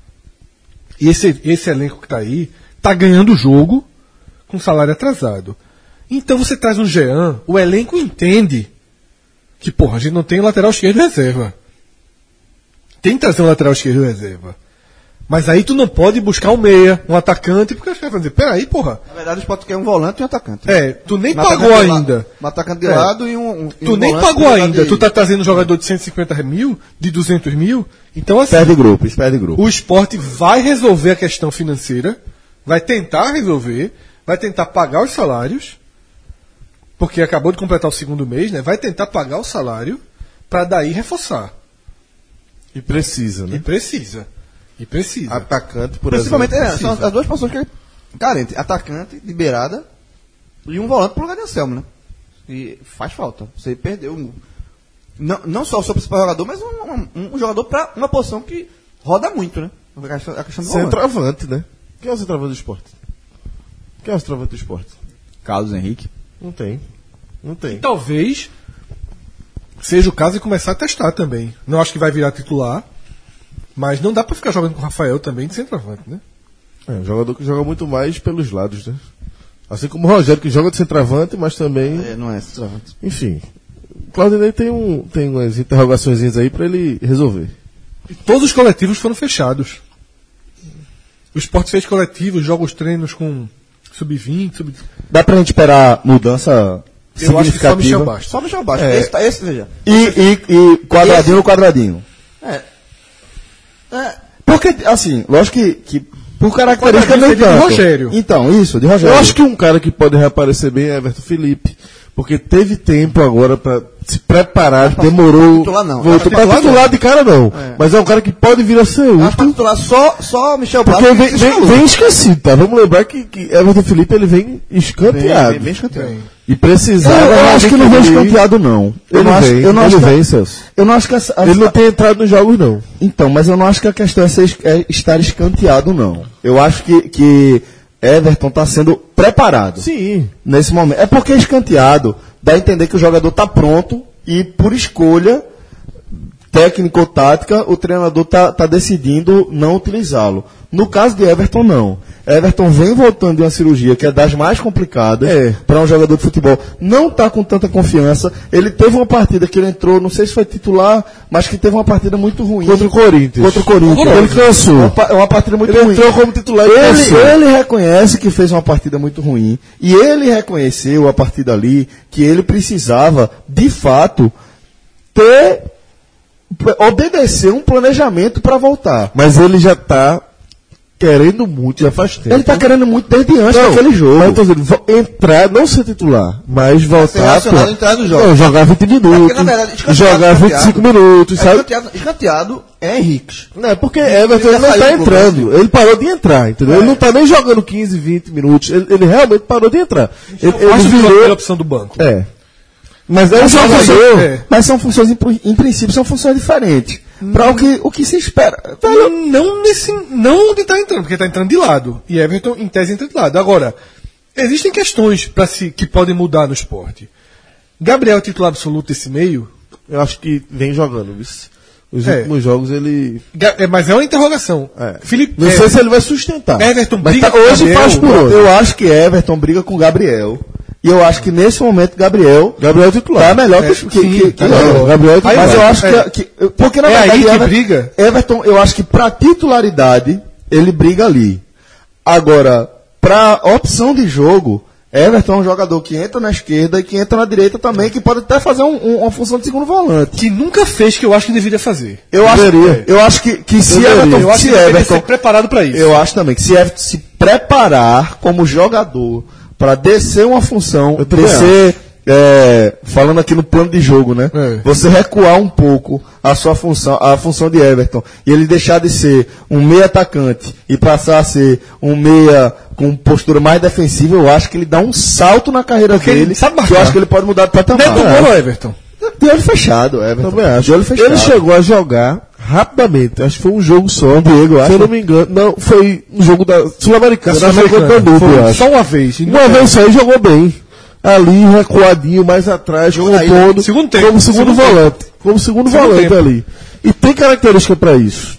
E esse elenco que está aí, está ganhando o jogo com salário atrasado. Então você traz um Jean, o elenco entende que, porra, a gente não tem lateral esquerdo reserva. Tem que trazer um lateral esquerdo reserva. Mas aí tu não pode buscar um meia, um atacante, porque os caras vão dizer, peraí, porra. Na verdade, o Sport quer um volante e um atacante. Tu nem pagou ainda. Um atacante de lado e um Tu nem pagou ainda. Tu tá trazendo um jogador de 150 mil, de 200 mil. Então, assim, Perde grupo. o Sport vai resolver a questão financeira, vai tentar resolver, vai tentar pagar os salários, porque acabou de completar o segundo mês, né? Vai tentar pagar o salário para daí reforçar. E precisa, né? E precisa. Atacante, por Principalmente, exemplo. são as duas posições que é carente. Atacante de beirada e um volante pro lugar de Anselmo, né? E faz falta. Você perdeu não só o seu principal jogador, mas um jogador para uma posição que roda muito, né? A questão do volante. Centroavante, né? Quem é o centroavante do Sport? Quem é o centroavante do Sport? Carlos Henrique. Não tem. E talvez seja o caso de começar a testar também. Não acho que vai virar titular, mas não dá pra ficar jogando com o Rafael também de centroavante, né? É um jogador que joga muito mais pelos lados, né? Assim como o Rogério, que joga de centroavante, mas também... não é centroavante. Enfim, o Claudinei tem umas interrogações aí pra ele resolver. E todos os coletivos foram fechados. O Sport fez coletivos, joga os treinos com sub-20, Dá pra gente esperar mudança Eu acho que só Michel significativa? Bastos. Só Michel Bastos. Esse veja. E quadradinho. Porque, assim, lógico que por característica Quadradinho nem seria de tanto. Rogério. Então, isso, de Rogério. Eu acho que um cara que pode reaparecer bem é Everton Felipe, porque teve tempo agora pra se preparar, demorou. titular não. Voltou Pra pra titular de cara não. É. Mas é um cara que pode vir a ser Acho que útil. titular só Michel Bastos. Porque que se escalou. vem esquecido, tá? Vamos lembrar que Everton Felipe ele vem escanteado. Bem escanteado. E precisava. Eu acho que não vem escanteado, não. Ele vem, Celso. Eu não acho que Ele não tem entrado nos jogos, não. Então, mas eu não acho que a questão é estar escanteado, não. Eu acho que Everton está sendo preparado. Sim. Nesse momento. É porque escanteado dá a entender que o jogador está pronto e, por escolha técnica ou tática, o treinador tá decidindo não utilizá-lo. No caso de Everton, não. Everton vem voltando de uma cirurgia que é das mais complicadas para um jogador de futebol. Não está com tanta confiança. Ele teve uma partida que ele entrou, não sei se foi titular, mas que teve uma partida muito ruim. Contra o Corinthians. Ele cansou. Uma partida muito ruim. Ele entrou como titular e Ele reconhece que fez uma partida muito ruim. E ele reconheceu a partir dali que ele precisava, de fato, obedecer um planejamento para voltar. Mas ele já tá querendo muito, já faz tempo. Ele tá querendo muito desde antes daquele jogo. Mas então, entrar, não ser titular, mas voltar. Entrar no jogo. Não, jogar 20 minutos. na verdade, jogar 25 minutos, sabe? Escanteado é Henrique. Não, é porque Everton Ele ele não já tá saiu do entrando. Brasil. Ele parou de entrar, entendeu? Ele não tá nem jogando 15, 20 minutos. Ele realmente parou de entrar. Ele acho que virou. foi a opção do banco. É. Mas é um Mas jogador. mas são funções, em princípio, são funções diferentes. Para o que se espera. Não onde está entrando, porque está entrando de lado. E Everton, em tese, entra de lado. Agora, existem questões que podem mudar no esporte. Gabriel é titular absoluto desse meio? Eu acho que vem jogando, viu? Os últimos jogos ele. Mas é uma interrogação. Felipe, Não sei se ele vai sustentar. Everton mas briga tá, com hoje Gabriel. faz por hoje. Eu acho que Everton briga com Gabriel. E eu acho que nesse momento Gabriel Gabriel é titular. tá melhor Gabriel é titular. mas eu acho que porque na verdade aí que Everton, briga. Everton, eu acho que pra titularidade ele briga ali. Agora, pra opção de jogo, Everton é um jogador que entra na esquerda e que entra na direita também, que pode até fazer uma função de segundo volante. Que nunca fez, que eu acho que deveria fazer. Eu acho que se Everton, Eu acho se que deveria Everton ser preparado para isso. eu acho também que se Everton se preparar como jogador para descer uma função, descer, falando aqui no plano de jogo, né? Você recuar um pouco a sua função, a função de Everton, e ele deixar de ser um meia atacante e passar a ser um meia com postura mais defensiva, eu acho que ele dá um salto na carreira Porque ele dele, sabe marcar. que eu acho que ele pode mudar de patamar. Neto Moro, Everton. De olho fechado, Everton. Também acho. De olho fechado. Ele chegou a jogar rapidamente. Acho que foi um jogo só. Diego, se eu não me engano. Não, foi um jogo da Sul-Americana. eu acho. Só uma vez. Uma vez só, ele jogou bem. Ali, recuadinho, mais atrás, compondo, segundo tempo. como segundo volante. Como segundo volante tempo. ali. E tem característica pra isso.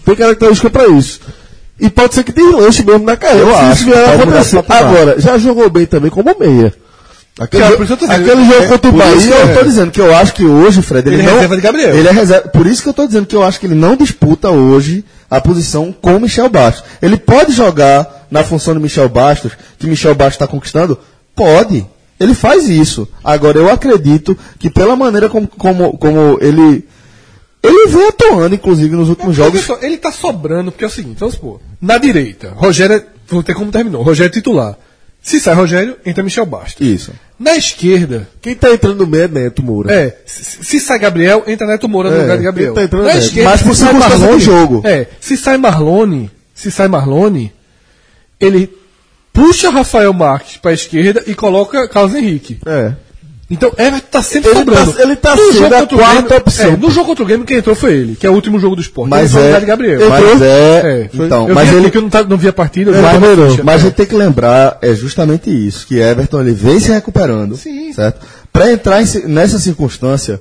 E pode ser que deslanche mesmo na carreira. Eu se acho isso vier que a pode acontecer. mudar de patamar. Agora, já jogou bem também como meia. Aquele por isso eu tô dizendo. jogo contra o Por isso que Bahia. eu tô dizendo que eu acho que hoje, Fred, Ele é não, reserva de Gabriel. Ele é reserva. Por isso que eu tô dizendo que eu acho que ele não disputa hoje a posição com o Michel Bastos. Ele pode jogar na função do Michel Bastos, que Michel Bastos está conquistando? Pode. Ele faz isso. Agora, eu acredito que pela maneira como ele vem atuando, inclusive, nos últimos jogos. Ele tá sobrando, porque é o seguinte, vamos supor. Na direita, Rogério, vou ter como terminou. Rogério é titular. Se sai Rogério, entra Michel Bastos. Isso. Na esquerda, Quem tá entrando no meio é Neto Moura. se sai Gabriel, entra Neto Moura no lugar de Gabriel. quem tá entrando Na é Neto. esquerda, Mas por se sai circunstância Marlone, do jogo. se sai Marlone, ele puxa Rafael Marques pra esquerda e coloca Carlos Henrique. Então, Everton tá sempre Ele sobrando. tá- ele tá No sendo jogo a contra o quarta Grêmio- opção. no jogo contra o Grêmio, quem entrou foi ele, que é o último jogo do Sport. Mas Ele entrou no é- lugar de Gabriel. Mas Foi- então, eu mas vi aqui ele que eu não vi a partida. eu vi Mas, a ficha. mas a gente tem que lembrar, é justamente isso, que Everton ele vem se recuperando, Sim. certo? Para entrar nessa circunstância,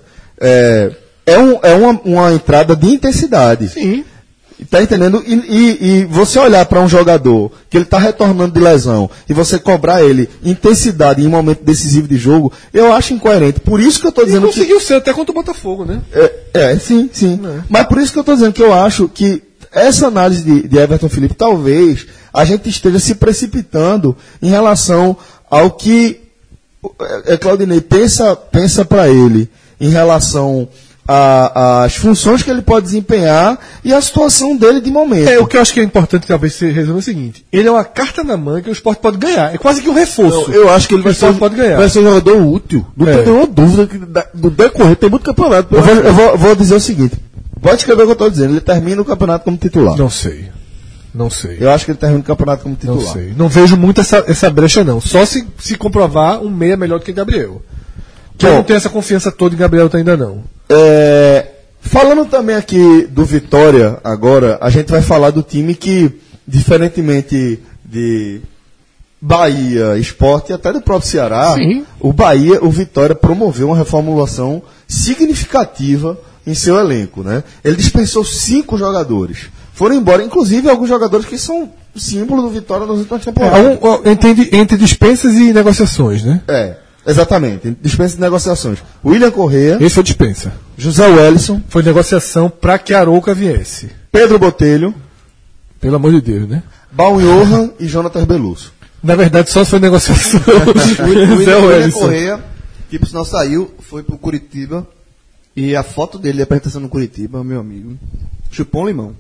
uma entrada de intensidade. Sim. Tá entendendo? E você olhar para um jogador que ele tá retornando de lesão e você cobrar ele intensidade em um momento decisivo de jogo, eu acho incoerente. Por isso que eu tô E dizendo que conseguiu ser até contra o Botafogo, né? sim. Mas por isso que eu estou dizendo que eu acho que essa análise de Everton Felipe, talvez a gente esteja se precipitando em relação ao que Claudinei pensa para ele em relação às funções que ele pode desempenhar e a situação dele de momento. O que eu acho que é importante, talvez, se resume é o seguinte: ele é uma carta na manga que o Sport pode ganhar. É quase que um reforço. Eu acho que ele O Sport pode ganhar. vai ser um jogador útil. Não tem nenhuma dúvida que no decorrer tem muito campeonato. Eu vou dizer o seguinte: pode escrever o que eu estou dizendo, ele termina o campeonato como titular. Não sei. Eu acho que ele termina o campeonato como titular. Não sei. Não vejo muito essa brecha, não. Só se comprovar um meia melhor do que Gabriel. Que eu Bom, não tenho essa confiança toda em Gabriel ainda, não. Falando também aqui do Vitória, agora, a gente vai falar do time que, diferentemente de Bahia, Sport e até do próprio Ceará, Sim. o Vitória promoveu uma reformulação significativa em seu elenco, né? Ele dispensou 5 jogadores. Foram embora, inclusive, alguns jogadores que são símbolo do Vitória nas últimas temporadas. Entre dispensas e negociações, né? Exatamente. Dispensa de negociações. William Correa, Esse foi dispensa. José Wellison, Foi negociação pra que Arouca viesse. Pedro Botelho, Pelo amor de Deus, né? Baum Johan e Jonatas Belusso. Na verdade, só foi negociação. O Zé William Wellison. Correa, que por sinal saiu, foi pro Curitiba. E a foto dele de apresentação no Curitiba, meu amigo, chupou um limão.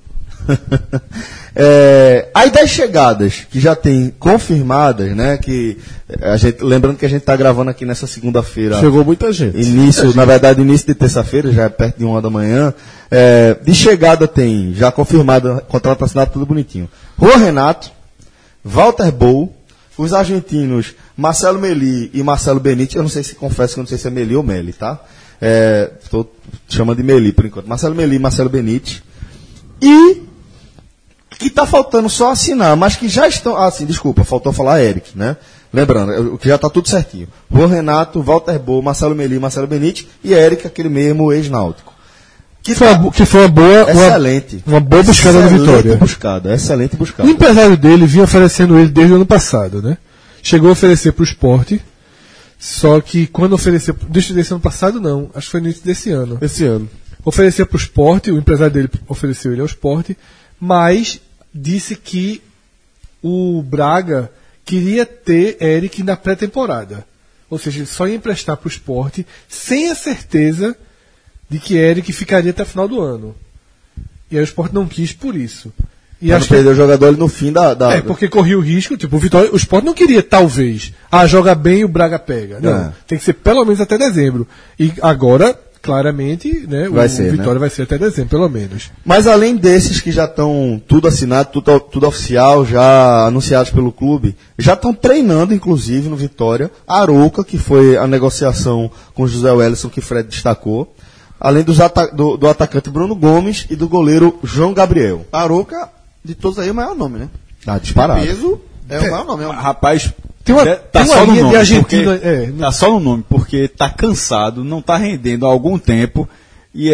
Aí das chegadas que já tem confirmadas, né? Que lembrando que a gente está gravando aqui nessa segunda-feira. Chegou muita gente. Início de terça-feira, já é perto de 1h da manhã. De chegada tem, já confirmada, contrato assinado, tudo bonitinho. Juan Renato, Walter Bou, os argentinos Marcelo Meli e Marcelo Benite. Eu não sei se confesso que eu não sei se é Meli ou Meli, tá? Estou chamando de Meli por enquanto. Marcelo Meli e Marcelo Benite. E que está faltando só assinar, mas que já estão. Desculpa, faltou falar Eric, né? Lembrando, que já está tudo certinho. Juan Renato, Walter Bou, Marcelo Meli, Marcelo Benite e Eric, aquele mesmo ex-náutico. Que foi uma boa. Excelente. Uma boa buscada do Vitória. Excelente O buscada. empresário dele vinha oferecendo ele desde o ano passado, né? Chegou a oferecer pro Sport Só que quando ofereceu, desse ano passado não, acho que foi no início desse ano. Esse ano. Ofereceu para o Sport, o empresário dele ofereceu ele ao Sport, mas disse que o Braga queria ter Eric na pré-temporada. Ou seja, ele só ia emprestar para o Sport sem a certeza de que Eric ficaria até o final do ano. E aí o Sport não quis por isso. E Pra não perder o jogador ali no fim da... porque corria o risco, tipo, o Sport não queria, talvez, joga bem e o Braga pega. Não, tem que ser pelo menos até dezembro. E agora, claramente, né, Vai o ser, Vitória né? vai ser até dezembro, pelo menos. Mas além desses que já estão tudo assinado, tudo oficial, já anunciados pelo clube, já estão treinando, inclusive, no Vitória, Arouca, que foi a negociação com o José Wellison, que Fred destacou, além do atacante Bruno Gomes e do goleiro João Gabriel. Arouca, de todos aí, o maior nome, né? Disparado. Peso é o maior nome. Rapaz, Tem uma só no linha nome, de Argentina, porque- tá só no nome, porque tá cansado, não tá rendendo há algum tempo e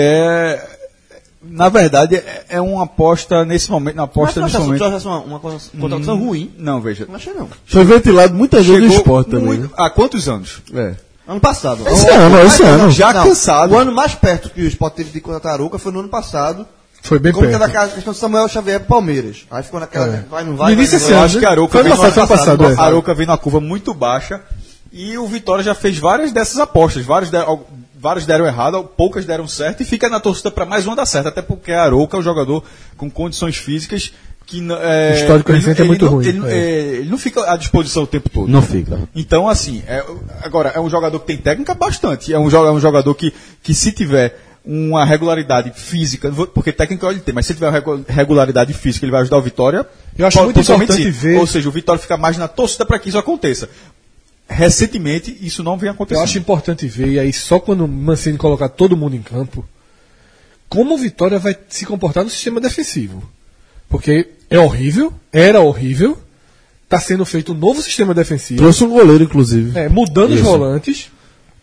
na verdade, é uma aposta nesse momento, uma aposta nesse momento. Uma contratação ruim. Não, veja. Não achei não. Foi ventilado muitas vezes no Chegou esporte também. muito- Né? há quantos anos? Ano passado. Esse ano. Já Não, cansado. O ano mais perto que o Sport teve de contratar Arouca foi no ano passado. Foi bem Como perto. teve aquela questão de Samuel Xavier pro Palmeiras. Aí ficou naquela. Vai, não vai. No início vai, desse não ano, vai. acho que a Arouca Foi vem ano passado, ano foi ano passado. A Arouca vem numa curva muito baixa e o Vitória já fez várias dessas apostas. Vários deram errado, poucas deram certo e fica na torcida para mais uma dar certo. Até porque a Arouca é um jogador com condições físicas que O histórico recente é muito ruim. Ele não fica à disposição o tempo todo. Não fica. Então, assim, agora, é um jogador que tem técnica bastante. É um jogador que se tiver uma regularidade física, porque técnica ele tem, mas se tiver uma regularidade física, ele vai ajudar o Vitória. Eu acho muito possivelmente importante sim. ver- Ou seja, o Vitória fica mais na torcida para que isso aconteça. Recentemente, isso não vem Eu acontecendo. acho importante ver, e aí só quando o Mancini colocar todo mundo em campo, como o Vitória vai se comportar no sistema defensivo. Porque era horrível, está sendo feito um novo sistema defensivo, Trouxe um goleiro, inclusive. mudando os volantes,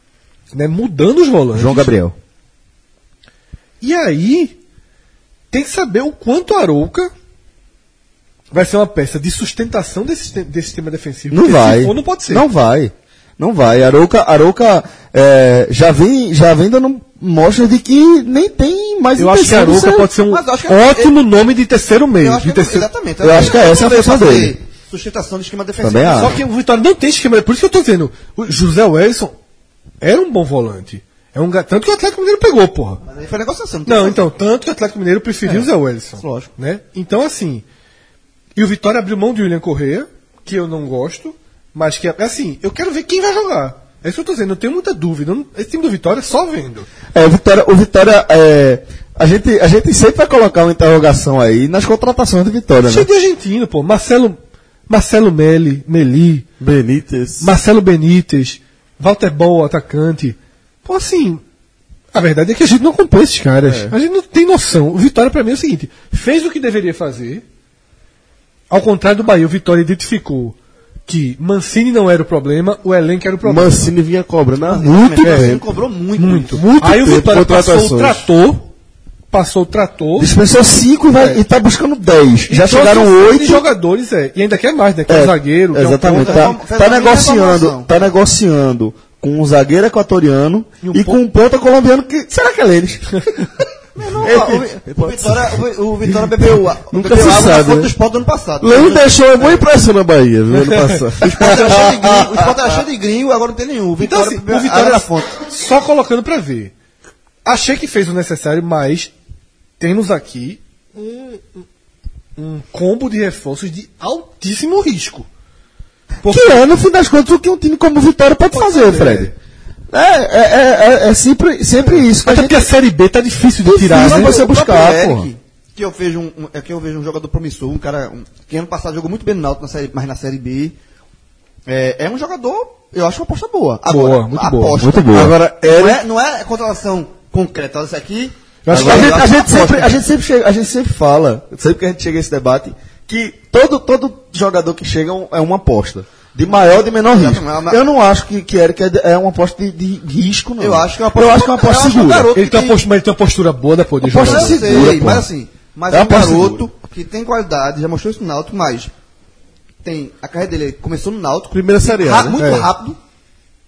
João Gabriel. E aí, tem que saber o quanto a Arouca vai ser uma peça de sustentação desse sistema defensivo. Não porque vai. Se for, não pode ser. Não vai. Arouca já vem dando mostras de que nem tem mais Eu acho que a intenção de Arouca ser- pode ser um Mas eu acho que ótimo nome de terceiro meio. Eu acho de que terceiro... exatamente. Eu acho que essa é a função fazer dele. Sustentação do esquema defensivo. Também acho. Só que o Vitória não tem esquema. Por isso que eu tô dizendo. O José Wellison era um bom volante. Tanto que o Atlético Mineiro pegou, porra. Mas aí foi negociação. Não, então, tanto que o Atlético Mineiro preferiu o Zé Wellison. Lógico. Né? Então, assim. E o Vitória abriu mão de William Correa, que eu não gosto, mas que, assim, eu quero ver quem vai jogar. É isso que eu tô dizendo, eu tenho muita dúvida. Esse time do Vitória só vendo. O Vitória a gente sempre vai colocar uma interrogação aí nas contratações do Vitória, né? Cheio de argentino, pô. Marcelo Meli, Benítez. Marcelo Benítez, Walter Ball, atacante. Pô, assim, a verdade é que a gente não acompanha esses caras. A gente não tem noção. O Vitória, pra mim, é o seguinte: fez o que deveria fazer. Ao contrário do Bahia, o Vitória identificou que Mancini não era o problema, o elenco era o problema. Mancini vinha cobrando há Muito muito Ele tempo. cobrou muito. Muito. Muito Aí o tempo, Vitória contratações. passou o trator. Dispensou 5 e tá buscando 10. Já e chegaram trouxe 8. jogadores, e ainda quer mais, né? Que é um zagueiro, que é um Exatamente. ponta. Fez Tá uma negociando, reformulação. com um zagueiro equatoriano E um e com um ponta colombiano que. Será que é eles? O Vitória bebeu Nunca bebeu se água na sabe, fonte né? do Sport do ano passado. Leo deixou uma boa impressão na Bahia, viu, ano passado. O Sport era cheio de gringo, agora não tem nenhum. O Então, Vitória, assim, bebeu o água Vitória na fonte. só colocando pra ver. Achei que fez o necessário, mas temos aqui um combo de reforços de altíssimo risco. Porque Que é, no fim das contas, o que um time como o Vitória pode fazer, Fred. É sempre isso. Que a até gente porque a Série B tá difícil de tirar, Difícil né? você O próprio buscar, Eric, porra. que eu vejo um jogador promissor, um cara que ano passado jogou muito bem no Náutico, mas na Série B. É um jogador, eu acho uma aposta boa. Agora, muito a boa, aposta, muito boa. Agora, não é contratação concreta. Olha isso aqui. Eu acho que agora, a gente sempre fala, sempre que a gente chega a esse debate, que todo jogador que chega é uma aposta. De maior ou de menor risco. Eu não acho que Eric é uma aposta de risco, não. Eu acho que é uma Eu acho que é uma aposta eu acho que é um segura. garoto ele tem uma postura, mas ele tem uma postura boa da poder Aposta jogar. Eu segura, sei, pô. mas assim, É é uma um aposta garoto que tem qualidade, já mostrou isso no Náutico, mas a carreira dele começou no Náutico. Primeira Série A, né? Muito rápido.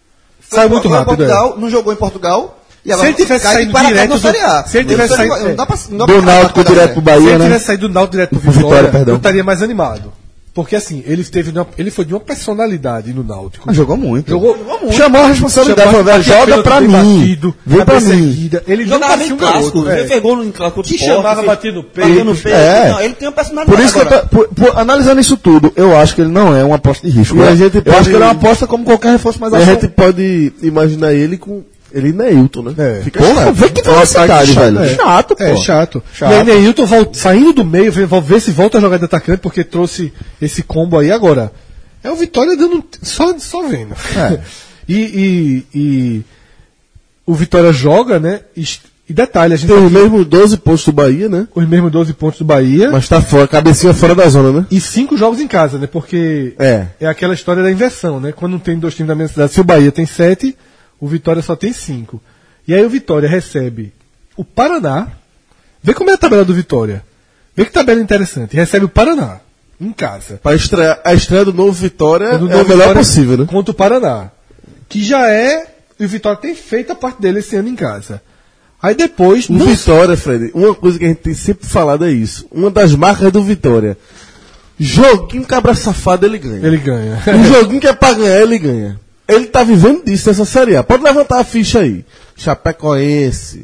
Saiu muito Foi em rápido. Portugal, não jogou em Portugal. E Se ele tivesse cai de saído Paraná direto na Série A. se ele tivesse saído não dá pra Do Náutico direto pro Se Bahia, ele né? tivesse saído do Náutico direto pro Vitória, Vitória, perdão. eu estaria mais animado. Porque assim, ele foi de uma personalidade no Náutico. Mas jogou muito. Jogou muito. Chamou a responsabilidade, falou, velho, joga pra mim. Vem pra mim. Ele não Jogava parecia em um clássico. garoto. Ele pegou no clássico. Que chamava, batia no peito. Bateu no peito. É. Não, ele tem uma personalidade. Por isso que analisando isso tudo, eu acho que ele não é uma aposta de risco. E a gente eu pode- acho que ele é uma aposta como qualquer reforço mais E a gente pode imaginar ele com. Ele e Neilton, né? É. Fica Porra, chato. vê que velocidade, velho. Chato, pô. É chato. Chato. E aí Neilton saindo do meio, ver se volta a jogar de atacante, porque trouxe esse combo aí agora. É o Vitória dando. Só vendo. É. E o Vitória joga, né? E detalhe, a gente Tem os mesmos 12 pontos do Bahia, né? os mesmos 12 pontos do Bahia. Mas tá fora, cabecinha fora da zona, né? E 5 jogos em casa, né? Porque É. aquela história da inversão, né? Quando tem 2 times da mesma cidade, se o Bahia tem 7, o Vitória só tem 5. E aí o Vitória recebe o Paraná. Vê como é a tabela do Vitória. Vê que tabela interessante. Recebe o Paraná em casa. Pra estrear, a estreia do novo Vitória Do é a novo melhor Vitória possível, né? Contra o Paraná. Que já é. E o Vitória tem feito a parte dele esse ano em casa. Aí depois. O não- Vitória, Fred, uma coisa que a gente tem sempre falado é isso. Uma das marcas do Vitória. Joguinho cabra safado, ele ganha. Ele ganha. Um joguinho que é pra ganhar, ele ganha. Ele tá vivendo disso nessa Série A. Pode levantar a ficha aí. Chapecoense,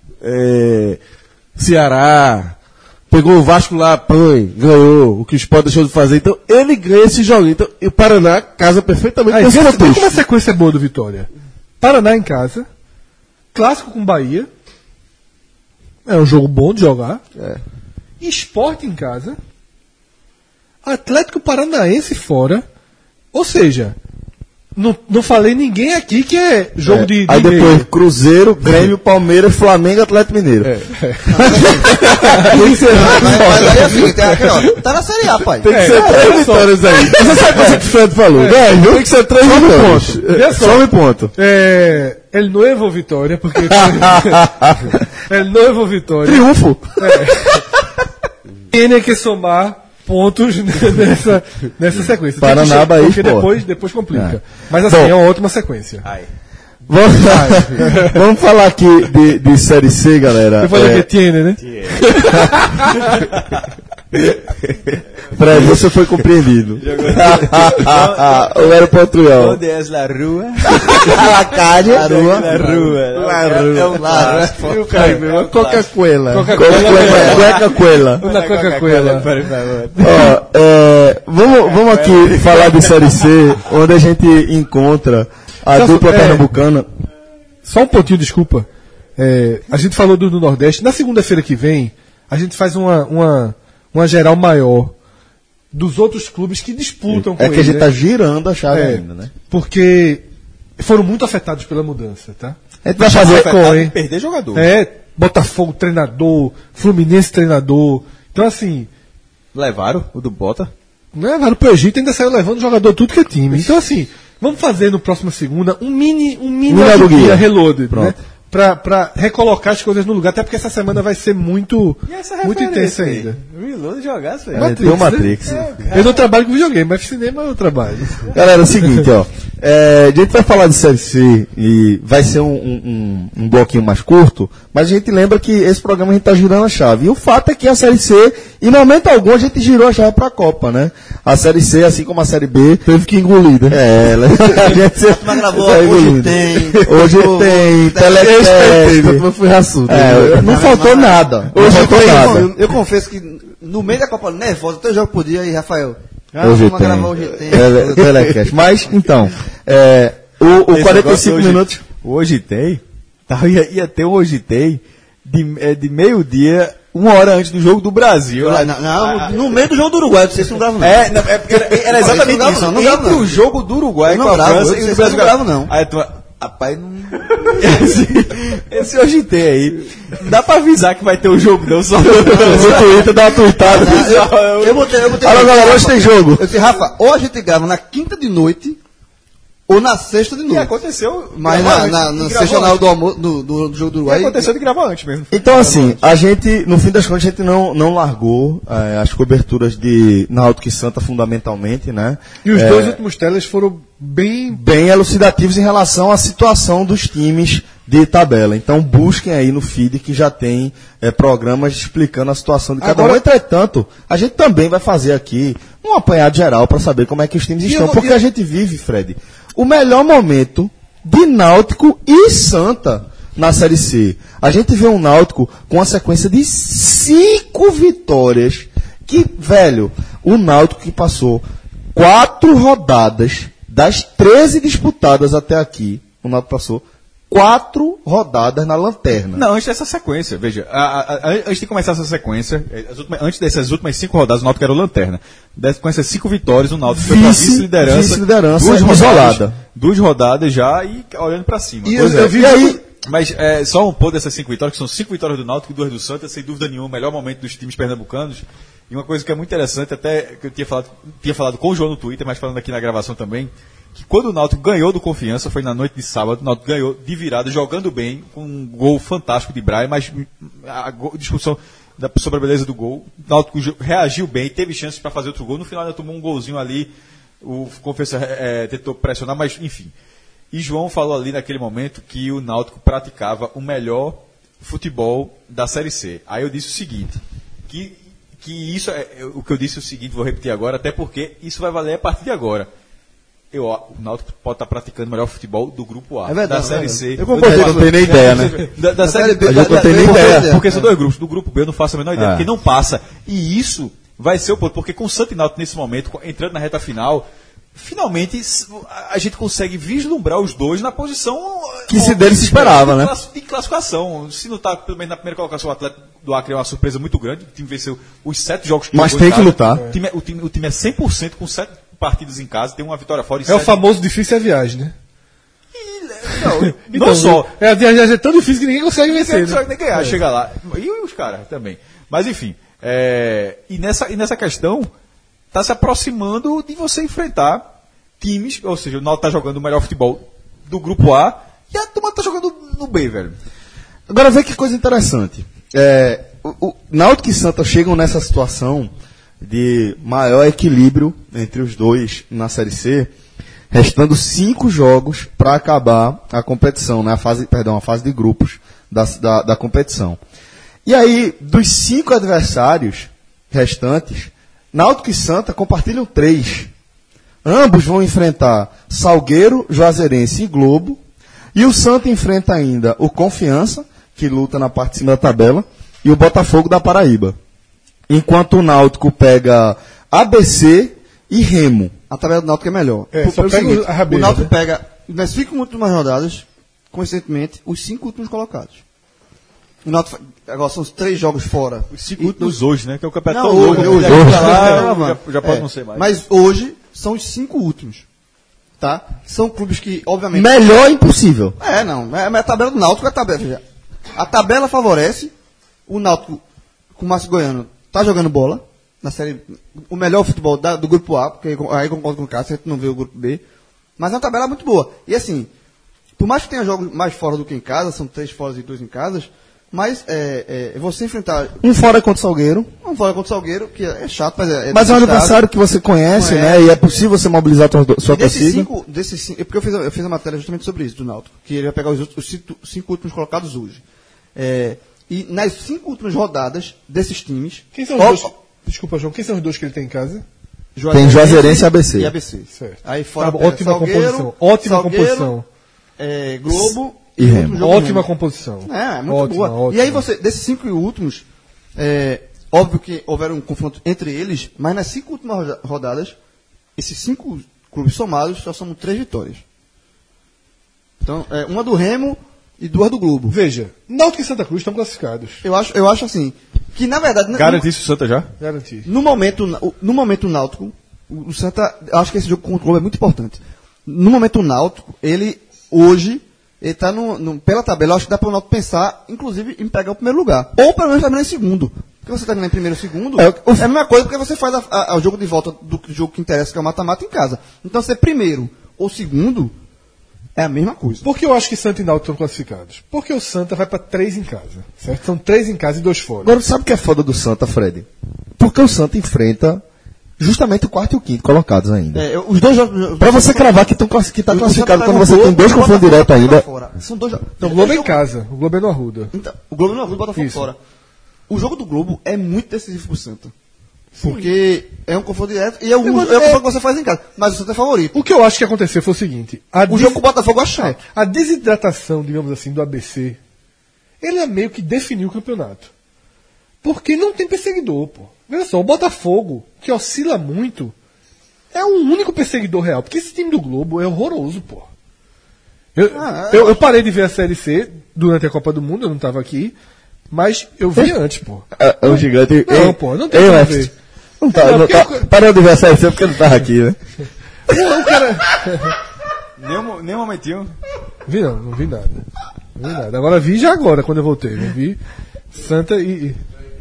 Ceará, pegou o Vasco lá, põe, ganhou, o que o Sport deixou de fazer. Então, ele ganha esse joguinho. Então, e o Paraná casa perfeitamente Aí, com esse vê como a contexto. sequência é boa do Vitória. Paraná em casa. Clássico com Bahia. É um jogo bom de jogar. Sport em casa. Atlético Paranaense fora. Ou seja, não falei ninguém aqui que é jogo de Aí meio. depois, Cruzeiro, Grêmio, Palmeiras, Flamengo, Atlético Mineiro. Mas aí assim, tem aqui, ó, tá na Série A, pai. Tem que ser 3 vitórias aí. Você sabe o que o Fred falou? Tem que ser 3 vitórias. Vê só. Só um ponto. El Nuevo Vitória, porque El Nuevo Vitória. Triunfo. Tem que somar pontos nessa sequência. Paraná, Tem que Bahia, porque Sport. depois complica. Mas assim, Bom. é uma ótima sequência. Vamos falar aqui de Série C, galera. Eu falei que tiene, né? Fred, você foi compreendido. O aeroporto Real. Onde é la rua? La calle. La rua. É um Coca-Cola. Coca-Cola. Na Coca-Cola. Ó, vamos aqui falar de Série C, onde a gente encontra a Celso, dupla pernambucana. Só um pontinho, desculpa. A gente falou do Nordeste. Na segunda-feira que vem, a gente faz uma geral maior dos outros clubes que disputam com É que a ele, gente né? tá girando a chave ainda, né? Porque foram muito afetados pela mudança, tá? A gente vai fazer Coen, Perder jogador. Botafogo treinador, Fluminense treinador. Então assim, Levaram o do Bota. levaram pro Egito e ainda saiu levando jogador tudo que é time. Então assim, vamos fazer no próximo segunda um mini do guia. reloaded, né? Pronto. Pra recolocar as coisas no lugar, até porque essa semana vai ser muito intensa ainda. Reload jogar, velho. É, tem o Matrix. Né? Eu não trabalho com videogame, mas cinema eu trabalho. Galera, é o seguinte, ó. A gente vai falar de Série C e vai ser um bloquinho mais curto, mas a gente lembra que esse programa a gente tá girando a chave. E o fato é que a Série C, em momento algum, a gente girou a chave pra Copa, né? A Série C, assim como a Série B, teve que engolir, né? A gente Mas gravou, tá hoje engolindo. tem. Hoje tem, telecast. Eu fui raçudo. Não faltou nada. Não faltou nada. Eu confesso que no meio da Copa nervosa, até jogo por dia aí, Rafael. Hoje vamos gravar hoje tem. tem. Telecast. Mas, então, o Esse 45 negócio hoje- minutos. Hoje tem. Ia ter um hoje tem de meio-dia, 1 hora antes do jogo do Brasil. Não, no meio do jogo do Uruguai, eu não sei se não gravo não. É porque era exatamente Não, isso. não gravo, Entre não. o jogo do Uruguai Eu com não a gravo, França eu e o não Brasil. gravo, não. Aí tu, rapaz, não. Esse hoje tem aí. Não dá pra avisar que vai ter o jogo, não. Só No Twitter dá uma tweetada. Eu botei. Alô, galera, hoje tem jogo. Eu disse, Rafa, ou a gente grava na quinta de noite, ou na sexta de E noite. aconteceu. Mas na sexta na hora do almoço, do jogo do E Uruguai. aconteceu de gravar antes mesmo. Então, assim, a gente, no fim das contas, a gente não largou as coberturas de Náutico e Santa fundamentalmente, né? E os dois últimos telas foram bem. Bem elucidativos em relação à situação dos times de tabela. Então, busquem aí no feed que já tem programas explicando a situação de cada um. Entretanto, a gente também vai fazer aqui um apanhado geral para saber como é que os times estão. Porque a gente vive, Fred, o melhor momento de Náutico e Santa na Série C. A gente vê um Náutico com uma sequência de 5 vitórias. Que, velho, o Náutico que passou 4 rodadas das 13 disputadas até aqui, o Náutico passou 4 rodadas na lanterna. Não, antes dessa sequência, veja, antes de começar essa sequência, antes dessas últimas 5 rodadas, o Náutico era o lanterna. Com essas 5 vitórias, o Náutico foi pra vice-liderança isolada. 2 rodadas já e olhando pra cima. Mas só um ponto dessas 5 vitórias, que são 5 vitórias do Náutico e 2 do Santa, sem dúvida nenhuma, o melhor momento dos times pernambucanos. E uma coisa que é muito interessante, até que eu tinha falado com o João no Twitter, mas falando aqui na gravação também, que quando o Náutico ganhou do Confiança, foi na noite de sábado, o Náutico ganhou de virada, jogando bem, com um gol fantástico de Braia, mas a discussão sobre a beleza do gol, o Náutico reagiu bem, teve chances para fazer outro gol, no final ainda tomou um golzinho ali, o Confiança tentou pressionar, mas enfim. E João falou ali naquele momento que o Náutico praticava o melhor futebol da Série C. Aí eu disse o seguinte, que isso o que eu disse o seguinte, vou repetir agora, até porque isso vai valer a partir de agora. O Náutico pode estar praticando o melhor futebol do Grupo A, da Série C. Eu concordo, não tenho nem ideia, né? Da Série B, eu não tenho nem ideia. Porque são 2 grupos. Do Grupo B eu não faço a menor ideia, porque não passa. E isso vai ser o ponto, porque com o Santa e Náutico nesse momento, entrando na reta final, finalmente a gente consegue vislumbrar os dois na posição que dele se esperava, né? De classificação. Se não está pelo menos na primeira colocação, o Atlético do Acre é uma surpresa muito grande. O time venceu os 7 jogos que mas tem que lutar. O time é 100% com 7 partidas em casa, tem uma vitória fora. O famoso difícil é a viagem, né? Não só. A viagem é tão difícil que ninguém consegue vencer. Ninguém consegue nem ganhar, chega lá. E os caras também. Mas enfim. E nessa questão, está se aproximando de você enfrentar times, ou seja, o Náutico está jogando o melhor futebol do Grupo A e a turma está jogando no B, velho. Agora vê que coisa interessante. O Náutico e Santa chegam nessa situação de maior equilíbrio entre os dois na Série C, restando 5 jogos para acabar a competição, né? A fase de grupos da competição. E aí, dos 5 adversários restantes, Náutico e Santa compartilham 3. Ambos vão enfrentar Salgueiro, Juazeirense e Globo. E o Santa enfrenta ainda o Confiança, que luta na parte de cima da tabela, e o Botafogo da Paraíba. Enquanto o Náutico pega ABC e Remo. A tabela do Náutico é melhor. O Náutico pega, nas 5 últimas rodadas, coincidentemente, os 5 últimos colocados. O Náutico, agora são os 3 jogos fora. Os 5 últimos hoje, né? Que é o campeonato hoje. Já pode não ser mais. Mas hoje são os 5 últimos. Tá? São clubes que, obviamente... Melhor impossível. A tabela do Náutico é a tabela. Veja, a tabela favorece o Náutico com o Márcio Goiano. Tá jogando bola na série. O melhor futebol do grupo A, porque aí concordo com o Cássio, a gente não vê o grupo B. Mas é uma tabela muito boa. E assim, por mais que tenha jogos mais fora do que em casa, são 3 fora e 2 em casa, mas você enfrentar. Um fora contra o Salgueiro. Um fora contra o Salgueiro, que é chato, mas é um adversário que você conhece, né? E é possível você mobilizar sua torcida. Porque eu fiz a matéria justamente sobre isso, do Náutico, que ele vai pegar os 5 últimos colocados hoje. E nas 5 últimas rodadas desses times... Quem são os dois? Desculpa, João. Quem são os 2 que ele tem em casa? Tem Juazeirense e ABC. Certo. Aí fora ótima composição. Ótima composição. Globo e Remo. Ótima composição. É muito boa. Ótima. E aí desses 5 últimos, óbvio que houveram um confronto entre eles, mas nas 5 últimas rodadas, esses 5 clubes somados só somam 3 vitórias. Então, uma do Remo e 2 do Globo. Veja, Náutico e Santa Cruz estão classificados. Eu acho assim, que na verdade... Garante isso o Santa já? Garantir. No momento o Náutico, o Santa, acho que esse jogo contra o Globo é muito importante. No momento o Náutico, ele hoje, ele está pela tabela, eu acho que dá para o Náutico pensar, inclusive, em pegar o primeiro lugar. Ou pelo menos terminar em segundo. Porque você terminar em primeiro ou segundo, é a mesma coisa porque você faz o jogo de volta do jogo que interessa, que é o mata-mata em casa. Então, ser primeiro ou segundo, é a mesma coisa. Por que eu acho que Santa e Náutico estão classificados? Porque o Santa vai para 3 em casa, certo? São 3 em casa e 2 fora. Agora, sabe o que é foda do Santa, Fred? Porque o Santa enfrenta justamente o quarto e o quinto colocados ainda. Os dois jogos. Pra você cravar que tá classificado quando você tem 2 confrontos direto ainda. São 2 jogos. Então, o Globo é em casa, o Globo é no Arruda. Então, o Globo não é o Botafogo Isso. fora. O jogo do Globo é muito decisivo pro Santa. Porque é um confronto direto e é o confronto que você faz em casa. Mas o Santa é favorito. O que eu acho que aconteceu foi o seguinte: O jogo com o Botafogo é chato. a desidratação, digamos assim, do ABC, ele é meio que definiu o campeonato. Porque não tem perseguidor, pô. Veja só, o Botafogo, que oscila muito, é o único perseguidor real. Porque esse time do Globo é horroroso, pô. Eu parei de ver a Série C durante a Copa do Mundo, eu não estava aqui, mas eu vi antes, pô. É o gigante. Não, pô, não tem como ver. Não tá, Não, não tá. porque Parou de ver a série porque não tava aqui, né? O cara... Nem um momentinho. Vi não vi nada. Não vi nada. Agora vi já agora, quando eu voltei. Não vi Santa e...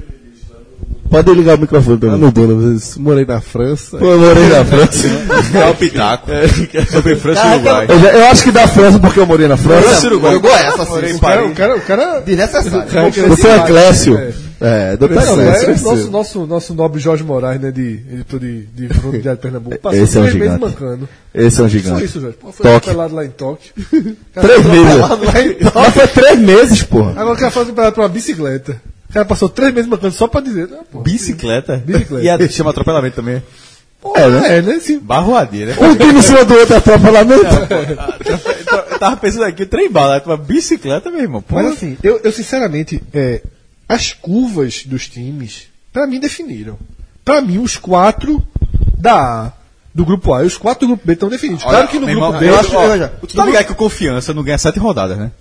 Pode ligar o microfone pra Tá mim. no Dono, morei na França. Pô, eu morei na França. É o Pitaco. Sobre França e Uruguai. Eu acho que da França porque eu morei na França. França e Uruguai. Jogou essa, assim. O cara Desnecessário. Doutor Eclésio. Doutor Não, Eclésio. nosso nobre Jorge Moraes, né, editor de Fronto de Pernambuco, passou Esse é um 3 meses gigante. mancando. Esse é um Só gigante. isso, Jorge. Pô, foi Tóquio. atropelado lá em Tóquio. 3 meses. Mas foi 3 meses, porra. Agora o cara foi atropelado por uma bicicleta. O cara passou 3 meses mancando só pra dizer, não, pô. Bicicleta? Bicicleta. E a chama atropelamento também. Né? Sim. Barroadeira. Um time em cima do outro atropelamento. Eu tava pensando aqui, trem bala, uma bicicleta, meu irmão. Mas assim, eu sinceramente, as curvas dos times, pra mim, definiram. Pra mim, os 4 do grupo A e os 4 do grupo B estão definidos. Claro que no grupo B. Tu tá ligado que o Confiança não ganha 7 rodadas, né?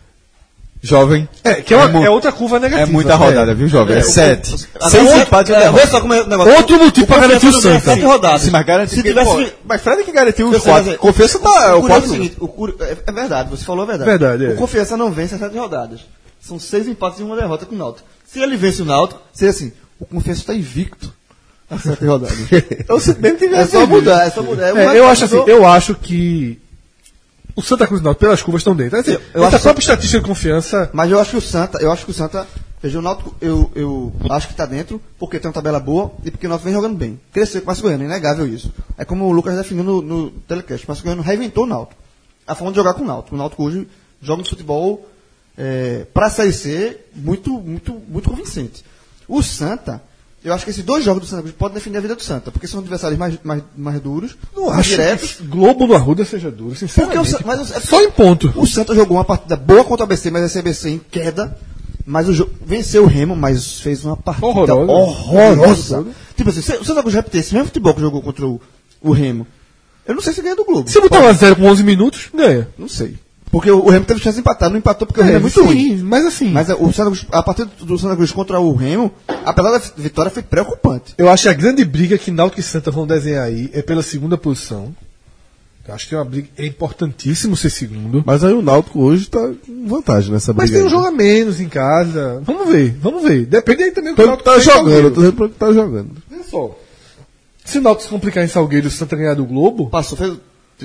Jovem. É outra curva negativa. É muita rodada, viu, Jovem? É 7. 6 empates e uma Vê derrota. só como é o negócio. Outro motivo pra garantir o Santa. 7 rodadas. Se mais garantir. Se tivesse. Mas Fred que garantiu Você os 4. vai ver, Confiança tá. o O curioso é o 4. seguinte, é verdade, você falou a verdade. Verdade, é. O Confiança não vence as 7 rodadas. São 6 empates e uma derrota com o Náutico. Se ele vence o Náutico, seria assim, o Confiança está invicto as 7 rodadas. Então se bem que É só mudar, é só mudar. Eu acho que o Santa Cruz e o Náutico, pelas curvas, estão dentro. Assim, Eu essa acho própria estatística de confiança. Mas eu acho que o Santa, veja, o Náutico, eu acho que está dentro, porque tem uma tabela boa e porque o Náutico vem jogando bem. Cresceu com o Márcio Goiano, é inegável isso. É como o Lucas definiu no telecast, o Márcio Goiano reinventou o Náutico. A forma de jogar com o Náutico. O Náutico hoje joga um futebol para a Série C muito, muito, muito convincente. O Santa, eu acho que esses 2 jogos do Santa Cruz podem definir a vida do Santa, porque são adversários mais duros, Não mais acho diretos. que Globo no Arruda seja duro, sinceramente. Só em ponto. O Santa jogou uma partida boa contra o ABC, mas esse ABC em queda. Mas venceu o Remo, mas fez uma partida horrorosa. Tipo assim, se o Santa Cruz repetir esse mesmo futebol que jogou contra o Remo, eu não sei se ganha do Globo. Se botar 1-0 com 11 minutos, ganha. Não sei. Porque o Remo teve chance de empatar, não empatou porque o Remo é muito ruim. Mas assim, Mas o Santa Cruz, a partida do Santa Cruz contra o Remo, apesar da vitória, foi preocupante. eu acho que a grande briga que Náutico e Santa vão desenhar aí é pela segunda posição. Eu acho que é uma briga, é importantíssimo ser segundo. Mas aí o Náutico hoje tá com vantagem nessa briga. Mas tem um aí. jogo a menos em casa. Vamos ver. Depende aí também do que o Então Náutico tá fez em jogando, eu Salgueiro. tô dizendo pra que tá jogando. Olha só. Se o Náutico se complicar em Salgueiro e o Santa ganhar do Globo, Passou, fez.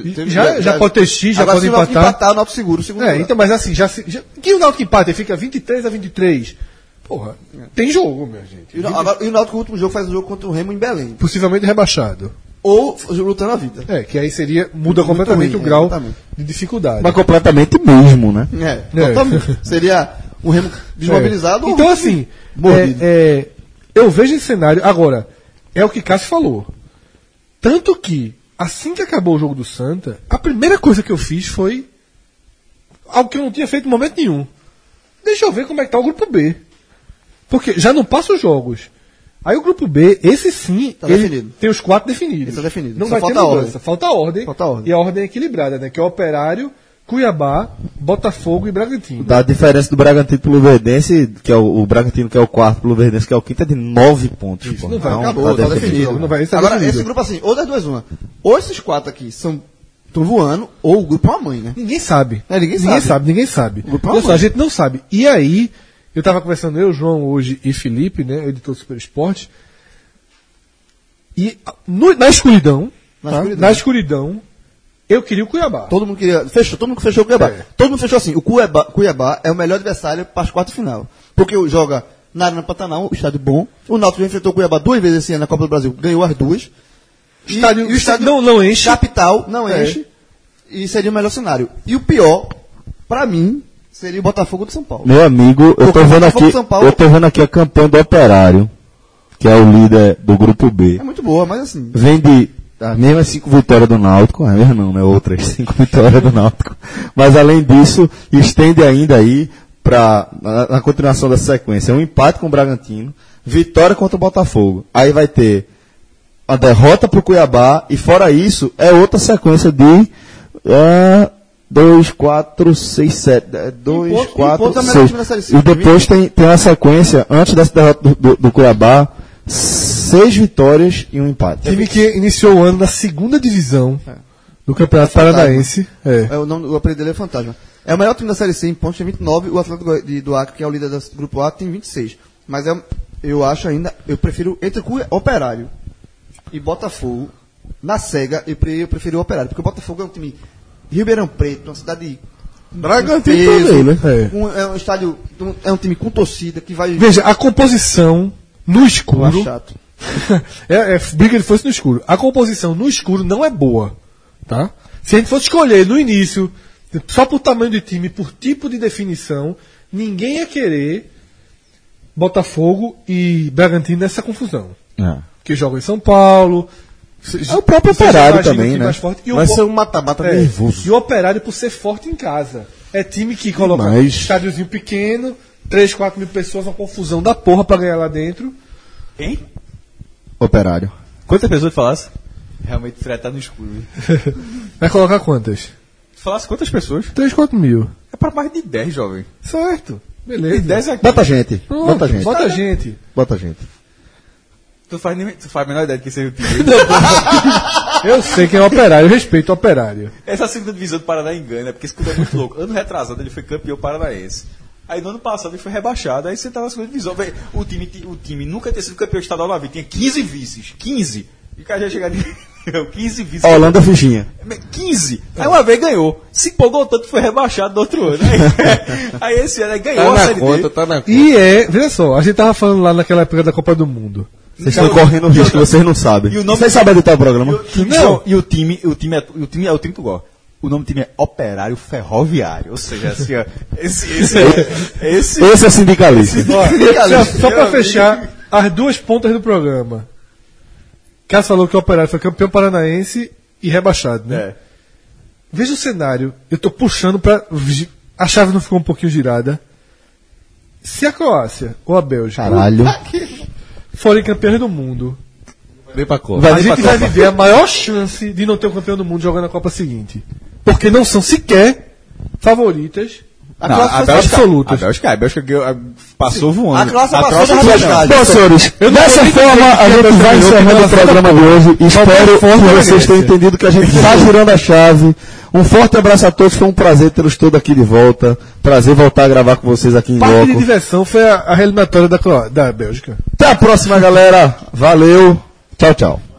já pode ter X, já agora, pode se o Náutico empatar. o Náutico seguro, o segundo lugar. Então, mas assim, que o Náutico empate fica 23-23. Porra, tem jogo, minha gente. E o Náutico, no último jogo, faz um jogo contra o Remo em Belém. Possivelmente rebaixado. Ou lutando a vida. Que aí muda Muito completamente ruim, o grau exatamente. de dificuldade. Mas completamente mesmo, né? Totalmente. Seria um Remo desmobilizado ou Então, um assim, mordido. eu vejo esse cenário. Agora, é o que Cássio falou. Tanto que, assim que acabou o jogo do Santa, a primeira coisa que eu fiz foi algo que eu não tinha feito em momento nenhum. Deixa eu ver como é que tá o grupo B. Porque já não passa os jogos. Aí o grupo B, esse sim, Tá ele definido. tem os 4 definidos. Esse tá definido. Não Só vai ter falta a mudança. ordem. Falta a ordem. Falta a ordem. E a ordem é equilibrada, né? Que é Operário, Cuiabá, Botafogo e Bragantino. Da diferença do Bragantino pro Luverdense, que é o Bragantino que é o 4º, pro Luverdense que é o 5º, é de 9 pontos. Isso, pô. não vai, Então, acabou, tá definido. Não vai, esse tá Agora, definido. esse grupo assim, ou das duas uma. Ou esses 4 aqui estão voando, ou o grupo é uma mãe, né? Ninguém sabe. Ninguém sabe. O grupo é uma Olha só, mãe. a gente não sabe. E aí, eu tava conversando, João hoje e Felipe, né, editor do Super Esporte, e na escuridão, Na tá? escuridão. Na escuridão, Eu queria o Cuiabá. Todo mundo fechou o Cuiabá. É. Todo mundo fechou assim. O Cuiabá é o melhor adversário para as quartas de final. Porque joga na Arena Pantanal, o estádio bom. O Náutico já enfrentou o Cuiabá 2 vezes esse ano na Copa do Brasil, ganhou as 2. E o estádio não enche. Capital não enche. E seria o melhor cenário. E o pior, para mim, seria o Botafogo de São Paulo. Meu amigo, eu tô vendo aqui a campanha do Operário, que é o líder do grupo B. É muito boa, mas assim. Vem de as mesmas 5 vitórias do Náutico, mesmo não, né? Outras 5 vitórias do Náutico. Mas além disso, estende ainda aí na continuação da sequência, um empate com o Bragantino, vitória contra o Botafogo. Aí vai ter a derrota pro Cuiabá e fora isso, é outra sequência de 2, 4, 6, 7, 2, 4, 6. E depois tem a sequência, antes dessa derrota do Cuiabá, 6 vitórias e um empate. Time que iniciou o ano na segunda divisão do Campeonato Paranaense. O apelido dele é Fantasma. É o maior time da Série C em pontos, tem 29. O Atlético do Acre, que é o líder do grupo A, tem 26. Mas eu acho ainda, eu prefiro entre Operário e Botafogo, na SEGA, eu prefiro o Operário. Porque o Botafogo é um time de Ribeirão Preto, uma cidade... Bragantino também, né? É um estádio, é um time com torcida que vai... Veja, a composição no escuro... chato. Briga de força no escuro. A composição no escuro não é boa, tá? Se a gente fosse escolher no início, só por tamanho de time, por tipo de definição, ninguém ia querer Botafogo e Bragantino nessa confusão. Que jogam em São Paulo. É o próprio Operário também, né? Vai ser um mata-mata nervoso. E o Operário por ser forte em casa. É time que coloca estádiozinho pequeno, 3, 4 mil pessoas, uma confusão da porra pra ganhar lá dentro. Quem? Operário. Quantas pessoas falasse? Realmente o Fred tá no escuro. Vai colocar quantas? Falasse quantas pessoas? 3, 4 mil. É pra mais de 10, jovem. Certo. Beleza. Tem 10 aqui. Bota gente. Pronto, Bota gente. Bota gente. Bota gente. Tu faz a menor ideia de que seja o time. Eu sei quem é o Operário, eu respeito o Operário. Essa segunda divisão do Paraná engana, porque esse clube é muito louco. Ano retrasado ele foi campeão paranaense. Aí no ano passado ele foi rebaixado, aí você tava na segunda divisão. Véio, o time nunca tinha sido campeão estadual na vida, tinha 15 vices. 15. E o cara já chegar de 15 vices. Holanda Fichinha. 15. Aí uma vez ganhou. Se empolgou tanto, foi rebaixado no outro ano. Aí esse ano ganhou a Série D. Tá na conta. E veja só, a gente tava falando lá naquela época da Copa do Mundo. Vocês estão correndo risco, vocês não sabem. Vocês sabem editar o programa? E o time é o time do Gol. O nome do time é Operário Ferroviário. Ou seja, assim, ó, esse é sindicalista. Só pra fechar, as duas pontas do programa. Cássio falou que o Operário foi campeão paranaense e rebaixado, né? É. Veja o cenário. Eu tô puxando pra... A chave não ficou um pouquinho girada. Se a Croácia ou a Bélgica forem campeões do mundo, Vem pra Copa. a gente vai viver a maior chance de não ter um campeão do mundo jogando na Copa seguinte. Porque não são sequer favoritas absolutas. A Bélgica passou voando. A Croácia passou da Bom, senhores, dessa forma a gente vai encerrando o programa de hoje. Espero que vocês tenham entendido que a gente está girando a chave. Um forte abraço a todos, foi um prazer tê-los todos aqui de volta. Prazer voltar a gravar com vocês aqui em Parte de loco. diversão foi a eliminatória da Bélgica. Até a próxima, galera. Valeu. Tchau, tchau.